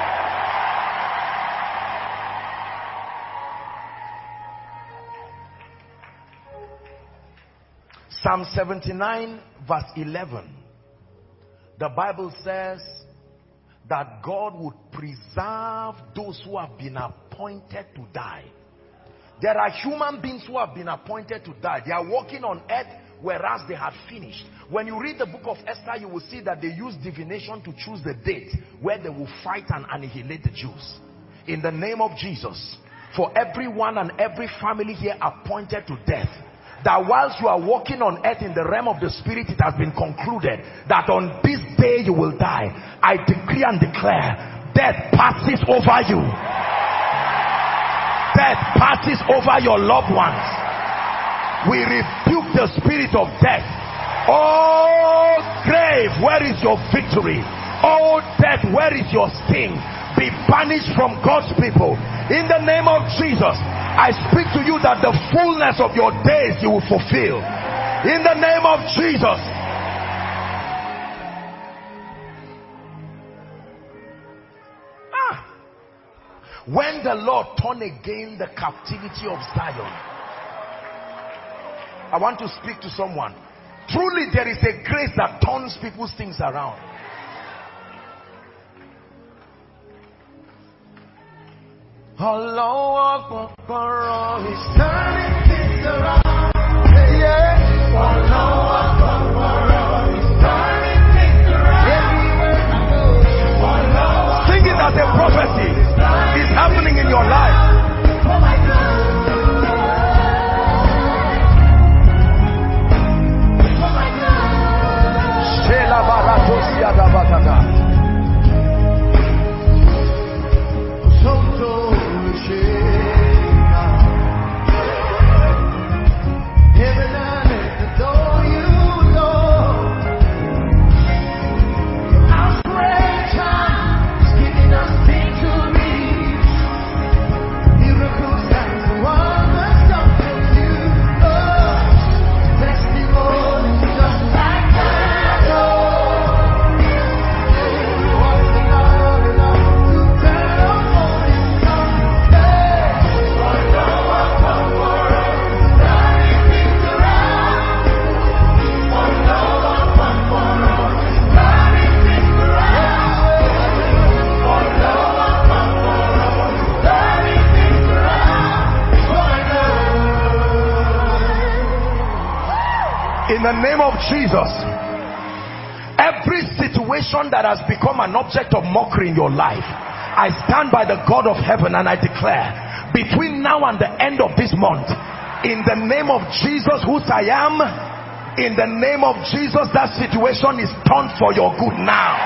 Psalm seventy-nine verse eleven, the Bible says that God would preserve those who have been appointed to die. There are human beings who have been appointed to die. They are walking on earth whereas they have finished. When you read the book of Esther, you will see that they use divination to choose the date where they will fight and annihilate the Jews. In the name of Jesus, for everyone and every family here appointed to death, that whilst you are walking on earth in the realm of the spirit, it has been concluded that on this day you will die. I decree and declare, death passes over you. Death passes over your loved ones. We rebuke the spirit of death. Oh grave, where is your victory? Oh death, where is your sting? Be banished from God's people. In the name of Jesus, I speak to you that the fullness of your days you will fulfill. In the name of Jesus. Ah. When the Lord turned again the captivity of Zion, I want to speak to someone. Truly there is a grace that turns people's things around. Allah Akbar, He's turning things around. Yeah. Allah Akbar, He's turning things around. Sing it as a prophecy. It's happening in your life. Oh my God. Oh my God. Shela barato siada batata. So heaven and earth adore you, Lord. Our great time is giving us victory. Miracles and wonders come from you, Lord. Testimonies just like that, Lord. What's the Lord enough to turn on morning sun? In the name of Jesus, every situation that has become an object of mockery in your life, I stand by the God of heaven and I declare, between now and the end of this month, in the name of Jesus whose I am, in the name of Jesus, that situation is turned for your good now.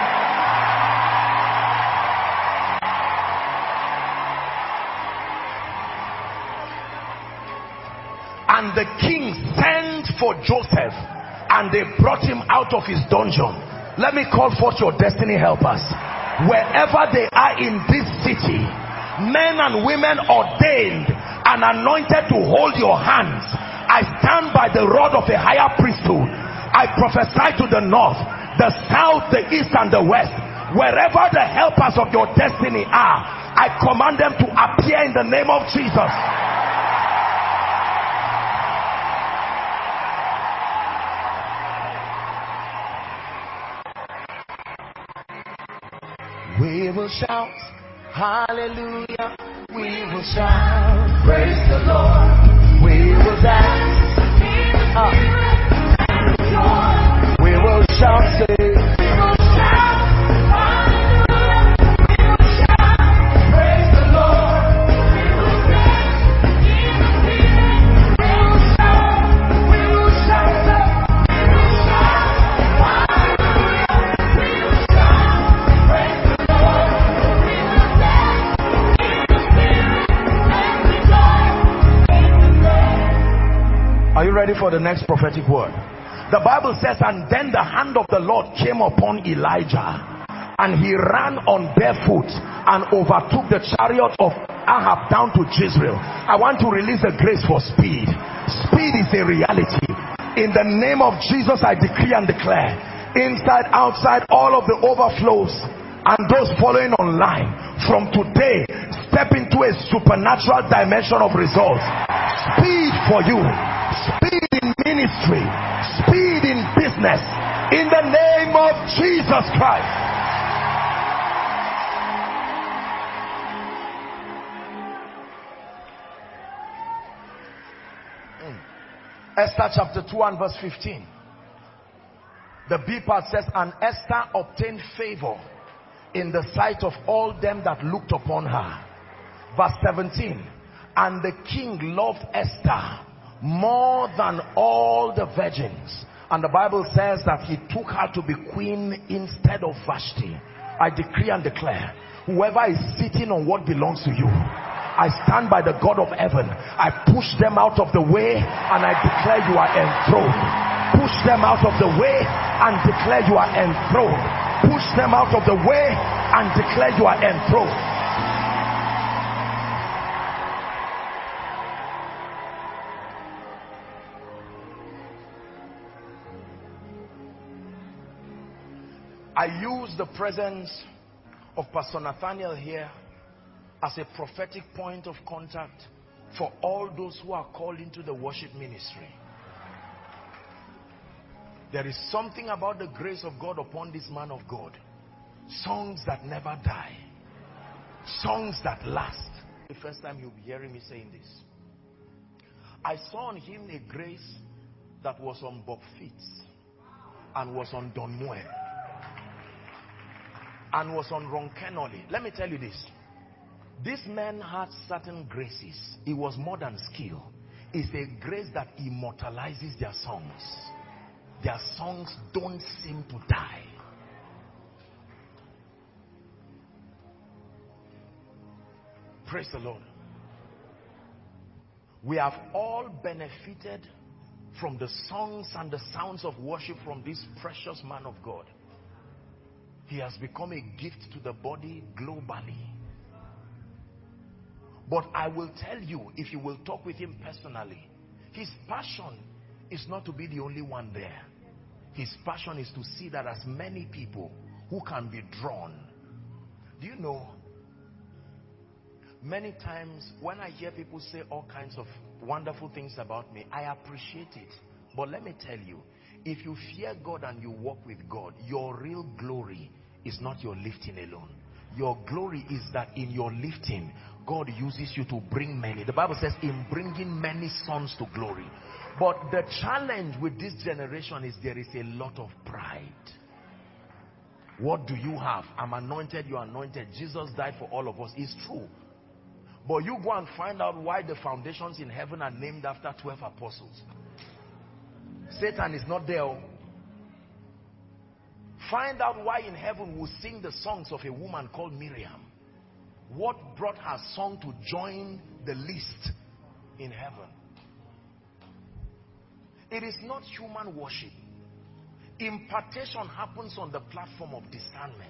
And the king sent for Joseph and they brought him out of his dungeon. Let me call forth your destiny helpers. Wherever they are in this city, men and women ordained and anointed to hold your hands, I stand by the rod of a higher priesthood. I prophesy to the north, the south, the east and the west. Wherever the helpers of your destiny are, I command them to appear in the name of Jesus. We will shout, hallelujah. We will shout, praise the Lord. We will dance. Uh. We will shout, say, we will shout, hallelujah. We will shout, praise ready for the next prophetic word. The Bible says, and then the hand of the Lord came upon Elijah, and he ran on barefoot and overtook the chariot of Ahab down to Jezreel. I want to release a grace for speed. Speed is a reality. In the name of Jesus, I decree and declare, inside, outside, all of the overflows and those following online, from today, step into a supernatural dimension of results. Speed for you. Speed in ministry. Speed in business. In the name of Jesus Christ. Esther chapter two and verse fifteen. The B part says, and Esther obtained favor in the sight of all them that looked upon her. Verse seventeen. And the king loved Esther more than all the virgins. And the Bible says that he took her to be queen instead of Vashti. I decree and declare, whoever is sitting on what belongs to you, I stand by the God of heaven. I push them out of the way and I declare you are enthroned. Push them out of the way and declare you are enthroned. Push them out of the way and declare you are enthroned. I use the presence of Pastor Nathaniel here as a prophetic point of contact for all those who are called into the worship ministry. There is something about the grace of God upon this man of God. Songs that never die. Songs that last. The first time you'll be hearing me saying this. I saw on him a grace that was on Bob Fitz and was on Don Moen and was on Ron Kenoly. Let me tell you this. This man had certain graces. It was more than skill. It's a grace that immortalizes their songs. Their songs don't seem to die. Praise the Lord. We have all benefited from the songs and the sounds of worship from this precious man of God. He has become a gift to the body globally. But I will tell you, if you will talk with him personally, his passion is not to be the only one there. His passion is to see that as many people who can be drawn. Do you know, many times when I hear people say all kinds of wonderful things about me, I appreciate it. But let me tell you, if you fear God and you walk with God, your real glory is not your lifting alone. Your glory is that in your lifting, God uses you to bring many. The Bible says, in bringing many sons to glory. But the challenge with this generation is there is a lot of pride. What do you have? I'm anointed, you're anointed. Jesus died for all of us. It's true. But you go and find out why the foundations in heaven are named after twelve apostles. Satan is not there. Find out why in heaven we sing the songs of a woman called Miriam. What brought her song to join the list in heaven? It is not human worship. Impartation happens on the platform of discernment.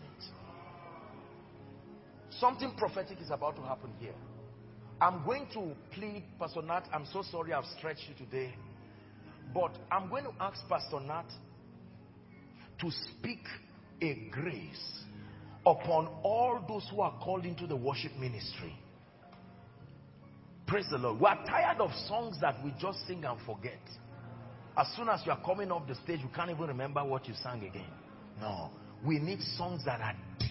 Something prophetic is about to happen here. I'm going to plead, Pastor Nat, I'm so sorry I've stretched you today, but I'm going to ask Pastor Nat to speak a grace upon all those who are called into the worship ministry. Praise the Lord. We are tired of songs that we just sing and forget. As soon as you are coming off the stage, you can't even remember what you sang again. No. We need songs that are deep.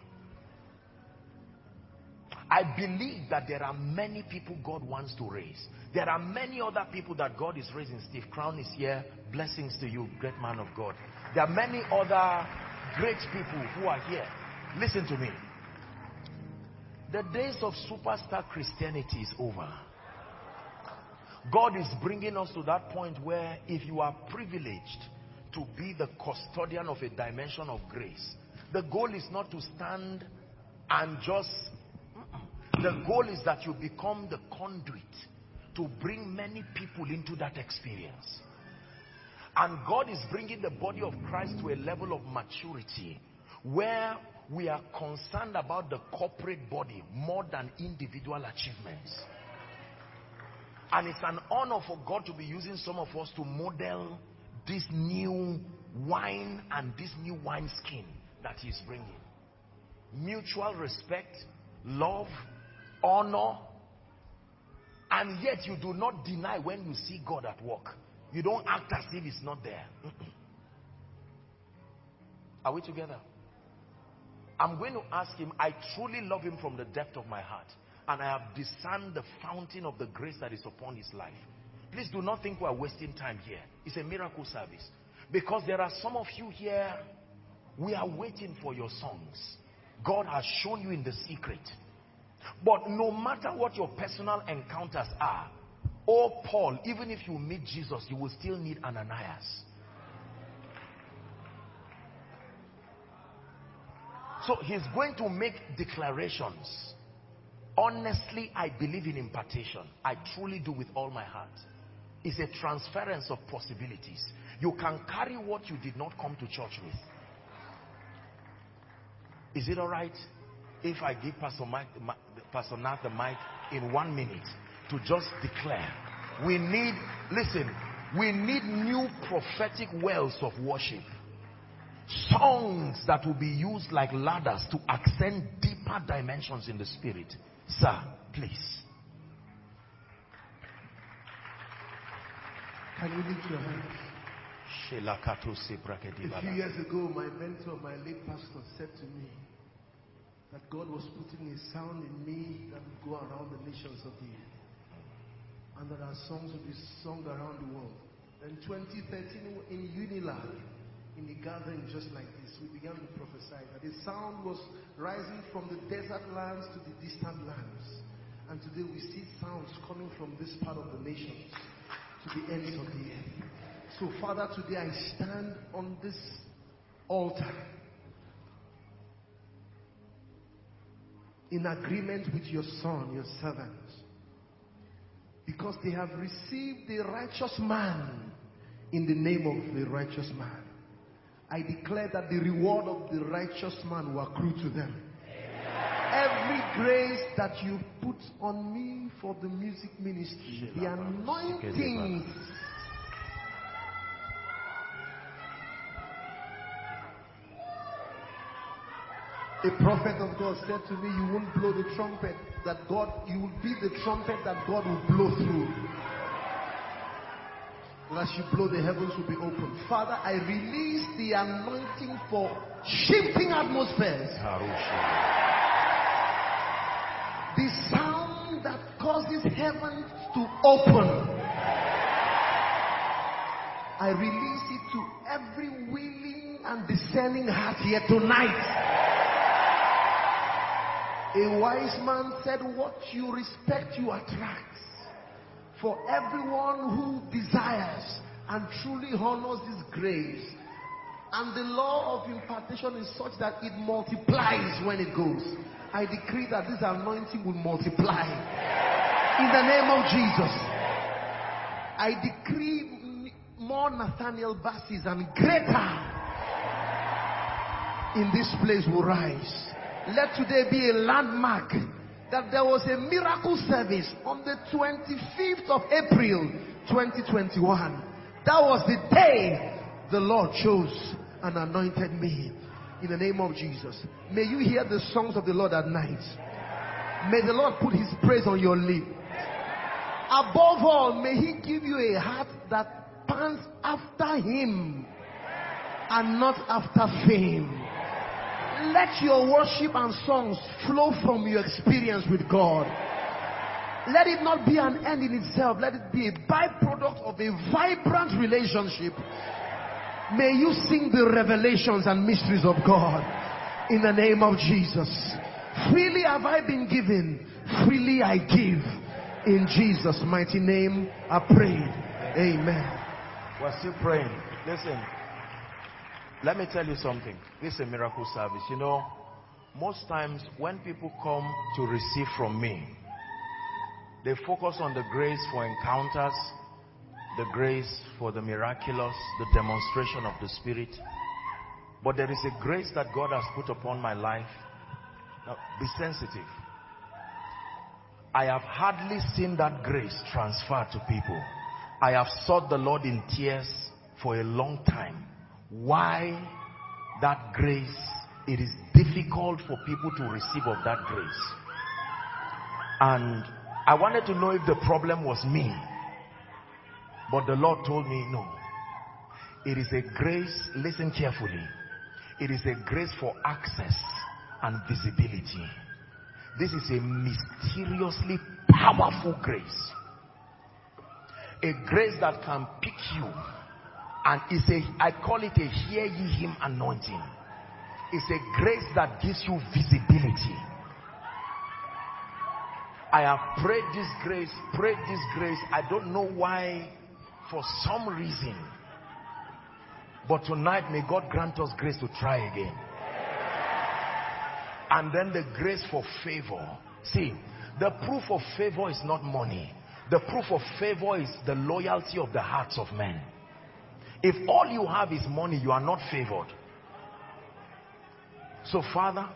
I believe that there are many people God wants to raise. There are many other people that God is raising. Steve Crown is here. Blessings to you, great man of God. There are many other great people who are here. Listen to me. The days of superstar Christianity is over. God is bringing us to that point where if you are privileged to be the custodian of a dimension of grace, the goal is not to stand and just, the goal is that you become the conduit to bring many people into that experience. And God is bringing the body of Christ to a level of maturity where we are concerned about the corporate body more than individual achievements. And it's an honor for God to be using some of us to model this new wine and this new wine skin that He's bringing. Mutual respect, love, honor, and yet you do not deny when you see God at work. You don't act as if it's not there. Are we together? I'm going to ask Him. I truly love Him from the depth of my heart, and I have discerned the fountain of the grace that is upon His life. Please do not think we are wasting time here. It's a miracle service. Because there are some of you here, we are waiting for your songs. God has shown you in the secret. But no matter what your personal encounters are, oh Paul, even if you meet Jesus, you will still need Ananias. So he's going to make declarations. Honestly, I believe in impartation. I truly do with all my heart. It's a transference of possibilities. You can carry what you did not come to church with. Is it all right if I give Pastor, Mike, Pastor Nat the mic in one minute to just declare? We need, listen, we need new prophetic wells of worship. Songs that will be used like ladders to ascend deeper dimensions in the spirit. Sir, please. Can you lift your hands? A few years ago, my mentor, my late pastor, said to me that God was putting a sound in me that would go around the nations of the earth, and that our songs would be sung around the world. In twenty thirteen, in Unilag, in a gathering just like this, we began to prophesy that the sound was rising from the desert lands to the distant lands. And today we see sounds coming from this part of the nations to the ends of the earth. So Father, today I stand on this altar in agreement with your son, your servants, because they have received the righteous man in the name of the righteous man. I declare that the reward of the righteous man will accrue to them. Every grace that you put on me for the music ministry, the anointing, a prophet of God said to me, you won't blow the trumpet that God, you will be the trumpet that God will blow through. As you blow, the heavens will be open. Father, I release the anointing for shifting atmospheres. The sound that causes heaven to open. I release it to every willing and discerning heart here tonight. A wise man said, what you respect, you attract. For everyone who desires and truly honors this grace, and the law of impartation is such that it multiplies when it goes. I decree that this anointing will multiply in the name of Jesus. I decree more Nathaniel Bassis and greater in this place will rise. Let today be a landmark that there was a miracle service on the twenty-fifth of April twenty twenty-one. That was the day the Lord chose and anointed me. In the name of Jesus, may you hear the songs of the Lord at night. May the Lord put His praise on your lip. Above all, may He give you a heart that pants after Him and not after fame. Let your worship and songs flow from your experience with God. Let it not be an end in itself. Let it be a byproduct of a vibrant relationship. May you sing the revelations and mysteries of God in the name of Jesus. Freely have I been given, freely I give. In Jesus' mighty name I pray. Amen. We're still praying. Listen, let me tell you something. This is a miracle service. You know, most times when people come to receive from me, They focus on the grace for encounters, the grace for the miraculous, the demonstration of the Spirit. But there is a grace that God has put upon my life. Now, be sensitive. I have hardly seen that grace transferred to people. I have sought the Lord in tears for a long time. Why that grace? It is difficult for people to receive of that grace. And I wanted to know if the problem was me. But the Lord told me no. It is a grace, listen carefully. It is a grace for access and visibility. This is a mysteriously powerful grace. A grace that can pick you. And it's a, I call it a hear ye him anointing. It's a grace that gives you visibility. I have prayed this grace, prayed this grace. I don't know why, for some reason. But tonight, may God grant us grace to try again. And then the grace for favor. See, the proof of favor is not money. The proof of favor is the loyalty of the hearts of men. If all you have is money, you are not favored. So, Father,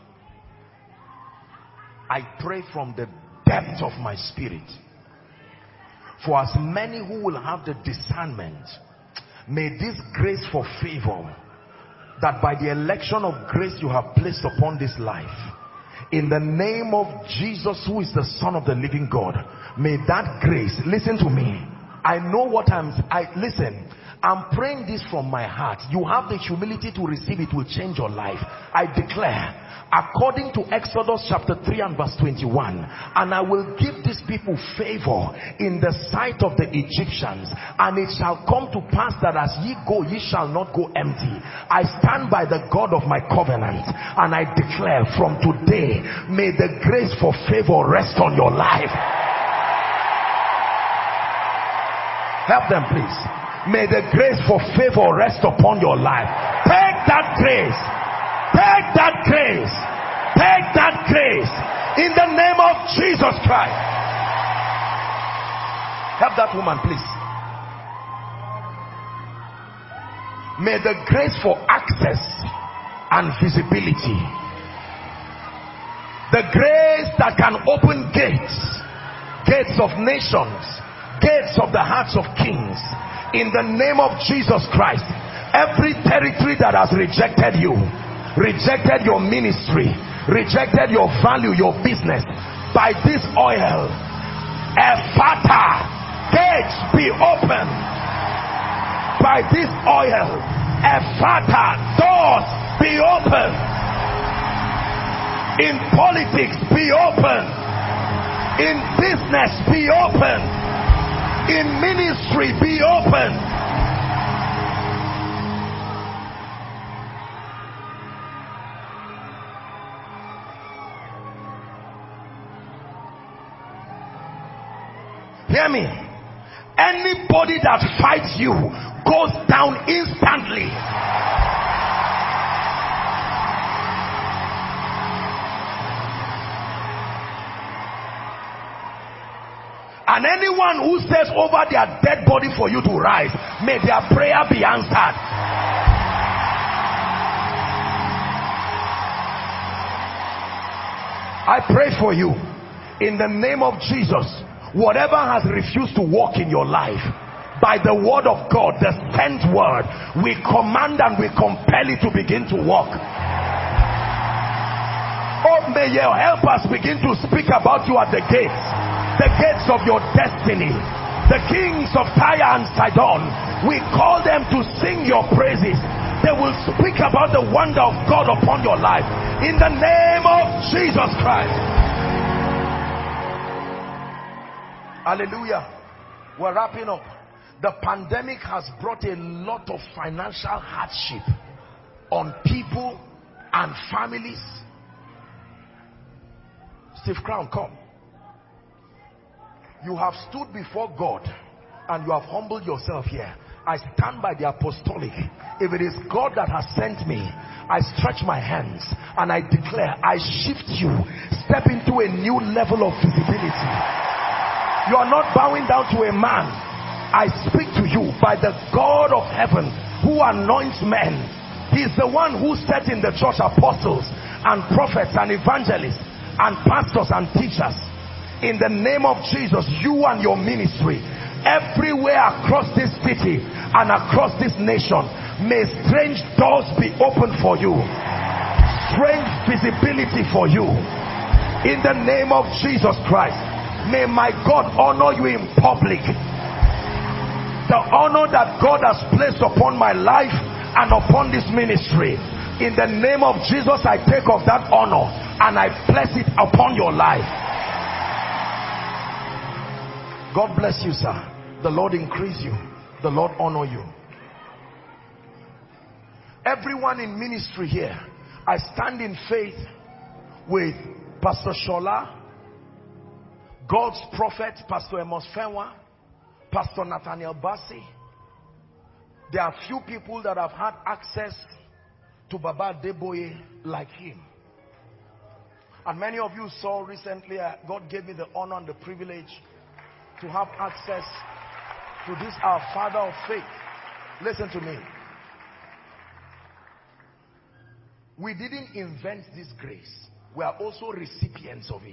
I pray from the depth of my spirit, for as many who will have the discernment, may this grace for favor, that by the election of grace you have placed upon this life, in the name of Jesus, who is the Son of the living God, may that grace, listen to me, I know what I'm, I listen, I'm praying this from my heart. You have the humility to receive it, will change your life. I declare, according to Exodus chapter three and verse twenty-one, and I will give these people favor in the sight of the Egyptians, and it shall come to pass that as ye go, ye shall not go empty. I stand by the God of my covenant, and I declare from today, may the grace for favor rest on your life. Help them, please. May the grace for favor rest upon your life. Take that grace. Take that grace. Take that grace. In the name of Jesus Christ. Help that woman, please. May the grace for access and visibility. The grace that can open gates. Gates of nations. Gates of the hearts of kings. In the name of Jesus Christ, every territory that has rejected you, rejected your ministry, rejected your value, your business, by this oil, Ephata, gates be open. By this oil, Ephata, doors be open. In politics, be open. In business, be open. In ministry, be open. Hear me. Anybody that fights you goes down instantly. And anyone who says over their dead body for you to rise, may their prayer be answered. I pray for you in the name of Jesus. Whatever has refused to walk in your life, by the word of God, the sent word, we command and we compel it to begin to walk. Oh, may your helpers begin to speak about you at the gates. The gates of your destiny. The kings of Tyre and Sidon, we call them to sing your praises. They will speak about the wonder of God upon your life. In the name of Jesus Christ. Hallelujah. We're wrapping up. The pandemic has brought a lot of financial hardship on people and families. Steve Crown, come. You have stood before God and you have humbled yourself here. I stand by the apostolic. If it is God that has sent me, I stretch my hands and I declare, I shift you. Step into a new level of visibility. You are not bowing down to a man. I speak to you by the God of heaven who anoints men. He is the one who set in the church apostles and prophets and evangelists and pastors and teachers. In the name of Jesus, you and your ministry, everywhere across this city and across this nation, may strange doors be opened for you. Strange visibility for you. In the name of Jesus Christ, may my God honor you in public. The honor that God has placed upon my life and upon this ministry, in the name of Jesus, I take of that honor and I bless it upon your life. God bless you, sir. The Lord increase you. The Lord honor you. Everyone in ministry here, I stand in faith with Pastor Shola, God's prophet, Pastor Amos Fenwa, Pastor Nathaniel Bassi. There are few people that have had access to Baba Deboye like him. And many of you saw recently, uh, God gave me the honor and the privilege to have access to this, our father of faith. Listen to me. We didn't invent this grace. We are also recipients of it.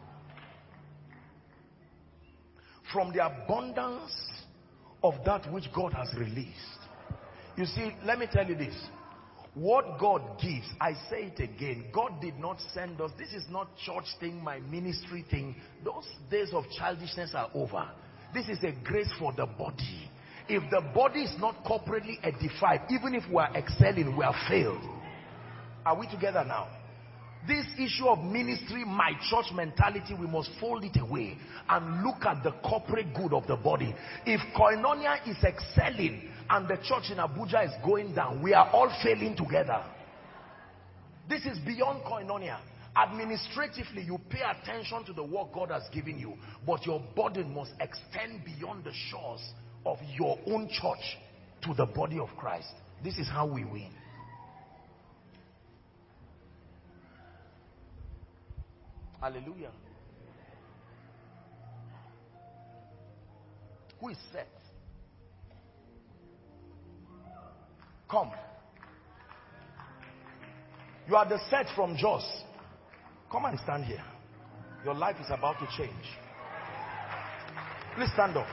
From the abundance of that which God has released. You see, let me tell you this. What God gives, I say it again, God did not send us. This is not church thing, my ministry thing. Those days of childishness are over. This is a grace for the body. If the body is not corporately edified, even if we are excelling, we are failed. Are we together now? This issue of ministry, my church mentality, we must fold it away and look at the corporate good of the body. If Koinonia is excelling and the church in Abuja is going down, we are all failing together. This is beyond Koinonia. Administratively, you pay attention to the work God has given you, but your burden must extend beyond the shores of your own church to the body of Christ. This is how we win. Hallelujah. Who is set? Come. You are the set from Jos. Come and stand here. Your life is about to change. Please stand up.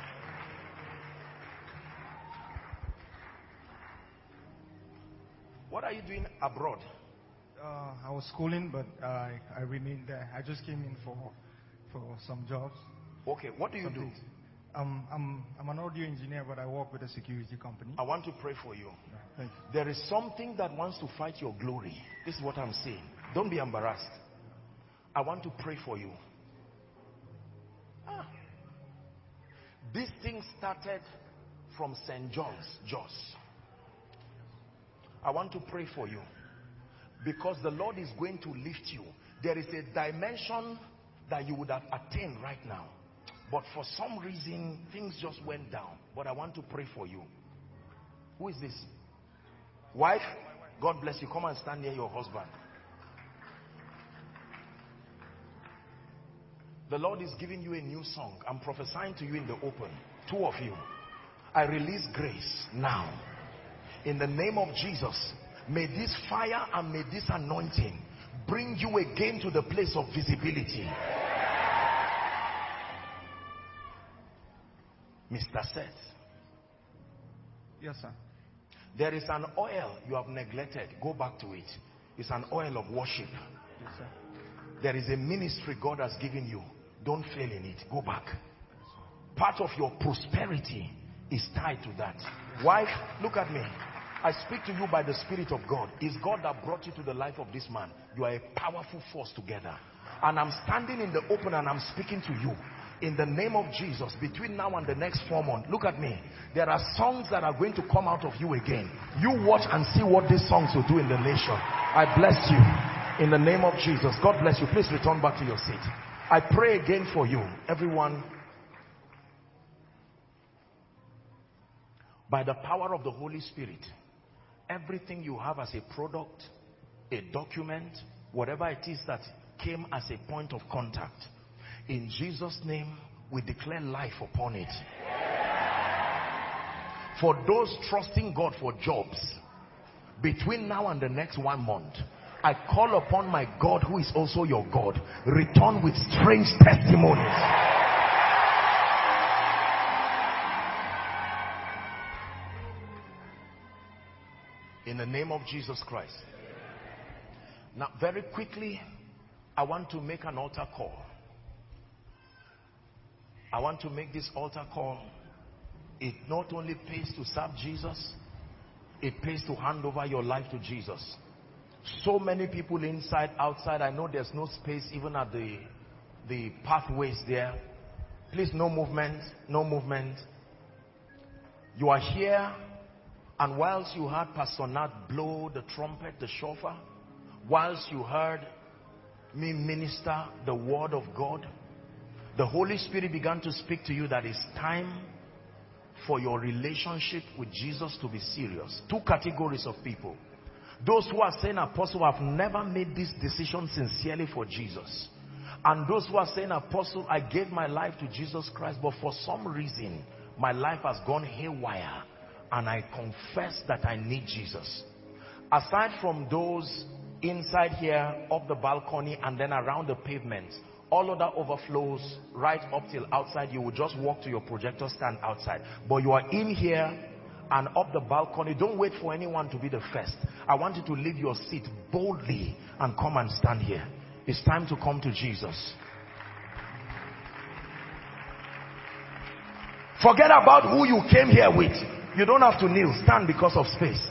What are you doing abroad? Uh, I was schooling, but uh, I, I remained there. I just came in for for some jobs. Okay, what do you do? Um, I'm I'm an audio engineer, but I work with a security company. I want to pray for you. Yeah, thank you. There is something that wants to fight your glory. This is what I'm saying. Don't be embarrassed. I want to pray for you. Ah. This thing started from Saint John's, Jos. I want to pray for you. Because the Lord is going to lift you. There is a dimension that you would have attained right now. But for some reason, things just went down. But I want to pray for you. Who is this? Wife? God bless you. Come and stand near your husband. The Lord is giving you a new song. I'm prophesying to you in the open. Two of you. I release grace now. In the name of Jesus. May this fire and may this anointing bring you again to the place of visibility. Mister Seth. Yes, sir. There is an oil you have neglected. Go back to it. It's an oil of worship. Yes, sir. There is a ministry God has given you. Don't fail in it. Go back. Part of your prosperity is tied to that. Wife, look at me. I speak to you by the Spirit of God. It's God that brought you to the life of this man. You are a powerful force together. And I'm standing in the open and I'm speaking to you. In the name of Jesus, between now and the next four months, look at me. There are songs that are going to come out of you again. You watch and see what these songs will do in the nation. I bless you. In the name of Jesus. God bless you. Please return back to your seat. I pray again for you. Everyone. By the power of the Holy Spirit. Everything you have as a product, a document, whatever it is that came as a point of contact, in Jesus' name, we declare life upon it. For those trusting God for jobs, between now and the next one month, I call upon my God who is also your God. Return with strange testimonies. In the name of Jesus Christ. Now, very quickly, I want to make an altar call. I want to make this altar call. It not only pays to serve Jesus, it pays to hand over your life to Jesus. So many people inside, outside. I know there's no space even at the, the pathways there. Please, no movement, no movement. You are here, and whilst you heard Pastor Nat blow the trumpet, the shofar, whilst you heard me minister the word of God, the Holy Spirit began to speak to you that it's time for your relationship with Jesus to be serious. Two categories of people. Those who are saying, Apostle, I've never made this decision sincerely for Jesus. And those who are saying, Apostle, I gave my life to Jesus Christ, but for some reason, my life has gone haywire, and I confess that I need Jesus. Aside from those inside here, up the balcony, and then around the pavement, all other overflows right up till outside, you will just walk to your projector stand outside. But you are in here and up the balcony. Don't wait for anyone to be the first. I want you to leave your seat boldly and come and stand here. It's time to come to Jesus. Forget about who you came here with. You don't have to kneel. Stand because of space.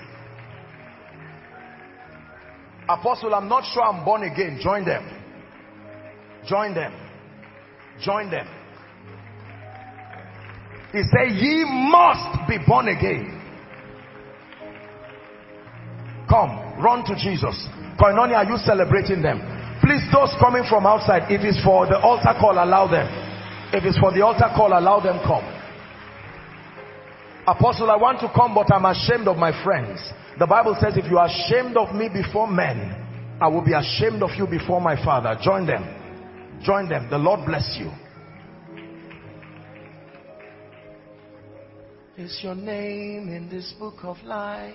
Apostle, I'm not sure I'm born again. Join them. Join them. Join them. He said, ye must be born again. Come, run to Jesus. Koinonia, are you celebrating them? Please, those coming from outside, if it's for the altar call, allow them. If it's for the altar call, allow them come. Apostle, I want to come, but I'm ashamed of my friends. The Bible says, if you are ashamed of me before men, I will be ashamed of you before my Father. Join them. Join them. The Lord bless you. Is your name in this book of life?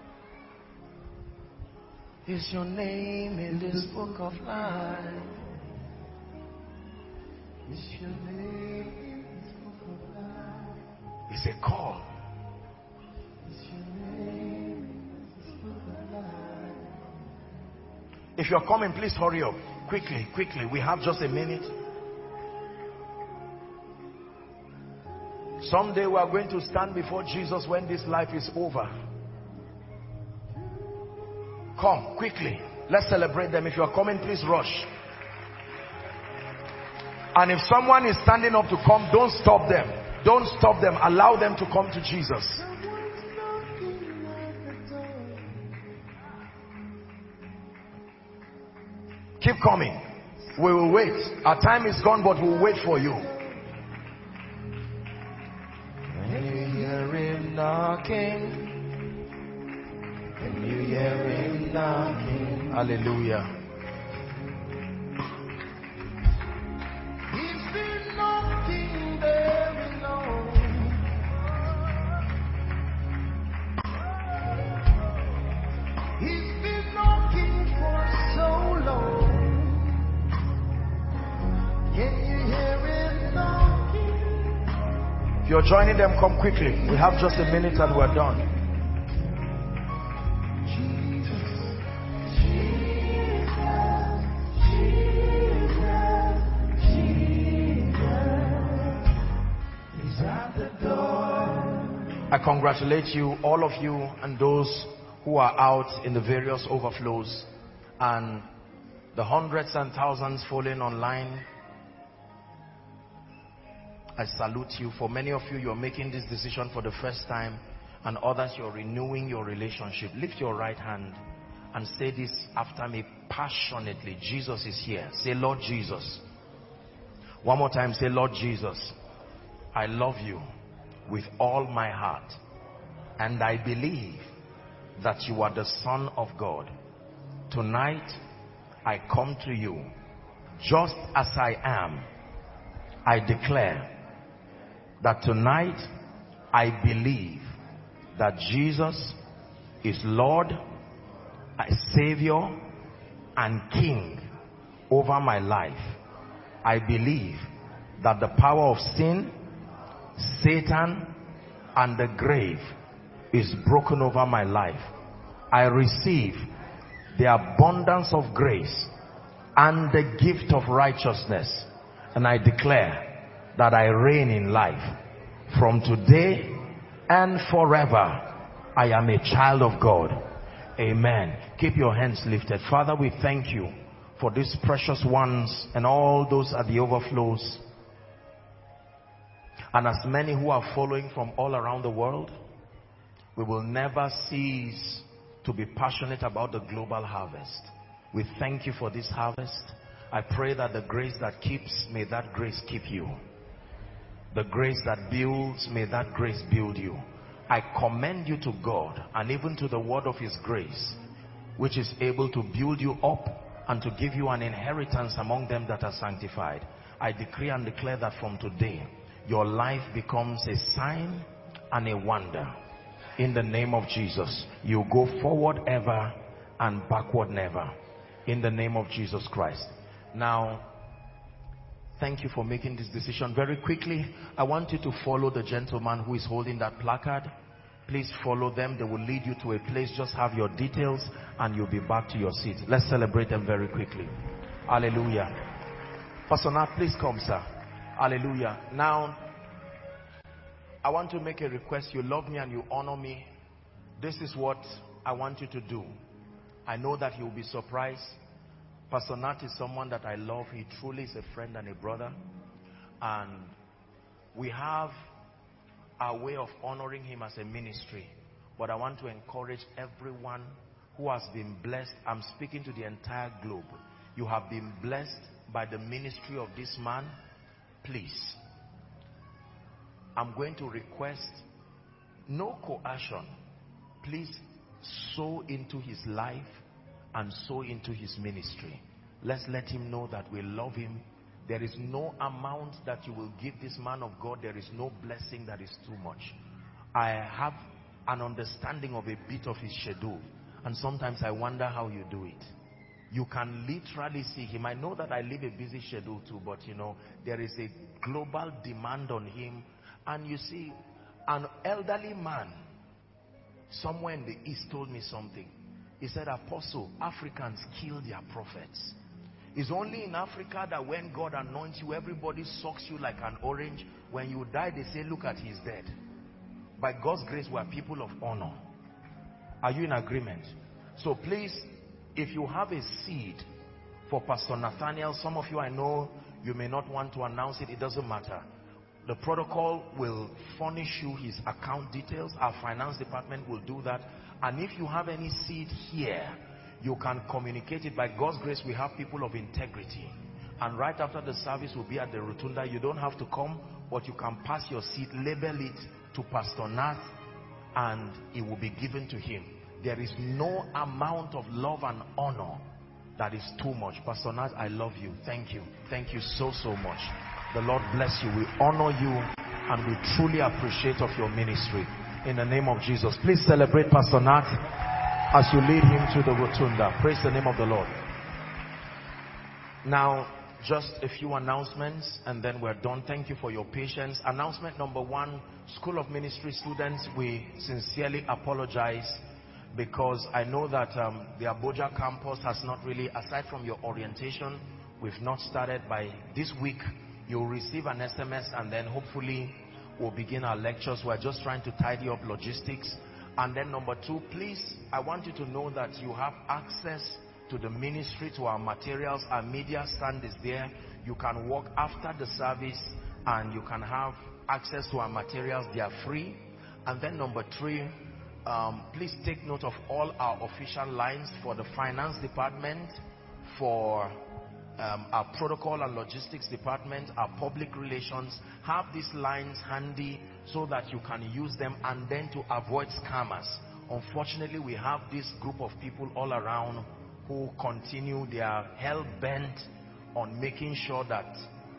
Is your name in this book of life? Is your name in this book of life? It's a call. Is your name in this book of life? If you're coming, please hurry up. Quickly, quickly. We have just a minute. Someday we are going to stand before Jesus when this life is over. Come, quickly. Let's celebrate them. If you are coming, please rush. And if someone is standing up to come, don't stop them. Don't stop them. Allow them to come to Jesus. Keep coming. We will wait. Our time is gone, but we'll wait for you. When you hear him knocking, when you hear him knocking, hallelujah. He's been knocking very long. He's been knocking for so long. Can you hear him knocking? If you're joining them, come quickly. We have just a minute and we're done. Jesus, Jesus, Jesus, Jesus is at the door. I congratulate you, all of you, and those who are out in the various overflows, and the hundreds and thousands falling online. I salute you. For many of you, you're making this decision for the first time, and others, you're renewing your relationship. Lift your right hand and say this after me passionately. Jesus is here. Say, Lord Jesus. One more time, say, Lord Jesus, I love you with all my heart, and I believe that you are the Son of God. Tonight, I come to you just as I am. I declare that tonight I believe that Jesus is Lord, Savior, and King over my life. I believe that the power of sin, Satan, and the grave is broken over my life. I receive the abundance of grace and the gift of righteousness, and I declare that I reign in life. From today and forever, I am a child of God. Amen. Keep your hands lifted. Father, we thank you for these precious ones and all those at the overflows, and as many who are following from all around the world. We will never cease to be passionate about the global harvest. We thank you for this harvest. I pray that the grace that keeps, may that grace keep you. The grace that builds, may that grace build you. I commend you to God and even to the word of his grace, which is able to build you up and to give you an inheritance among them that are sanctified. I decree and declare that from today, your life becomes a sign and a wonder. In the name of Jesus, you go forward ever and backward never. In the name of Jesus Christ. Now, thank you for making this decision. Very quickly, I want you to follow the gentleman who is holding that placard. Please follow them. They will lead you to a place. Just have your details and you'll be back to your seat. Let's celebrate them very quickly. Hallelujah. Pastor Nat, please come, sir. Hallelujah. Now, I want to make a request. You love me and you honor me. This is what I want you to do. I know that you'll be surprised. Pastor Nat is someone that I love. He truly is a friend and a brother. And we have our way of honoring him as a ministry. But I want to encourage everyone who has been blessed. I'm speaking to the entire globe. You have been blessed by the ministry of this man. Please, I'm going to request no coercion. Please sow into his life and sow into his ministry. Let's let him know that we love him. There is no amount that you will give this man of God. There is no blessing that is too much. I have an understanding of a bit of his schedule, and sometimes I wonder how you do it. You can literally see him. I know that I live a busy schedule too, but you know, there is a global demand on him. And you see, an elderly man somewhere in the east told me something. He said, Apostle, Africans kill their prophets. It's only in Africa that when God anoints you, everybody sucks you like an orange. When you die, they say, look at, he's dead. By God's grace, we are people of honor. Are you in agreement? So please, if you have a seed for Pastor Nathaniel, some of you, I know you may not want to announce it. It doesn't matter. The protocol will furnish you his account details. Our finance department will do that. And if you have any seed here, you can communicate it. By God's grace, we have people of integrity. And right after the service will be at the rotunda. You don't have to come, but you can pass your seed, label it to Pastor Nath, and it will be given to him. There is no amount of love and honor that is too much. Pastor Nath, I love you. Thank you. Thank you so, so much. The Lord bless you. We honor you and we truly appreciate of your ministry. In the name of Jesus. Please celebrate Pastor Nat as you lead him to the rotunda. Praise the name of the Lord. Now, just a few announcements and then we're done. Thank you for your patience. Announcement number one, School of Ministry students, we sincerely apologize because I know that um, the Abuja campus has not really, aside from your orientation, we've not started. By this week you'll receive an S M S and then hopefully we'll begin our lectures. We're just trying to tidy up logistics. And then number two, please, I want you to know that you have access to the ministry, to our materials. Our media stand is there. You can walk after the service and you can have access to our materials. They are free. And then number three, um, please take note of all our official lines for the finance department, for Um, our protocol and logistics department, our public relations. Have these lines handy so that you can use them and then to avoid scammers. Unfortunately, we have this group of people all around who continue, they are hell-bent on making sure that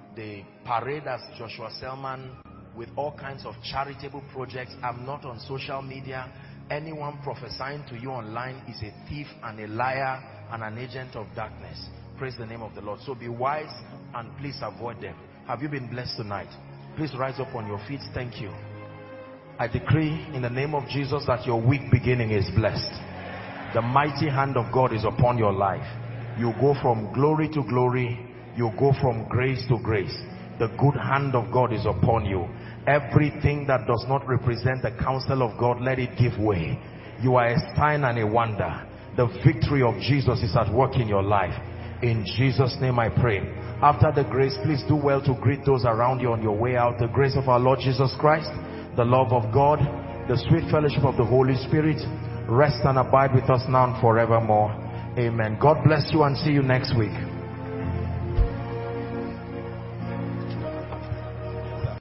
they parade as Joshua Selman with all kinds of charitable projects. I'm not on social media. Anyone prophesying to you online is a thief and a liar and an agent of darkness. Praise the name of the Lord. So be wise and please avoid them. Have you been blessed tonight? Please rise up on your feet. Thank you. I decree in the name of Jesus that your week beginning is blessed. The mighty hand of God is upon your life. You go from glory to glory. You go from grace to grace. The good hand of God is upon you. Everything that does not represent the counsel of God, let it give way. You are a sign and a wonder. The victory of Jesus is at work in your life. In Jesus' name I pray. After the grace, please do well to greet those around you on your way out. The grace of our Lord Jesus Christ, the love of God, the sweet fellowship of the Holy Spirit, rest and abide with us now and forevermore. Amen. God bless you and see you next week.